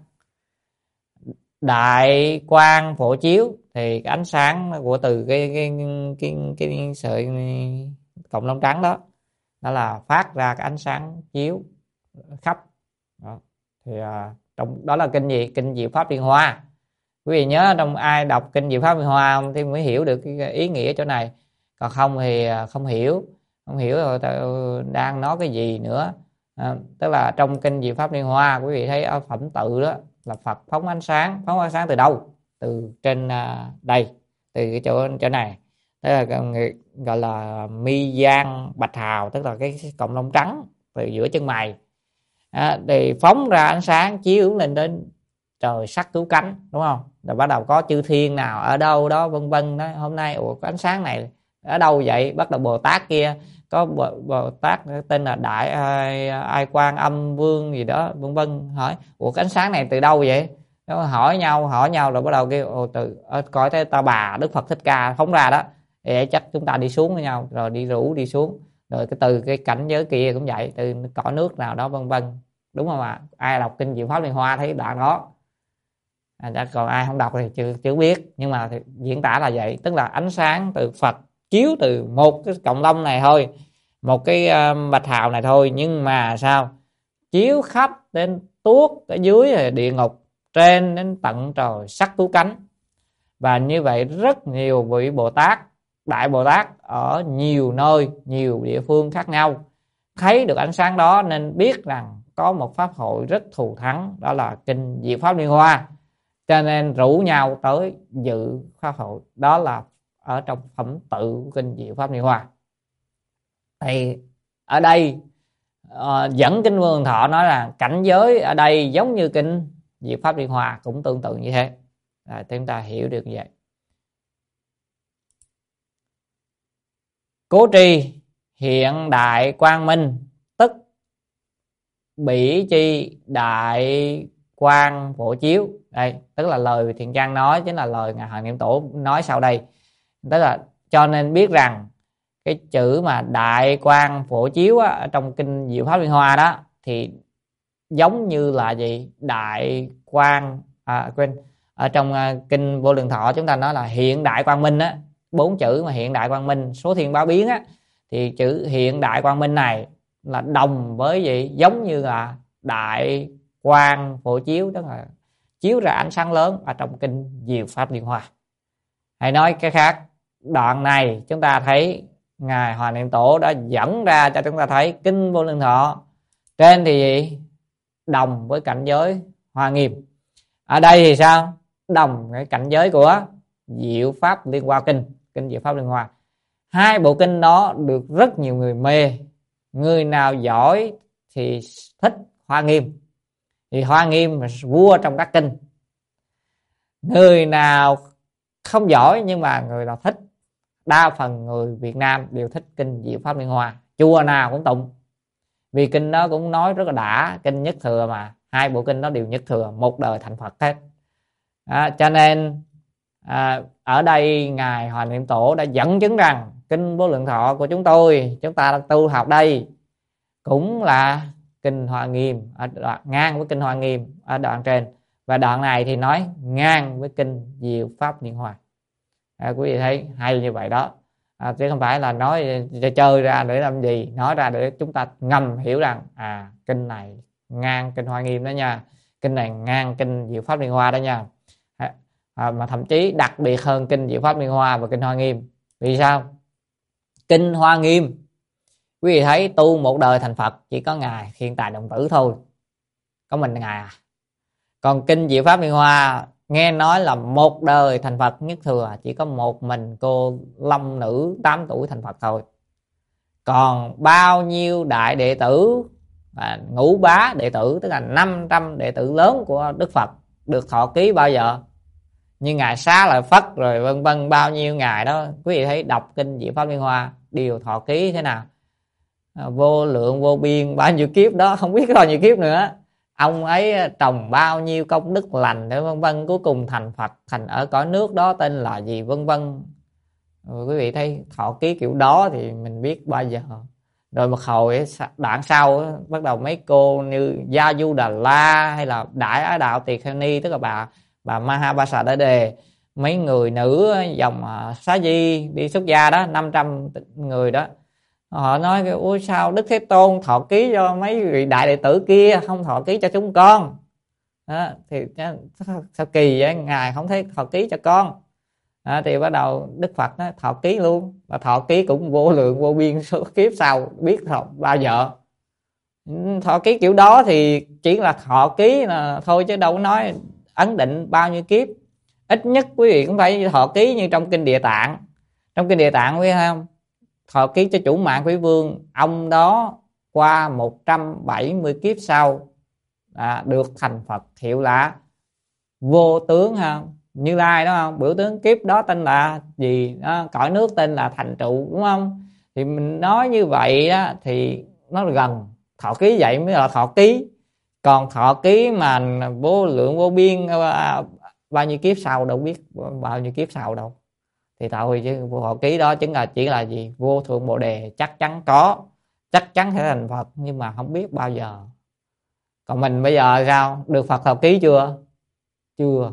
Đại quang phổ chiếu thì cái ánh sáng của từ cái sợi cọng lông trắng đó, đó là phát ra cái ánh sáng chiếu khắp. Đó. Thì trong đó là kinh gì? Kinh Diệu Pháp Liên Hoa. Quý vị nhớ, trong ai đọc kinh Diệu Pháp Liên Hoa không thì mới hiểu được cái ý nghĩa chỗ này, còn không thì không hiểu rồi đang nói cái gì nữa. Tức là trong kinh Diệu Pháp Liên Hoa, quý vị thấy ở phẩm tự đó là Phật phóng ánh sáng từ đâu? Từ trên đây, từ cái chỗ này, tức là gọi là mi giang bạch hào, tức là cái cọng lông trắng từ giữa chân mày, thì phóng ra ánh sáng chiếu lên đến trời sắc cứu cánh, đúng không? Rồi bắt đầu có chư thiên nào ở đâu đó vân vân đó, hôm nay có ánh sáng này ở đâu vậy? Bắt đầu Bồ Tát kia, có Bồ Tát tên là Đại Ai Quan Âm Vương gì đó vân vân, hỏi cái ánh sáng này từ đâu vậy? Nó hỏi nhau rồi bắt đầu kêu từ coi thấy ta bà Đức Phật Thích Ca phóng ra đó, để chắc chúng ta đi xuống với nhau, rồi đi rủ đi xuống. Rồi từ cái cảnh giới kia cũng vậy, từ cõi nước nào đó vân vân, đúng không ạ? Ai đọc kinh Diệu Pháp Liên Hoa thấy đoạn đó, còn ai không đọc thì chưa biết, nhưng mà diễn tả là vậy. Tức là ánh sáng từ Phật chiếu từ một cái cọng lông này thôi, một cái bạch hào này thôi, nhưng mà sao chiếu khắp đến tuốt ở dưới địa ngục, trên đến tận trời sắc cứu cánh. Và như vậy rất nhiều vị Bồ Tát Đại Bồ Tát ở nhiều nơi, nhiều địa phương khác nhau, thấy được ánh sáng đó nên biết rằng có một pháp hội rất thù thắng, đó là kinh Diệu Pháp Liên Hoa, cho nên rủ nhau tới dự pháp hội. Đó là ở trong phẩm tự kinh Diệu Pháp Liên Hoa. Thì ở đây dẫn kinh Vô Lượng Thọ nói là cảnh giới ở đây giống như kinh Diệu Pháp Liên Hoa, cũng tương tự như thế. Chúng ta hiểu được như vậy. Cố trì hiện đại quang minh, tức bỉ chi đại quang phổ chiếu. Đây tức là lời Thiện Trang nói, chính là lời ngài Hoàng Niệm Tổ nói sau đây. Tức là cho nên biết rằng cái chữ mà đại quang phổ chiếu á, ở trong kinh Diệu Pháp Liên Hoa đó thì giống như là gì? Đại quang ở trong kinh Vô Lượng Thọ chúng ta nói là hiện đại quang minh á, 4 chữ mà hiện đại quang minh số thiên báo biến á, thì chữ hiện đại quang minh này là đồng với gì? Giống như là đại quang phổ chiếu, tức là chiếu ra ánh sáng lớn ở trong kinh Diệu Pháp Liên Hoa. Hay nói cái khác, đoạn này chúng ta thấy ngài Hòa Niệm Tổ đã dẫn ra cho chúng ta thấy kinh Vô Lượng Thọ trên thì gì? Đồng với cảnh giới Hoa Nghiêm. Ở đây thì sao? Đồng cái cảnh giới của Diệu Pháp Liên Hoa kinh, kinh Diệu Pháp Liên Hoa. Hai bộ kinh đó được rất nhiều người mê. Người nào giỏi thì thích Hoa Nghiêm, thì Hoa Nghiêm là vua trong các kinh. Người nào không giỏi nhưng mà người nào thích, đa phần người Việt Nam đều thích kinh Diệu Pháp Liên Hoa, chùa nào cũng tụng, vì kinh đó cũng nói rất là đã, kinh nhất thừa mà, hai bộ kinh đó đều nhất thừa, một đời thành Phật hết. Cho nên ở đây ngài Hòa Niệm Tổ đã dẫn chứng rằng kinh Vô Lượng Thọ của chúng ta tu học đây cũng là kinh Hoa Nghiêm, ở đoạn ngang với kinh Hoa Nghiêm ở đoạn trên, và đoạn này thì nói ngang với kinh Diệu Pháp Liên Hoa. Quý vị thấy hay như vậy đó, chứ không phải là nói chơi ra để làm gì, nói ra để chúng ta ngầm hiểu rằng kinh này ngang kinh Hoa Nghiêm đó nha, kinh này ngang kinh Diệu Pháp Liên Hoa đó nha, mà thậm chí đặc biệt hơn kinh Diệu Pháp Liên Hoa và kinh Hoa Nghiêm. Vì sao? Kinh Hoa Nghiêm quý vị thấy tu một đời thành Phật chỉ có ngài Hiện Tại Đồng Tử thôi, có mình ngài Còn kinh Diệu Pháp Liên Hoa nghe nói là một đời thành Phật nhất thừa, chỉ có một mình cô Long Nữ 8 tuổi thành Phật thôi. Còn bao nhiêu đại đệ tử, ngũ bá đệ tử, tức là 500 đệ tử lớn của Đức Phật được thọ ký bao giờ? Như ngài Xá Lợi Phất rồi vân vân, bao nhiêu ngài đó quý vị thấy đọc kinh Diệu Pháp Liên Hoa đều thọ ký thế nào? Vô lượng vô biên bao nhiêu kiếp đó, không biết bao nhiêu kiếp nữa. Ông ấy trồng bao nhiêu công đức lành để vân vân, cuối cùng thành Phật, thành ở cõi nước đó tên là gì vân vân. Quý vị thấy thọ ký kiểu đó thì mình biết bao giờ. Rồi một hồi đoạn sau bắt đầu mấy cô như Gia Du Đà La hay là Đại Á Đạo Tỳ Kheo Ni, tức là bà Mahabasa Đa Đề, mấy người nữ dòng Xá Di đi xuất gia đó, 500 người đó, họ nói ôi sao Đức Thế Tôn thọ ký cho mấy vị đại đệ tử kia, không thọ ký cho chúng con đó, thì sao kỳ vậy, ngài không thấy thọ ký cho con. Thì bắt đầu Đức Phật nói thọ ký luôn, và thọ ký cũng vô lượng vô biên số kiếp sau, biết thọ bao giờ. Thọ ký kiểu đó thì chỉ là thọ ký là thôi, chứ đâu có nói ấn định bao nhiêu kiếp. Ít nhất quý vị cũng phải thọ ký như trong kinh Địa Tạng. Trong kinh Địa Tạng quý vị thấy không, thọ ký cho chủ mạng Quý Vương, ông đó qua 170 kiếp sau được thành Phật, hiệu là Vô Tướng ha, Như Lai đó không, biểu tướng kiếp đó tên là gì đó, cõi nước tên là Thành Trụ, đúng không? Thì mình nói như vậy đó, thì nó gần thọ ký vậy mới là thọ ký. Còn thọ ký mà vô lượng vô biên bao nhiêu kiếp sau đâu biết bao nhiêu kiếp sau đâu. Thì thôi chứ thọ ký đó chỉ là gì, vô thượng bồ đề chắc chắn có, chắc chắn sẽ thành Phật, nhưng mà không biết bao giờ. Còn mình bây giờ sao, được Phật thọ ký chưa? Chưa.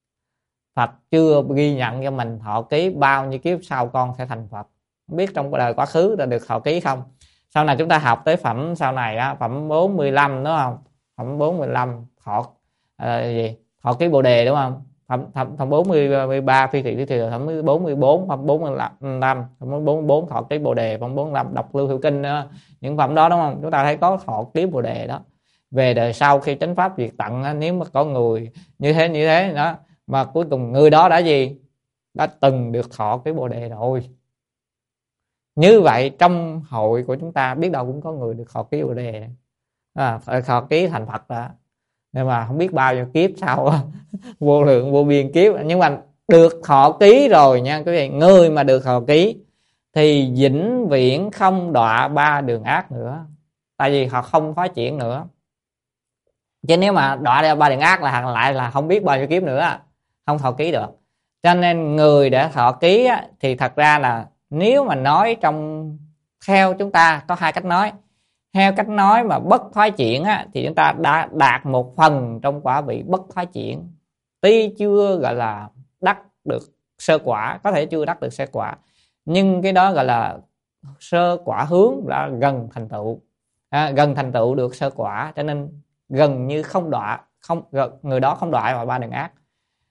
Phật chưa ghi nhận cho mình thọ ký bao nhiêu kiếp sau con sẽ thành Phật, không biết trong đời quá khứ đã được thọ ký không. Sau này chúng ta học tới phẩm sau này á, phẩm 45 đúng không? Phẩm 45 thọ gì? Thọ ký bồ đề đúng không? phẩm 43 phi thị phẩm 44, phẩm 45, phẩm 44 thọ ký Bồ đề, phẩm 45 đọc Lưu Hiệu Kinh đó. Những phẩm đó đúng không? Chúng ta thấy có thọ ký Bồ đề đó. Về đời sau khi chánh pháp diệt tận, nếu mà có người như thế đó, mà cuối cùng người đó đã gì? Đã từng được thọ ký Bồ đề rồi. Như vậy trong hội của chúng ta biết đâu cũng có người được thọ ký Bồ đề, thọ ký thành Phật đó. Nhưng mà không biết bao nhiêu kiếp sau vô lượng vô biên kiếp, nhưng mà được thọ ký rồi nha quý vị. Người mà được thọ ký thì vĩnh viễn không đọa ba đường ác nữa, tại vì họ không phát triển nữa. Chứ nếu mà đọa ra ba đường ác là lại là không biết bao nhiêu kiếp nữa, không thọ ký được. Cho nên người đã thọ ký á, thì thật ra là nếu mà nói theo chúng ta có hai cách nói. Theo cách nói mà bất thoái chuyển á, thì chúng ta đã đạt một phần trong quả vị bất thoái chuyển, tuy chưa gọi là đắc được sơ quả, có thể chưa đắc được sơ quả, nhưng cái đó gọi là sơ quả hướng, đã gần thành tựu, gần thành tựu được sơ quả, cho nên gần như không đọa, người đó không đọa vào ba đường ác,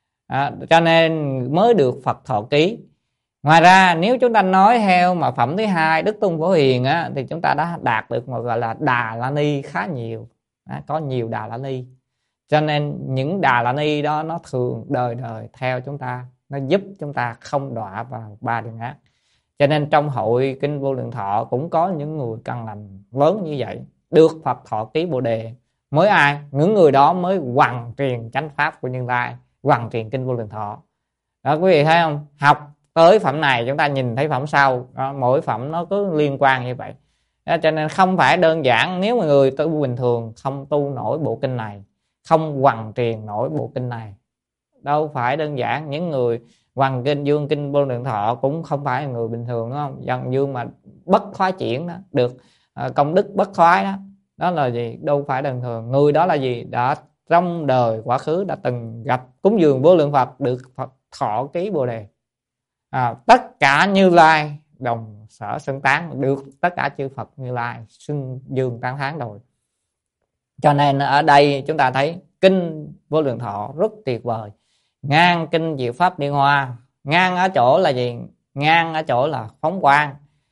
cho nên mới được Phật thọ ký. Ngoài ra nếu chúng ta nói theo mà phẩm thứ hai Đức Tung Phổ Hiền á, thì chúng ta đã đạt được một gọi là Đà La Ni khá nhiều, có nhiều Đà La Ni. Cho nên những Đà La Ni đó nó thường đời đời theo chúng ta, nó giúp chúng ta không đọa vào ba đường ác. Cho nên trong hội Kinh Vô Lượng Thọ cũng có những người căn lành lớn như vậy, được Phật thọ ký Bồ đề. Mới ai? Những người đó mới hoằng truyền chánh pháp của Như Lai, hoằng truyền Kinh Vô Lượng Thọ. Đó quý vị thấy không? Học tới phẩm này chúng ta nhìn thấy phẩm sau, mỗi phẩm nó cứ liên quan như vậy. Cho nên không phải đơn giản nếu mà người tu bình thường không tu nổi bộ kinh này, không hoằng truyền nổi bộ kinh này, đâu phải đơn giản. Những người hoằng kinh dương Kinh Vô Lượng Thọ cũng không phải là người bình thường, đúng không? Dần dương mà bất thoái chuyển đó, được công đức bất thoái đó, đó là gì? Đâu phải bình thường. Người đó là gì? Đã trong đời quá khứ đã từng gặp cúng dường vô lượng Phật, được Phật thọ ký Bồ đề. Tất cả Như Lai đồng sở xưng tán, được tất cả chư Phật Như Lai xưng dương tán thán rồi. Cho nên ở đây chúng ta thấy Kinh Vô Lượng Thọ rất tuyệt vời, ngang Kinh Diệu Pháp Liên Hoa. Ngang ở chỗ là gì? Ngang ở chỗ là phóng quang.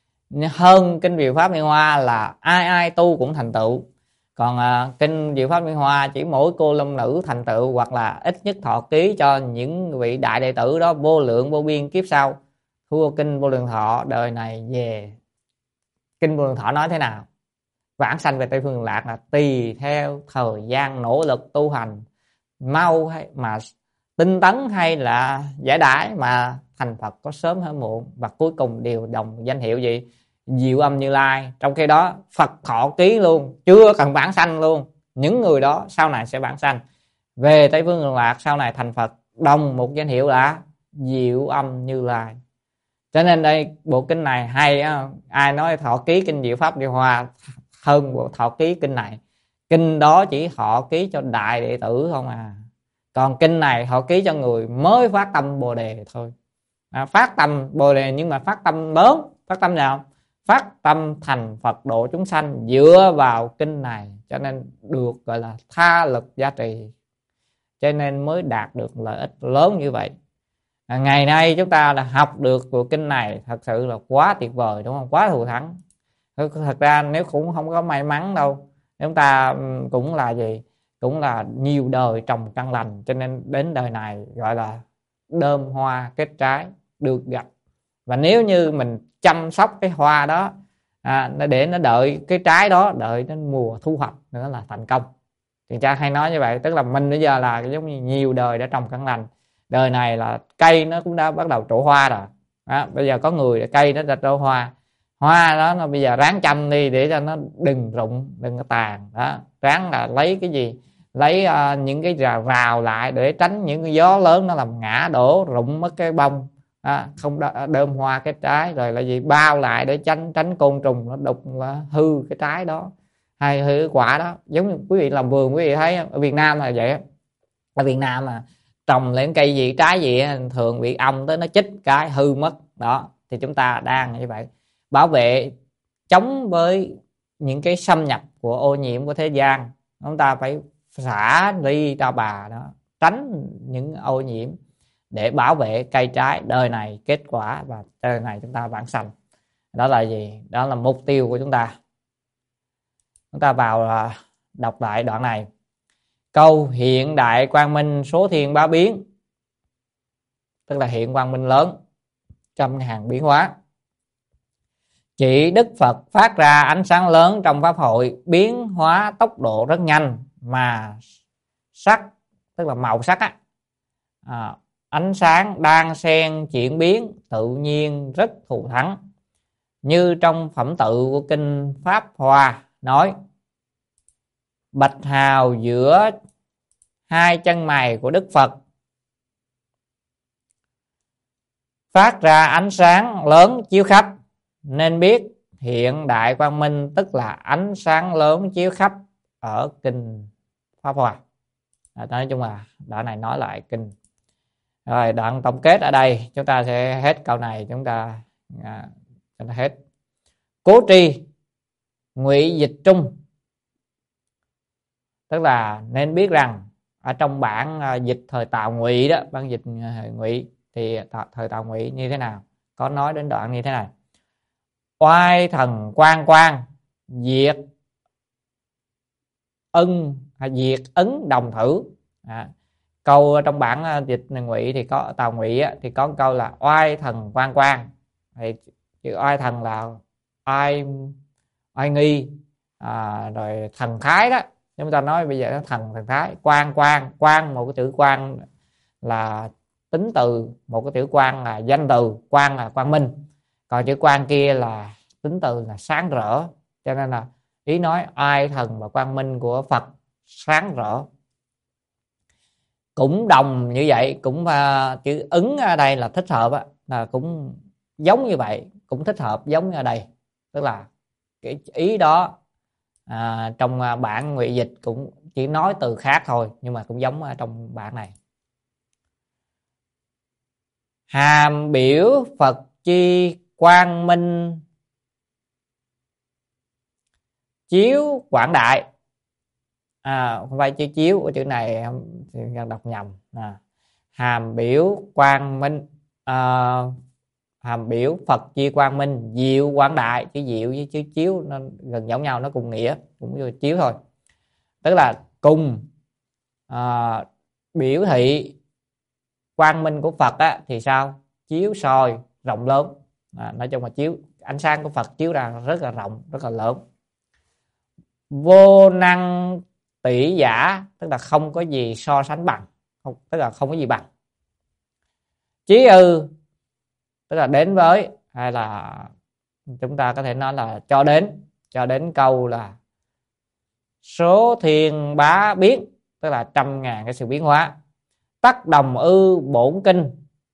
Hơn Kinh Diệu Pháp Liên Hoa là ai ai tu cũng thành tựu. Còn Kinh Diệu Pháp Liên Hoa chỉ mỗi cô lâm nữ thành tựu, hoặc là ít nhất thọ ký cho những vị đại đệ tử đó vô lượng vô biên kiếp sau. Thua Kinh Vô Lượng Thọ đời này về. Kinh Vô Lượng Thọ nói thế nào? Vãng sanh về Tây Phương Cực Lạc là tùy theo thời gian nỗ lực tu hành, mau hay mà tinh tấn hay là giải đãi mà thành Phật có sớm hay muộn, và cuối cùng đều đồng danh hiệu gì? Diệu Âm Như Lai. Trong khi đó Phật thọ ký luôn, chưa cần vãng sanh luôn. Những người đó sau này sẽ vãng sanh về Tây Phương Cực Lạc, sau này thành Phật, đồng một danh hiệu là Diệu Âm Như Lai. Cho nên đây bộ kinh này hay á. Ai nói thọ ký Kinh Diệu Pháp Liên Hoa hơn bộ thọ ký kinh này. Kinh đó chỉ thọ ký cho đại đệ tử không à. Còn kinh này thọ ký cho người mới phát tâm Bồ đề thôi. Phát tâm Bồ đề nhưng mà phát tâm lớn. Phát tâm nào? Phát tâm thành Phật độ chúng sanh dựa vào kinh này, cho nên được gọi là tha lực giá trị, cho nên mới đạt được lợi ích lớn như vậy. Ngày nay chúng ta đã học được bộ kinh này thật sự là quá tuyệt vời, đúng không? Quá thù thắng. Thật ra nếu cũng không có may mắn đâu, chúng ta cũng là gì? Cũng là nhiều đời trồng căn lành, cho nên đến đời này gọi là đơm hoa kết trái, được gặp. Và nếu như mình chăm sóc cái hoa đó, để nó đợi cái trái đó, đợi đến mùa thu hoạch nữa là thành công. Thì cha hay nói như vậy, tức là mình bây giờ là giống như nhiều đời đã trồng căn lành, đời này là cây nó cũng đã bắt đầu trổ hoa rồi. Bây giờ có người cây nó đã trổ hoa, hoa đó nó bây giờ ráng chăm đi để cho nó đừng rụng, đừng có tàn đó. Ráng là lấy cái gì? Lấy những cái rào lại để tránh những cái gió lớn nó làm ngã đổ rụng mất cái bông, không đơm hoa cái trái. Rồi là gì? Bao lại để tránh côn trùng nó đục hư cái trái đó hay hư cái quả đó. Giống như quý vị làm vườn, quý vị thấy ở Việt Nam là vậy. Ở Việt Nam mà trồng lên cây gì trái gì thường bị ong tới nó chích cái hư mất đó. Thì chúng ta đang như vậy, bảo vệ chống với những cái xâm nhập của ô nhiễm của thế gian. Chúng ta phải xả ly ta bà đó, tránh những ô nhiễm, để bảo vệ cây trái đời này kết quả và đời này chúng ta vãng sanh. Đó là gì? Đó là mục tiêu của chúng ta. Chúng ta vào đọc lại đoạn này. Câu hiện đại quang minh số thiên bá biến, tức là hiện quang minh lớn, trăm ngàn biến hóa. Chỉ Đức Phật phát ra ánh sáng lớn trong pháp hội, biến hóa tốc độ rất nhanh, mà sắc, tức là màu sắc á, ánh sáng đan xen chuyển biến tự nhiên rất thù thắng. Như trong phẩm tự của kinh Pháp Hoa nói: bạch hào giữa hai chân mày của Đức Phật phát ra ánh sáng lớn chiếu khắp, nên biết hiện đại quang minh tức là ánh sáng lớn chiếu khắp ở kinh Pháp Hoa. Nói chung là đoạn này nói lại kinh. Rồi đoạn tổng kết ở đây chúng ta sẽ hết câu này, chúng ta hết. Cố tri ngụy dịch trung, tức là nên biết rằng ở trong bản dịch thời Tào Ngụy đó, bản dịch Ngụy thì thời Tào Ngụy như thế nào, có nói đến đoạn như thế này: oai thần quang quang, diệt diệt ấn đồng thử. Câu trong bản dịch Ngụy thì có Tào Ngụy thì có câu là oai thần quang quang, thì chữ oai thần là oai nghi, rồi thần thái đó. Chúng ta nói bây giờ nó thần thái. Quang, một cái chữ quang là tính từ, một cái chữ quang là danh từ, quang là quang minh, còn chữ quang kia là tính từ là sáng rỡ. Cho nên là ý nói oai thần và quang minh của Phật sáng rỡ. Cũng đồng như vậy, cũng chữ ứng ở đây là thích hợp á, là cũng giống như vậy, cũng thích hợp giống như ở đây, tức là cái ý đó trong bản ngụy dịch cũng chỉ nói từ khác thôi, nhưng mà cũng giống trong bản này. Hàm biểu Phật chi quang minh chiếu quảng đại, không phải chữ chiếu, của chữ này đọc nhầm. Hàm biểu quang minh, hàm biểu Phật chi quang minh diệu quảng đại. Chữ diệu với chữ chiếu nó gần giống nhau, nó cùng nghĩa, cũng như chiếu thôi, tức là cùng biểu thị quang minh của Phật thì sao? Chiếu soi rộng lớn. Nói chung là chiếu, ánh sáng của Phật chiếu ra rất là rộng, rất là lớn. Vô năng tỷ giả, tức là không có gì so sánh bằng, tức là không có gì bằng. Chí ư, tức là đến với, hay là chúng ta có thể nói là cho đến câu là số thiên bá biến, tức là trăm ngàn cái sự biến hóa. Tắc đồng ư bổn kinh,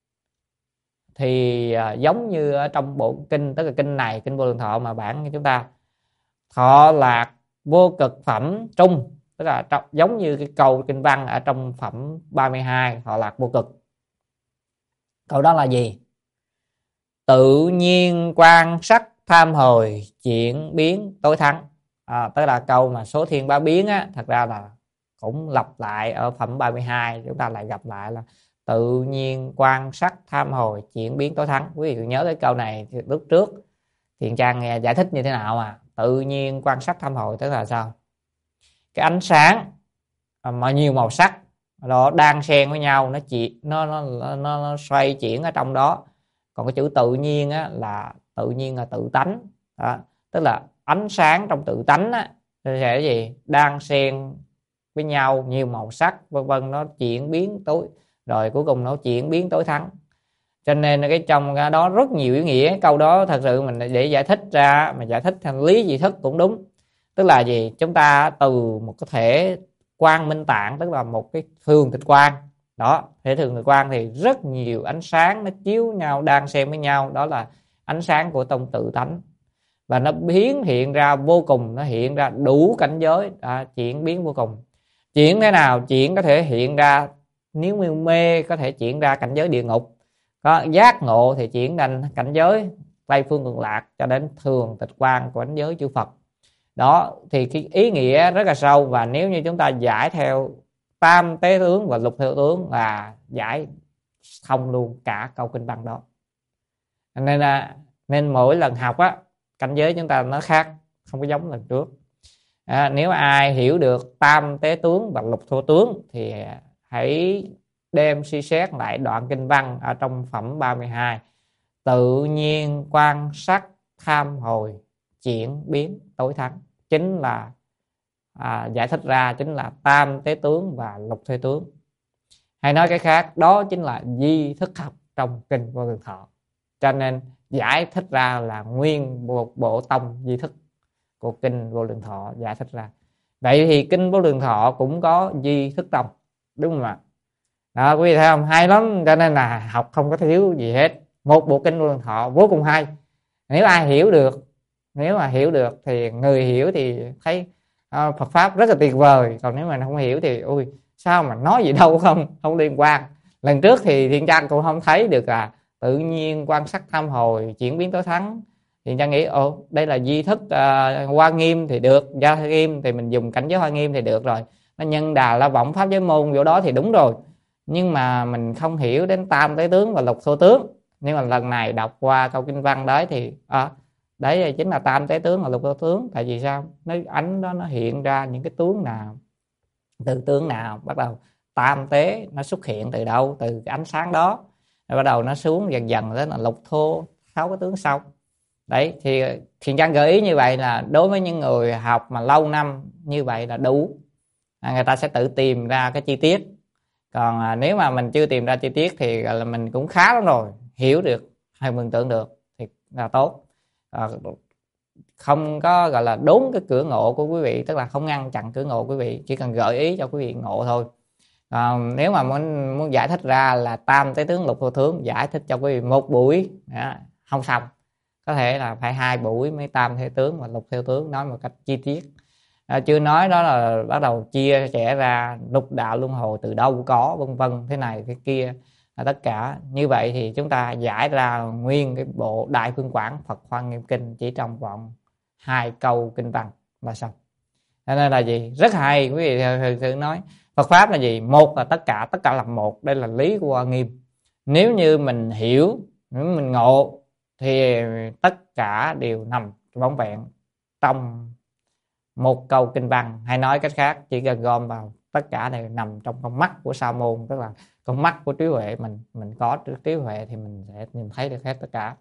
thì giống như ở trong bổn kinh, tức là kinh này, kinh Vô Lượng Thọ mà bản chúng ta, thọ lạc vô cực phẩm trung, tức là giống như cái câu kinh văn ở trong phẩm 32 thọ lạc vô cực. Câu đó là gì? Tự nhiên quan sắc tham hồi chuyển biến tối thắng. Tức là câu mà số thiên bá biến thật ra là cũng lặp lại ở phẩm 32, chúng ta lại gặp lại là tự nhiên quan sắc tham hồi chuyển biến tối thắng. Quý vị nhớ cái câu này lúc trước Thiện Trang giải thích như thế nào mà tự nhiên quan sát tham hồi, tức là sao? Cái ánh sáng mà nhiều màu sắc đó đang xen với nhau, nó xoay chuyển ở trong đó. Còn cái chữ tự nhiên là tự nhiên là tự tánh đó. Tức là ánh sáng trong tự tánh sẽ cái gì? Đang xen với nhau nhiều màu sắc vân vân, nó chuyển biến tối, rồi cuối cùng nó chuyển biến tối thắng. Cho nên cái trong đó rất nhiều ý nghĩa. Câu đó thật sự mình để giải thích ra, mà giải thích thành lý dị thức cũng đúng. Tức là gì? Chúng ta từ một cái thể quang minh tạng, tức là một cái thường tịch quang đó, thể thường tịch quang thì rất nhiều ánh sáng nó chiếu nhau đang xen với nhau, đó là ánh sáng của tông tự tánh, và nó biến hiện ra vô cùng, nó hiện ra đủ cảnh giới, chuyển biến vô cùng. Chuyển thế nào? Chuyển có thể hiện ra, nếu mê có thể chuyển ra cảnh giới địa ngục, có giác ngộ thì chuyển thành cảnh giới Tây Phương Cực Lạc, cho đến thường tịch quang của cảnh giới chư Phật. Đó thì cái ý nghĩa rất là sâu, và nếu như chúng ta giải theo tam tế tướng và lục theo tướng là giải thông luôn cả câu kinh văn đó. Nên mỗi lần học á, cảnh giới chúng ta nó khác, không có giống lần trước. Nếu ai hiểu được tam tế tướng và lục thô tướng thì hãy đem suy xét lại đoạn kinh văn ở trong phẩm 32: tự nhiên quan sát tham hồi chuyển biến tối thắng, chính là giải thích ra chính là tam tế tướng và lục thê tướng. Hay nói cái khác, đó chính là di thức học trong kinh Vô Lượng Thọ. Cho nên giải thích ra là nguyên một bộ tông di thức của kinh Vô Lượng Thọ giải thích ra. Vậy thì kinh Vô Lượng Thọ cũng có di thức tông, đúng không ạ? Đó, quý vị thấy không? Hay lắm. Cho nên là học không có thiếu gì hết. Một bộ kinh Vô Lượng Thọ vô cùng hay. Nếu ai hiểu được, nếu mà hiểu được thì người hiểu thì thấy Phật pháp rất là tuyệt vời. Còn nếu mà không hiểu thì ui, sao mà nói gì đâu, không liên quan. Lần trước thì Thiện Trang cũng không thấy được là tự nhiên quan sát tham hồi chuyển biến tối thắng. Thiện Trang nghĩ đây là di thức Hoa Nghiêm thì được, Gia Nghiêm thì mình dùng cảnh giới Hoa Nghiêm thì được rồi. Nó Nhân Đà La Vọng Pháp Giới Môn chỗ đó thì đúng rồi. Nhưng mà mình không hiểu đến tam tế tướng và lục thô tướng. Nhưng mà lần này đọc qua câu kinh văn đấy thì đấy chính là tam tế tướng và lục thô tướng. Tại vì sao? Nó ánh đó nó hiện ra những cái tướng nào, từ tướng nào bắt đầu tam tế nó xuất hiện từ đâu, từ cái ánh sáng đó rồi bắt đầu nó xuống dần dần đến là lục thô, 6 cái tướng sau. Đấy thì Thiện Trang gợi ý như vậy là đối với những người học mà lâu năm như vậy là đủ. Người ta sẽ tự tìm ra cái chi tiết. Còn nếu mà mình chưa tìm ra chi tiết thì là mình cũng khá lắm rồi, hiểu được hay mường tượng được thì là tốt. Không có gọi là đốn cái cửa ngộ của quý vị, tức là không ngăn chặn cửa ngộ quý vị, chỉ cần gợi ý cho quý vị ngộ thôi. Nếu mà muốn giải thích ra là tam tế tướng lục thô tướng, giải thích cho quý vị một buổi không xong, có thể là phải 2 buổi mới tam thế tướng và lục theo tướng nói một cách chi tiết. Chưa nói đó là bắt đầu chia sẻ ra lục đạo luân hồi từ đâu có, vân vân, thế này thế kia, tất cả như vậy thì chúng ta giải ra nguyên cái bộ Đại Phương Quảng Phật Hoa Nghiêm Kinh chỉ trong vòng 2 câu kinh văn là xong. Nên là gì? Rất hay. Quý vị thử nói Phật pháp là gì? Một là tất cả là một. Đây là lý của Hoa Nghiêm. Nếu như mình hiểu, nếu mình ngộ thì tất cả đều nằm vỏn vẹn trong một câu kinh văn. Hay nói cách khác, chỉ cần gom vào tất cả đều nằm trong con mắt của Sa môn, tức là con mắt của trí huệ. Mình có trí huệ thì mình sẽ nhìn thấy được hết tất cả.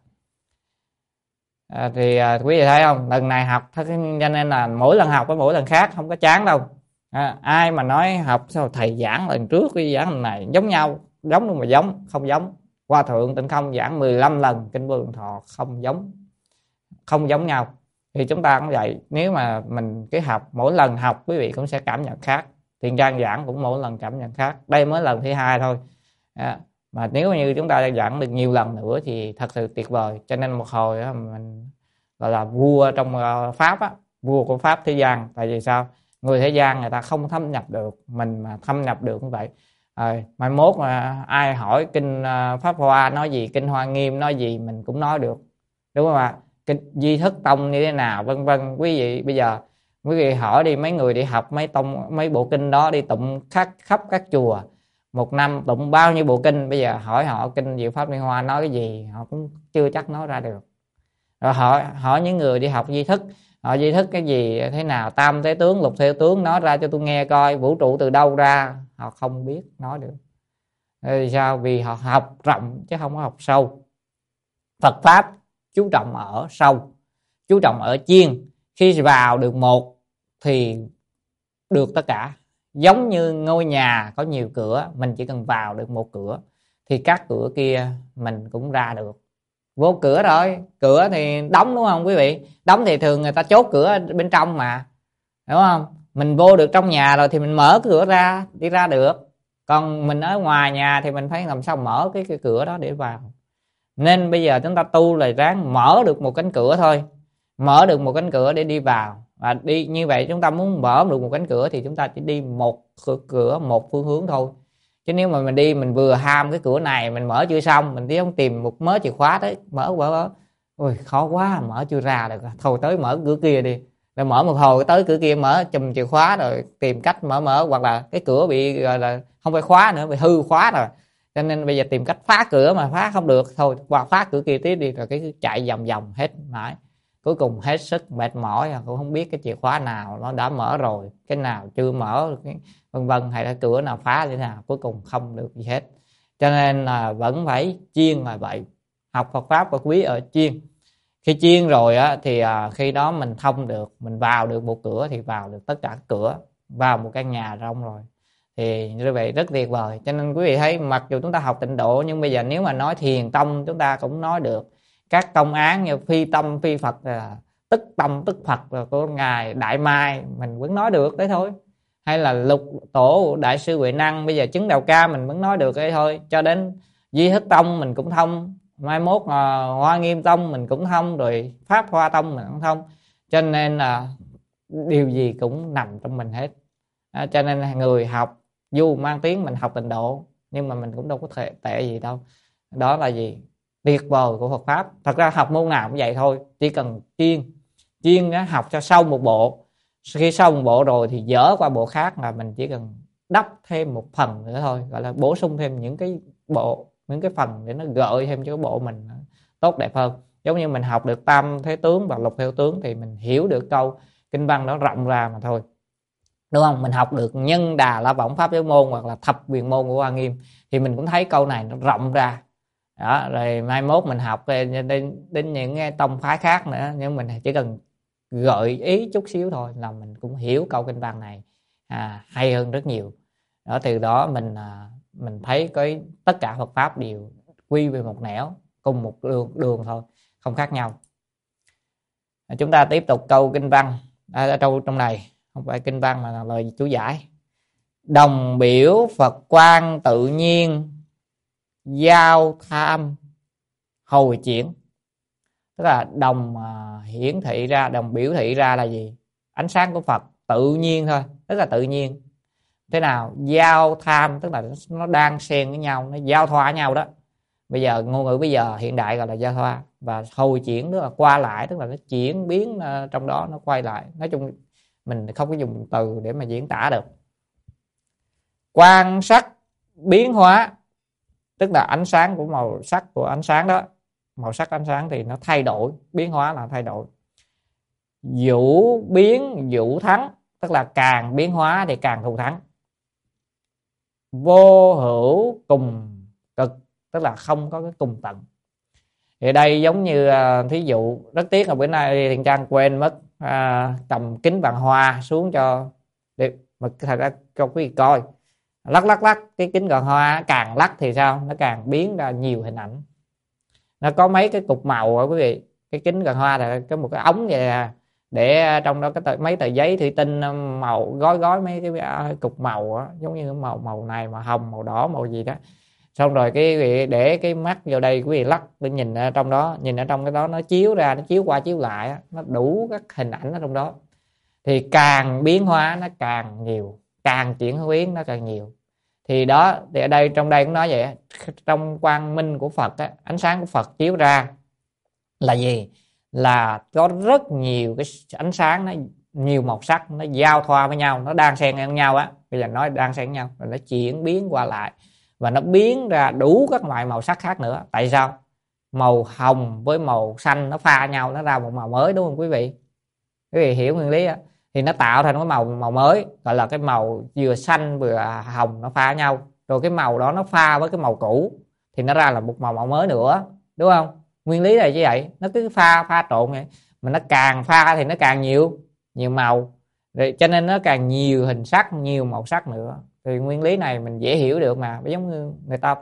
Thì quý vị thấy không, lần này học cho nên là mỗi lần học với mỗi lần khác, không có chán đâu. Ai mà nói học sao thầy giảng lần trước cái giảng lần này giống nhau, giống luôn mà giống, không giống. Hòa Thượng Tịnh Không giảng 15 lần kinh Vô Lượng Thọ không giống nhau. Thì chúng ta cũng vậy, nếu mà mình cái học mỗi lần học quý vị cũng sẽ cảm nhận khác. Thiện Trang giảng cũng mỗi lần cảm nhận khác. Đây mới lần thứ 2 thôi. Mà nếu như chúng ta giảng được nhiều lần nữa thì thật sự tuyệt vời. Cho nên một hồi mình gọi là vua trong pháp á, vua của pháp thế gian. Tại vì sao? Người thế gian người ta không thâm nhập được, mình mà thâm nhập được như vậy. Mai mốt mà ai hỏi kinh Pháp Hoa nói gì, kinh Hoa Nghiêm nói gì mình cũng nói được, đúng không ạ? Kinh Di Thức Tông như thế nào, vân vân. Quý vị bây giờ quý vị hỏi đi, mấy người đi học mấy bộ kinh đó, đi tụng khắp các chùa, một năm tụng bao nhiêu bộ kinh, bây giờ hỏi họ kinh Diệu Pháp Liên Hoa nói cái gì họ cũng chưa chắc nói ra được. Rồi hỏi những người đi học di thức, họ di thức cái gì thế nào, tam thế tướng lục thế tướng nói ra cho tôi nghe coi, vũ trụ từ đâu ra, họ không biết nói được. Vì sao? Vì họ học rộng chứ không có học sâu. Phật pháp chú trọng ở sâu, chú trọng ở chuyên. Khi vào được một thì được tất cả. Giống như ngôi nhà có nhiều cửa, mình chỉ cần vào được một cửa thì các cửa kia mình cũng ra được. Vô cửa rồi, cửa thì đóng đúng không quý vị? Đóng thì thường người ta chốt cửa bên trong mà, đúng không? Mình vô được trong nhà rồi thì mình mở cửa ra, đi ra được. Còn mình ở ngoài nhà thì mình phải làm sao mở cái cửa đó để vào. Nên bây giờ chúng ta tu là ráng mở được một cánh cửa thôi, mở được một cánh cửa để đi vào. Và đi như vậy, chúng ta muốn mở được một cánh cửa thì chúng ta chỉ đi một cửa, một phương hướng thôi. Chứ nếu mà mình đi mình vừa ham cái cửa này mình mở chưa xong, mình đi tìm một mớ chìa khóa đấy, mở ui khó quá, mở chưa ra được, thôi tới mở cửa kia đi. rồi mở một hồi tới cửa kia mở chùm chìa khóa rồi tìm cách mở, hoặc là cái cửa bị gọi là không phải khóa nữa, bị hư khóa rồi, cho nên bây giờ tìm cách phá cửa mà phá không được, thôi qua phá cửa kia tiếp đi, rồi cái chạy vòng vòng hết mãi, cuối cùng hết sức mệt mỏi, cũng không biết cái chìa khóa nào nó đã mở rồi, cái nào chưa mở, vân vân, hay là cửa nào phá như thế nào, cuối cùng không được gì hết. Cho nên là vẫn phải chiên là vậy. Học Phật pháp và quý ở chiên. Khi chiên rồi á thì khi đó mình thông được, mình vào được một cửa thì vào được tất cả các cửa, vào một căn nhà trong rồi, thì như vậy rất tuyệt vời. Cho nên quý vị thấy mặc dù chúng ta học tịnh độ, nhưng bây giờ nếu mà nói thiền tông chúng ta cũng nói được các công án như phi tâm phi Phật, tức tâm tức Phật rồi của ngài Đại Mai mình vẫn nói được đấy thôi, hay là Lục Tổ Đại sư Huệ Năng bây giờ chứng Đào Ca mình vẫn nói được đấy thôi, cho đến Di Thức Tông mình cũng thông, mai mốt Hoa Nghiêm Tông mình cũng thông, rồi Pháp Hoa Tông mình cũng thông. Cho nên là điều gì cũng nằm trong mình hết. Cho nên người học dù mang tiếng mình học tịnh độ, nhưng mà mình cũng đâu có thể tệ gì đâu. Đó là gì? Tuyệt vời của Phật pháp. Thật ra học môn nào cũng vậy thôi, chỉ cần chiên học cho xong một bộ, khi xong một bộ rồi thì dỡ qua bộ khác, là mình chỉ cần đắp thêm một phần nữa thôi, gọi là bổ sung thêm những cái bộ, những cái phần để nó gợi thêm cho cái bộ mình tốt đẹp hơn. Giống như mình học được Tam Thế Tướng và Lục Theo Tướng thì mình hiểu được câu kinh văn đó rộng ra mà thôi, đúng không? Mình học được Nhân Đà La Võng Pháp Giới Môn hoặc là Thập Quyền Môn của Hoa Nghiêm thì mình cũng thấy câu này nó rộng ra đó. Rồi mai mốt mình học đến những cái tông phái khác nữa, nhưng mình chỉ cần gợi ý chút xíu thôi là mình cũng hiểu câu kinh văn này hay hơn rất nhiều đó. Từ đó mình thấy cái tất cả Phật pháp đều quy về một nẻo, cùng một đường thôi, không khác nhau. Chúng ta tiếp tục câu kinh văn trong này, không phải kinh văn mà là lời chú giải. Đồng biểu Phật quang tự nhiên, giao tham hồi chuyển. Tức là đồng hiển thị ra, đồng biểu thị ra là gì? Ánh sáng của Phật tự nhiên thôi, tức là tự nhiên. Thế nào? Giao tham tức là nó đang xen với nhau, nó giao thoa với nhau đó. Bây giờ ngôn ngữ bây giờ hiện đại gọi là giao thoa. Và hồi chuyển tức là qua lại, tức là nó chuyển biến trong đó, nó quay lại. Nói chung mình không có dùng từ để mà diễn tả được. Quan sát biến hóa tức là ánh sáng của màu sắc của ánh sáng đó, màu sắc ánh sáng thì nó thay đổi, biến hóa là thay đổi. Vũ biến vũ thắng tức là càng biến hóa thì càng thù thắng. Vô hữu cùng cực tức là không có cái cùng tận. Thì đây giống như thí dụ, rất tiếc là bữa nay Thiện Trang quên mất cầm kính vàng hoa xuống cho để mà thật ra cho quý vị coi. Lắc cái kính vàng hoa, càng lắc thì sao? Nó càng biến ra nhiều hình ảnh. Nó có mấy cái cục màu quý vị. Cái kính vàng hoa là có một cái ống vậy để trong đó mấy tờ giấy thủy tinh màu, gói mấy cái cục màu đó, giống như màu này, màu hồng, màu đỏ, màu gì đó. Xong rồi cái vị để cái mắt vào đây quý vị lắc để nhìn ở trong đó, nhìn ở trong cái đó nó chiếu ra, nó chiếu qua chiếu lại, nó đủ các hình ảnh ở trong đó. Thì càng biến hóa nó càng nhiều, càng chuyển biến nó càng nhiều. Thì đó, thì ở đây trong đây cũng nói vậy, trong quang minh của Phật á, ánh sáng của Phật chiếu ra là gì? Là có rất nhiều cái ánh sáng, nó nhiều màu sắc, nó giao thoa với nhau, nó đang xen với nhau á. Bây giờ nói đang xen với nhau, rồi nó chuyển biến qua lại và nó biến ra đủ các loại màu sắc khác nữa. Tại sao? Màu hồng với màu xanh nó pha nhau, nó ra một màu mới, đúng không quý vị? Quý vị hiểu nguyên lý á, thì nó tạo thành cái màu mới, gọi là cái màu vừa xanh vừa hồng nó pha nhau, rồi cái màu đó nó pha với cái màu cũ thì nó ra là một màu mới nữa, đúng không? Nguyên lý là như vậy, nó cứ pha trộn vậy, mà nó càng pha thì nó càng nhiều màu, rồi cho nên nó càng nhiều hình sắc, nhiều màu sắc nữa. Thì nguyên lý này mình dễ hiểu được mà, giống như người ta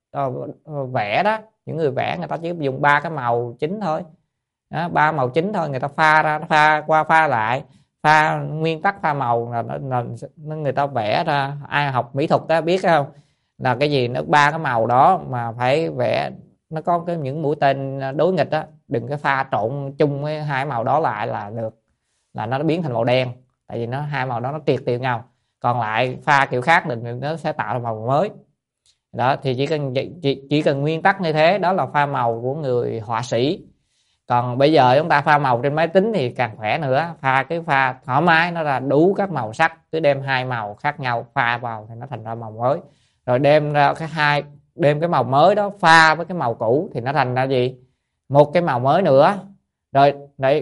vẽ đó, những người vẽ người ta chỉ dùng 3 cái màu chính thôi đó, 3 màu chính thôi, người ta pha ra, pha qua pha lại, pha nguyên tắc pha màu là người ta vẽ ra. Ai học mỹ thuật đó biết không, là cái gì nó 3 cái màu đó mà phải vẽ nó có cái những mũi tên đối nghịch đó, đừng cái pha trộn chung với hai màu đó lại là được, là nó biến thành màu đen, tại vì nó hai màu đó nó triệt tiêu nhau. Còn lại pha kiểu khác thì nó sẽ tạo ra màu mới đó. Thì chỉ cần nguyên tắc như thế, đó là pha màu của người họa sĩ. Còn bây giờ chúng ta pha màu trên máy tính thì càng khỏe nữa, pha thoải mái, nó ra đủ các màu sắc, cứ đem 2 màu khác nhau pha vào thì nó thành ra màu mới. Rồi đem cái màu mới đó pha với cái màu cũ thì nó thành ra gì? Một cái màu mới nữa. Rồi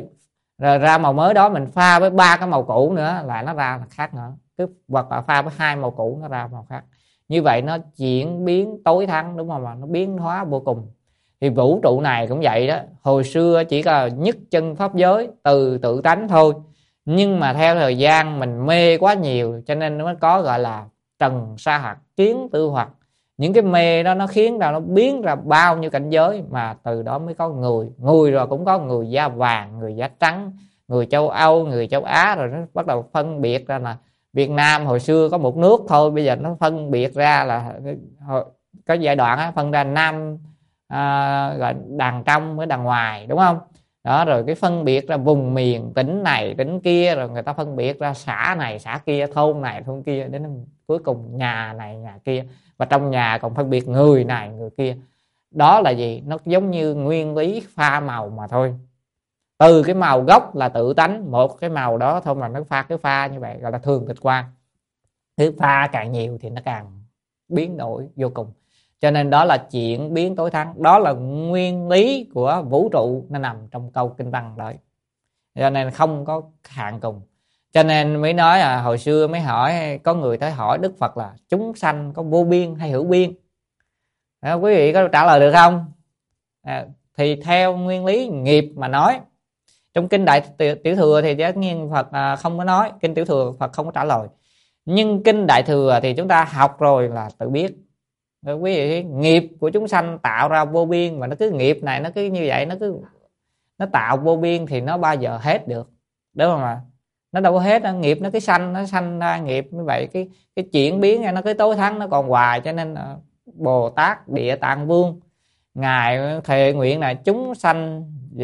ra màu mới đó mình pha với 3 cái màu cũ nữa là nó ra là khác nữa. Hoặc là pha với 2 màu cũ nó ra màu khác. Như vậy nó chuyển biến tối thắng, đúng không? Mà nó biến hóa vô cùng. Thì vũ trụ này cũng vậy đó. Hồi xưa chỉ có nhất chân pháp giới, từ tự tánh thôi. Nhưng mà theo thời gian mình mê quá nhiều, cho nên nó mới có gọi là trần sa hoạt, kiến tư hoạt. Những cái mê đó nó khiến ra, nó biến ra bao nhiêu cảnh giới. Mà từ đó mới có người rồi cũng có người da vàng, người da trắng, người châu Âu, người châu Á. Rồi nó bắt đầu phân biệt ra là Việt Nam hồi xưa có một nước thôi, bây giờ nó phân biệt ra là có giai đoạn phân ra Nam gọi đàn trong với đàn ngoài, đúng không? Đó, rồi cái phân biệt ra vùng miền, tỉnh này tỉnh kia, rồi người ta phân biệt ra xã này xã kia, thôn này thôn kia, đến cuối cùng nhà này nhà kia, và trong nhà còn phân biệt người này người kia. Đó là gì? Nó giống như nguyên lý pha màu mà thôi. Từ cái màu gốc là tự tánh, một cái màu đó thôi mà nó cứ pha như vậy, gọi là thường tịch quang. Thứ pha càng nhiều thì nó càng biến đổi vô cùng. Cho nên đó là chuyển biến tối thắng. Đó là nguyên lý của vũ trụ, nó nằm trong câu kinh văn đấy. Cho nên không có hạn cùng. Cho nên mới nói hồi xưa mới hỏi, có người tới hỏi Đức Phật là chúng sanh có vô biên hay hữu biên? Quý vị có trả lời được không? Thì theo nguyên lý nghiệp mà nói, trong kinh Đại Tiểu Thừa thì tất nhiên Phật không có nói, kinh Tiểu Thừa Phật không có trả lời. Nhưng kinh Đại Thừa thì chúng ta học rồi là tự biết. Quý vị, nghiệp của chúng sanh tạo ra vô biên, mà nó cứ nghiệp này nó cứ như vậy, nó tạo vô biên thì nó bao giờ hết được, đúng không ạ? Nó đâu có hết, nghiệp nó cứ nó sanh ra nghiệp như vậy, cái chuyển biến nó cứ tối thắng, nó còn hoài. Cho nên Bồ Tát Địa Tạng Vương ngài thề nguyện là chúng sanh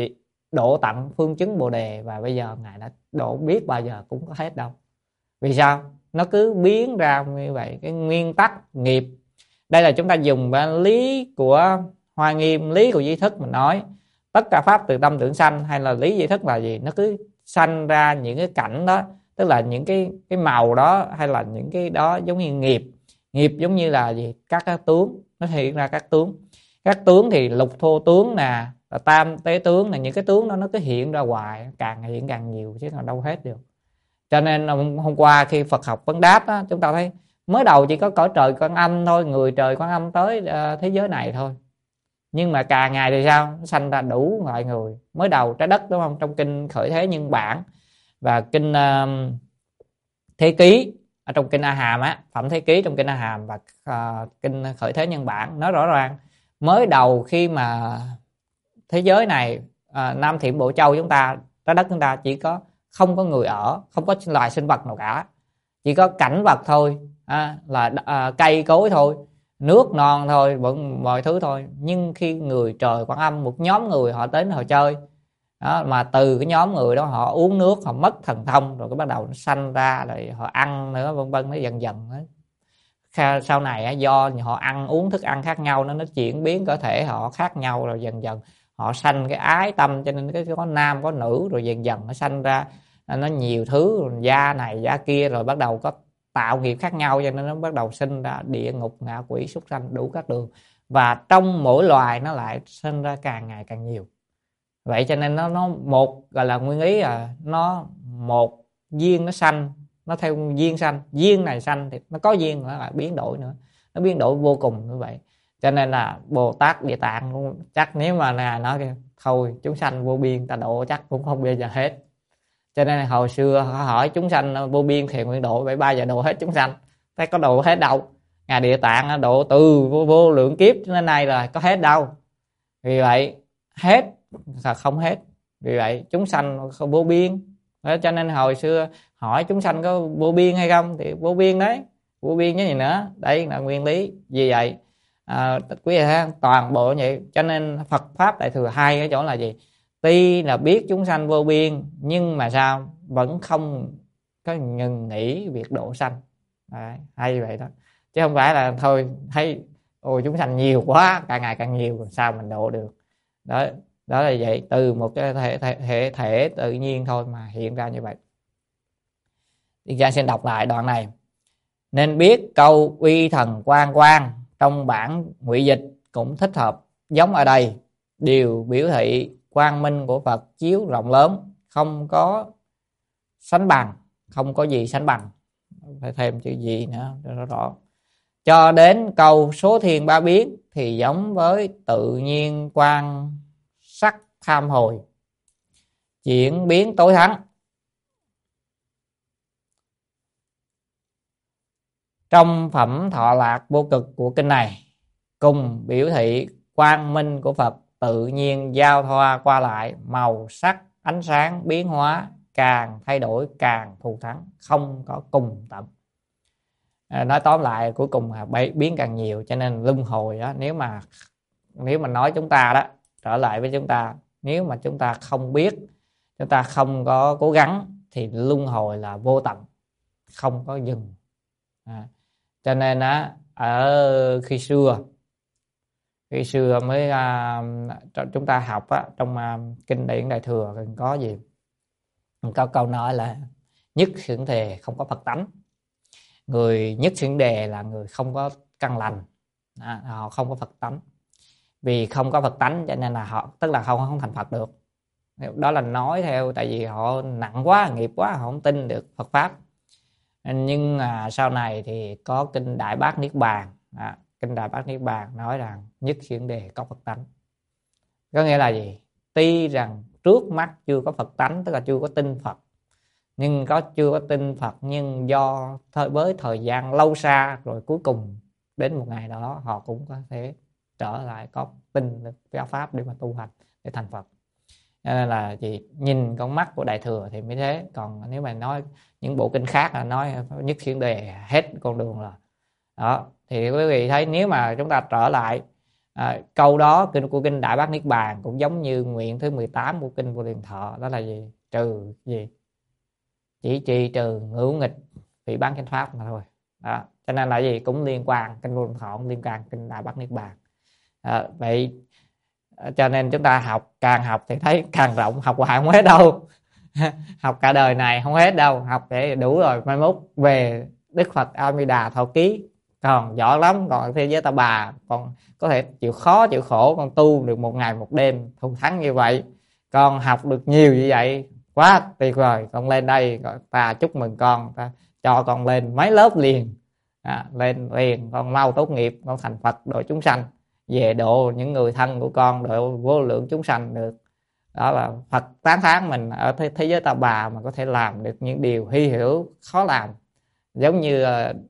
độ tận phương chứng Bồ Đề, và bây giờ ngài đã độ biết bao giờ cũng có hết đâu. Vì sao? Nó cứ biến ra như vậy. Cái nguyên tắc nghiệp, đây là chúng ta dùng lý của Hoa Nghiêm, lý của Duy Thức mình nói tất cả pháp từ tâm tưởng sanh, hay là lý Duy Thức là gì? Nó cứ sanh ra những cái cảnh đó, tức là những cái màu đó, hay là những cái đó giống như nghiệp. Nghiệp giống như là gì? Các tướng, nó hiện ra các tướng. Các tướng thì lục thô tướng nè, tam tế tướng là những cái tướng đó nó cứ hiện ra hoài, càng hiện càng nhiều chứ còn đâu hết được. Cho nên hôm qua khi Phật học vấn đáp đó, chúng ta thấy mới đầu chỉ có cõi trời Quan Âm thôi, người trời Quan Âm tới thế giới này thôi. Nhưng mà càng ngày thì sao? Nó sanh ra đủ loại người. Mới đầu trái đất, đúng không? Trong kinh Khởi Thế Nhân Bản và kinh Thế Ký, ở trong kinh A Hàm Phẩm Thế Ký trong kinh A Hàm và kinh Khởi Thế Nhân Bản nói rõ ràng, mới đầu khi mà thế giới này, Nam Thiểm Bộ Châu chúng ta, trái đất chúng ta chỉ có không có người ở, không có loài sinh vật nào cả, chỉ có cảnh vật thôi, là cây cối thôi, nước non thôi, mọi thứ thôi. Nhưng khi người trời Quan Âm, một nhóm người họ đến họ chơi đó, mà từ cái nhóm người đó họ uống nước, họ mất thần thông, rồi cái bắt đầu nó sanh ra, rồi họ ăn nữa, vân vân, nó dần dần đó. Sau này do họ ăn uống thức ăn khác nhau, nó chuyển biến cơ thể họ khác nhau, rồi dần dần họ sanh cái ái tâm, cho nên cái có nam có nữ, rồi dần dần nó sanh ra nó nhiều thứ, rồi da này da kia, rồi bắt đầu có tạo nghiệp khác nhau, cho nên nó bắt đầu sinh ra địa ngục, ngạ quỷ, súc sanh, đủ các đường. Và trong mỗi loài nó lại sinh ra càng ngày càng nhiều. Vậy cho nên nó một gọi là nguyên lý, nó một duyên nó sanh, nó theo duyên sanh, duyên này sanh thì nó có duyên nó lại biến đổi nữa, nó biến đổi vô cùng như vậy. Cho nên là Bồ Tát Địa Tạng chắc nếu mà nói thôi chúng sanh vô biên ta độ chắc cũng không bao giờ hết. Cho nên hồi xưa họ hỏi chúng sanh vô biên thì nguyện độ, vậy bao giờ độ hết chúng sanh? Thấy có độ hết đâu. Ngài Địa Tạng độ từ vô lượng kiếp đến nay rồi, có hết đâu. Vì vậy hết là không hết. Vì vậy chúng sanh không vô biên. Cho nên hồi xưa hỏi chúng sanh có vô biên hay không thì vô biên đấy, vô biên cái gì nữa. Đây là nguyên lý. Vì vậy quý vị thấy toàn bộ như vậy. Cho nên Phật Pháp Đại Thừa hay ở chỗ là gì? Tuy là biết chúng sanh vô biên, nhưng mà sao? Vẫn không có ngừng nghỉ việc độ sanh. Đấy, hay vậy đó. Chứ không phải là thôi thấy ôi chúng sanh nhiều quá, càng ngày càng nhiều, sao mình độ được. Đó. Đó là vậy, từ một cái thể tự nhiên thôi mà hiện ra như vậy. Thì Giang xin đọc lại đoạn này. Nên biết câu uy thần quang quang trong bản ngụy dịch cũng thích hợp giống ở đây, điều biểu thị quang minh của Phật chiếu rộng lớn, không có sánh bằng, không có gì sánh bằng. Phải thêm chữ gì nữa cho nó rõ. Cho đến câu số thiên ba biến thì giống với tự nhiên quan sắc tham hồi, chuyển biến tối thắng. Trong phẩm thọ lạc vô cực của kinh này cùng biểu thị quang minh của Phật tự nhiên giao thoa qua lại, màu sắc ánh sáng biến hóa, càng thay đổi càng thù thắng, không có cùng tận. Nói tóm lại cuối cùng là biến càng nhiều, cho nên luân hồi đó, nếu mà nói chúng ta đó, trở lại với chúng ta, nếu mà chúng ta không biết, chúng ta không có cố gắng thì luân hồi là vô tận, không có dừng. Cho nên á, ở khi xưa mới chúng ta học á, trong kinh điển Đại Thừa cần có gì, có câu nói là nhất xưởng đề không có Phật tánh. Người nhất xưởng đề là người không có căn lành, họ không có Phật tánh. Vì không có Phật tánh cho nên là họ, tức là không thành Phật được. Đó là nói theo, tại vì họ nặng quá, nghiệp quá, họ không tin được Phật pháp. Nhưng sau này thì có kinh Đại Bát Niết Bàn, kinh Đại Bát Niết Bàn nói rằng nhất xưởng đề có Phật tánh. Có nghĩa là gì? Tuy rằng trước mắt chưa có Phật tánh, tức là chưa có tin Phật, nhưng chưa có tin Phật, nhưng do với thời gian lâu xa rồi, cuối cùng đến một ngày đó họ cũng có thể trở lại có tin giáo pháp để mà tu hành, để thành Phật. Nên là gì, nhìn con mắt của Đại Thừa thì mới thế. Còn nếu mà nói những bộ kinh khác là nói nhất xưởng đề hết con đường rồi đó. Thì quý vị thấy, nếu mà chúng ta trở lại câu đó của kinh Đại Bát Niết Bàn cũng giống như nguyện thứ 18 của kinh Vô Lượng Thọ, đó là gì? Trừ gì? Chỉ trì trừ ngữ nghịch phỉ báng chánh pháp mà thôi đó. Cho nên là gì, cũng liên quan, kinh Vô Lượng Thọ cũng liên quan kinh Đại Bát Niết Bàn. Vậy cho nên chúng ta càng học thì thấy càng rộng, học hoài không hết đâu. Học cả đời này không hết đâu, học để đủ rồi, mai mốt về Đức Phật A Di Đà Thọ Ký còn giỏi lắm, còn thế giới Ta Bà còn có thể chịu khó chịu khổ, con tu được một ngày một đêm thù thắng như vậy, con học được nhiều như vậy, quá tuyệt vời. Con lên đây ta chúc mừng con, ta cho con lên mấy lớp liền, lên liền, con mau tốt nghiệp, con thành Phật độ chúng sanh, về độ những người thân của con, độ vô lượng chúng sanh được. Đó là Phật tán thán mình ở thế giới Ta Bà mà có thể làm được những điều hy hữu khó làm, giống như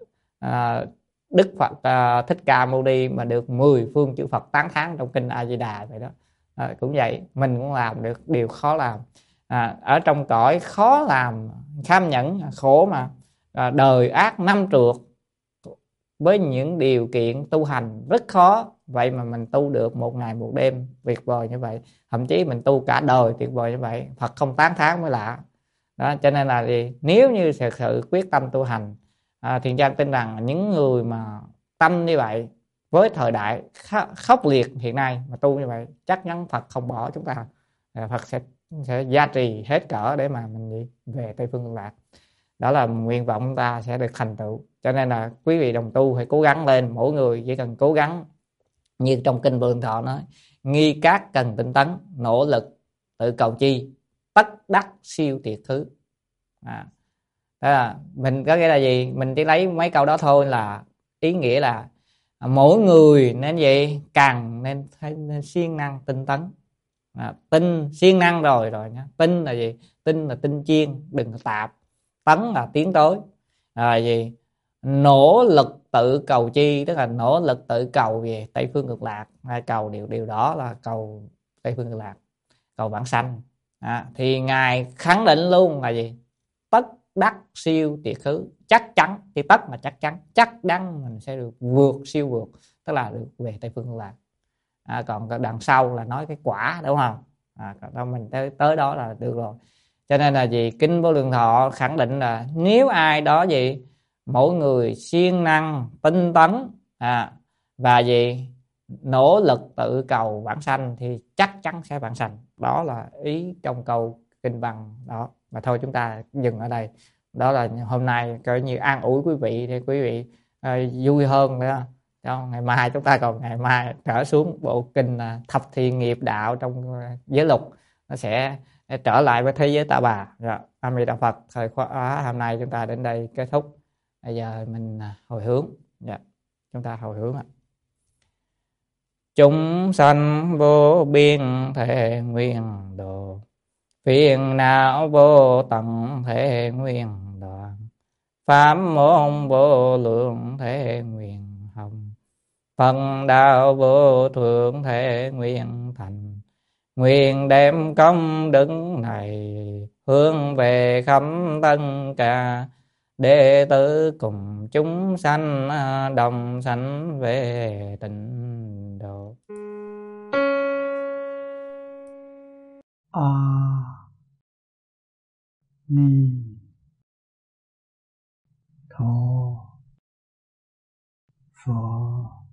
Đức Phật Thích Ca Mâu Ni mà được 10 phương chư Phật tán thán trong kinh A Di Đà vậy đó. Cũng vậy, mình cũng làm được điều khó làm. Ở trong cõi khó làm, kham nhẫn khổ mà, đời ác năm trượt, với những điều kiện tu hành rất khó, vậy mà mình tu được một ngày một đêm tuyệt vời như vậy, thậm chí mình tu cả đời tuyệt vời như vậy, Phật không tán thán mới lạ đó. Cho nên là gì, nếu như thực sự quyết tâm tu hành, Thiện Trang tin rằng những người mà tâm như vậy, với thời đại khốc liệt hiện nay mà tu như vậy, chắc chắn Phật không bỏ chúng ta, Phật sẽ gia trì hết cỡ để mà mình về Tây Phương Cực Lạc. Đó là nguyện vọng chúng ta sẽ được thành tựu. Cho nên là quý vị đồng tu phải cố gắng lên, mỗi người chỉ cần cố gắng như trong kinh Vô Lượng Thọ nói, nghi các cần tinh tấn, nỗ lực tự cầu chi, tất đắc siêu tiệt thứ. Đó là mình có nghĩa là gì, mình chỉ lấy mấy câu đó thôi là ý nghĩa là mỗi người nên gì, càng nên siêng năng tinh tấn. Tinh siêng năng rồi nhá. Tinh là gì? Tinh là tinh chiên, đừng có tạp. Tấn là tiến tới. Gì? Nỗ lực tự cầu chi, tức là nỗ lực tự cầu về Tây Phương Cực Lạc. Cầu điều đó là cầu Tây Phương Cực Lạc, cầu vãng sanh. Thì Ngài khẳng định luôn là gì? Tất đắc siêu tiệt khứ, chắc chắn, thì tất mà chắc chắn mình sẽ được siêu vượt, tức là được về Tây Phương Cực Lạc. Còn đằng sau là nói cái quả, đúng không? Còn mình tới đó là được rồi. Cho nên là gì, kinh Vô Lượng Thọ khẳng định là nếu ai đó gì, mỗi người siêng năng tinh tấn và gì, nỗ lực tự cầu vãng sanh thì chắc chắn sẽ vãng sanh. Đó là ý trong câu kinh văn đó. Mà thôi chúng ta dừng ở đây. Đó là hôm nay coi như an ủi quý vị để quý vị vui hơn nữa. Đó, ngày mai chúng ta còn ngày mai trở xuống bộ kinh thập thiện nghiệp đạo trong giới luật, nó sẽ trở lại với thế giới Ta Bà. Rồi, A Di Đà Phật. Thời khóa hôm nay chúng ta đến đây kết thúc. Bây giờ mình hồi hướng. Dạ, chúng ta hồi hướng ạ. Chúng sanh vô biên thể nguyện độ, phiền não vô tận thể nguyện đoạn, pháp môn vô lượng thể nguyện hồng, phần đạo vô thượng thể nguyện thành. Nguyện đem công đức này hướng về khắp tất cả đệ tử cùng chúng sanh đồng sanh về tịnh độ. A Ni Tho Phật.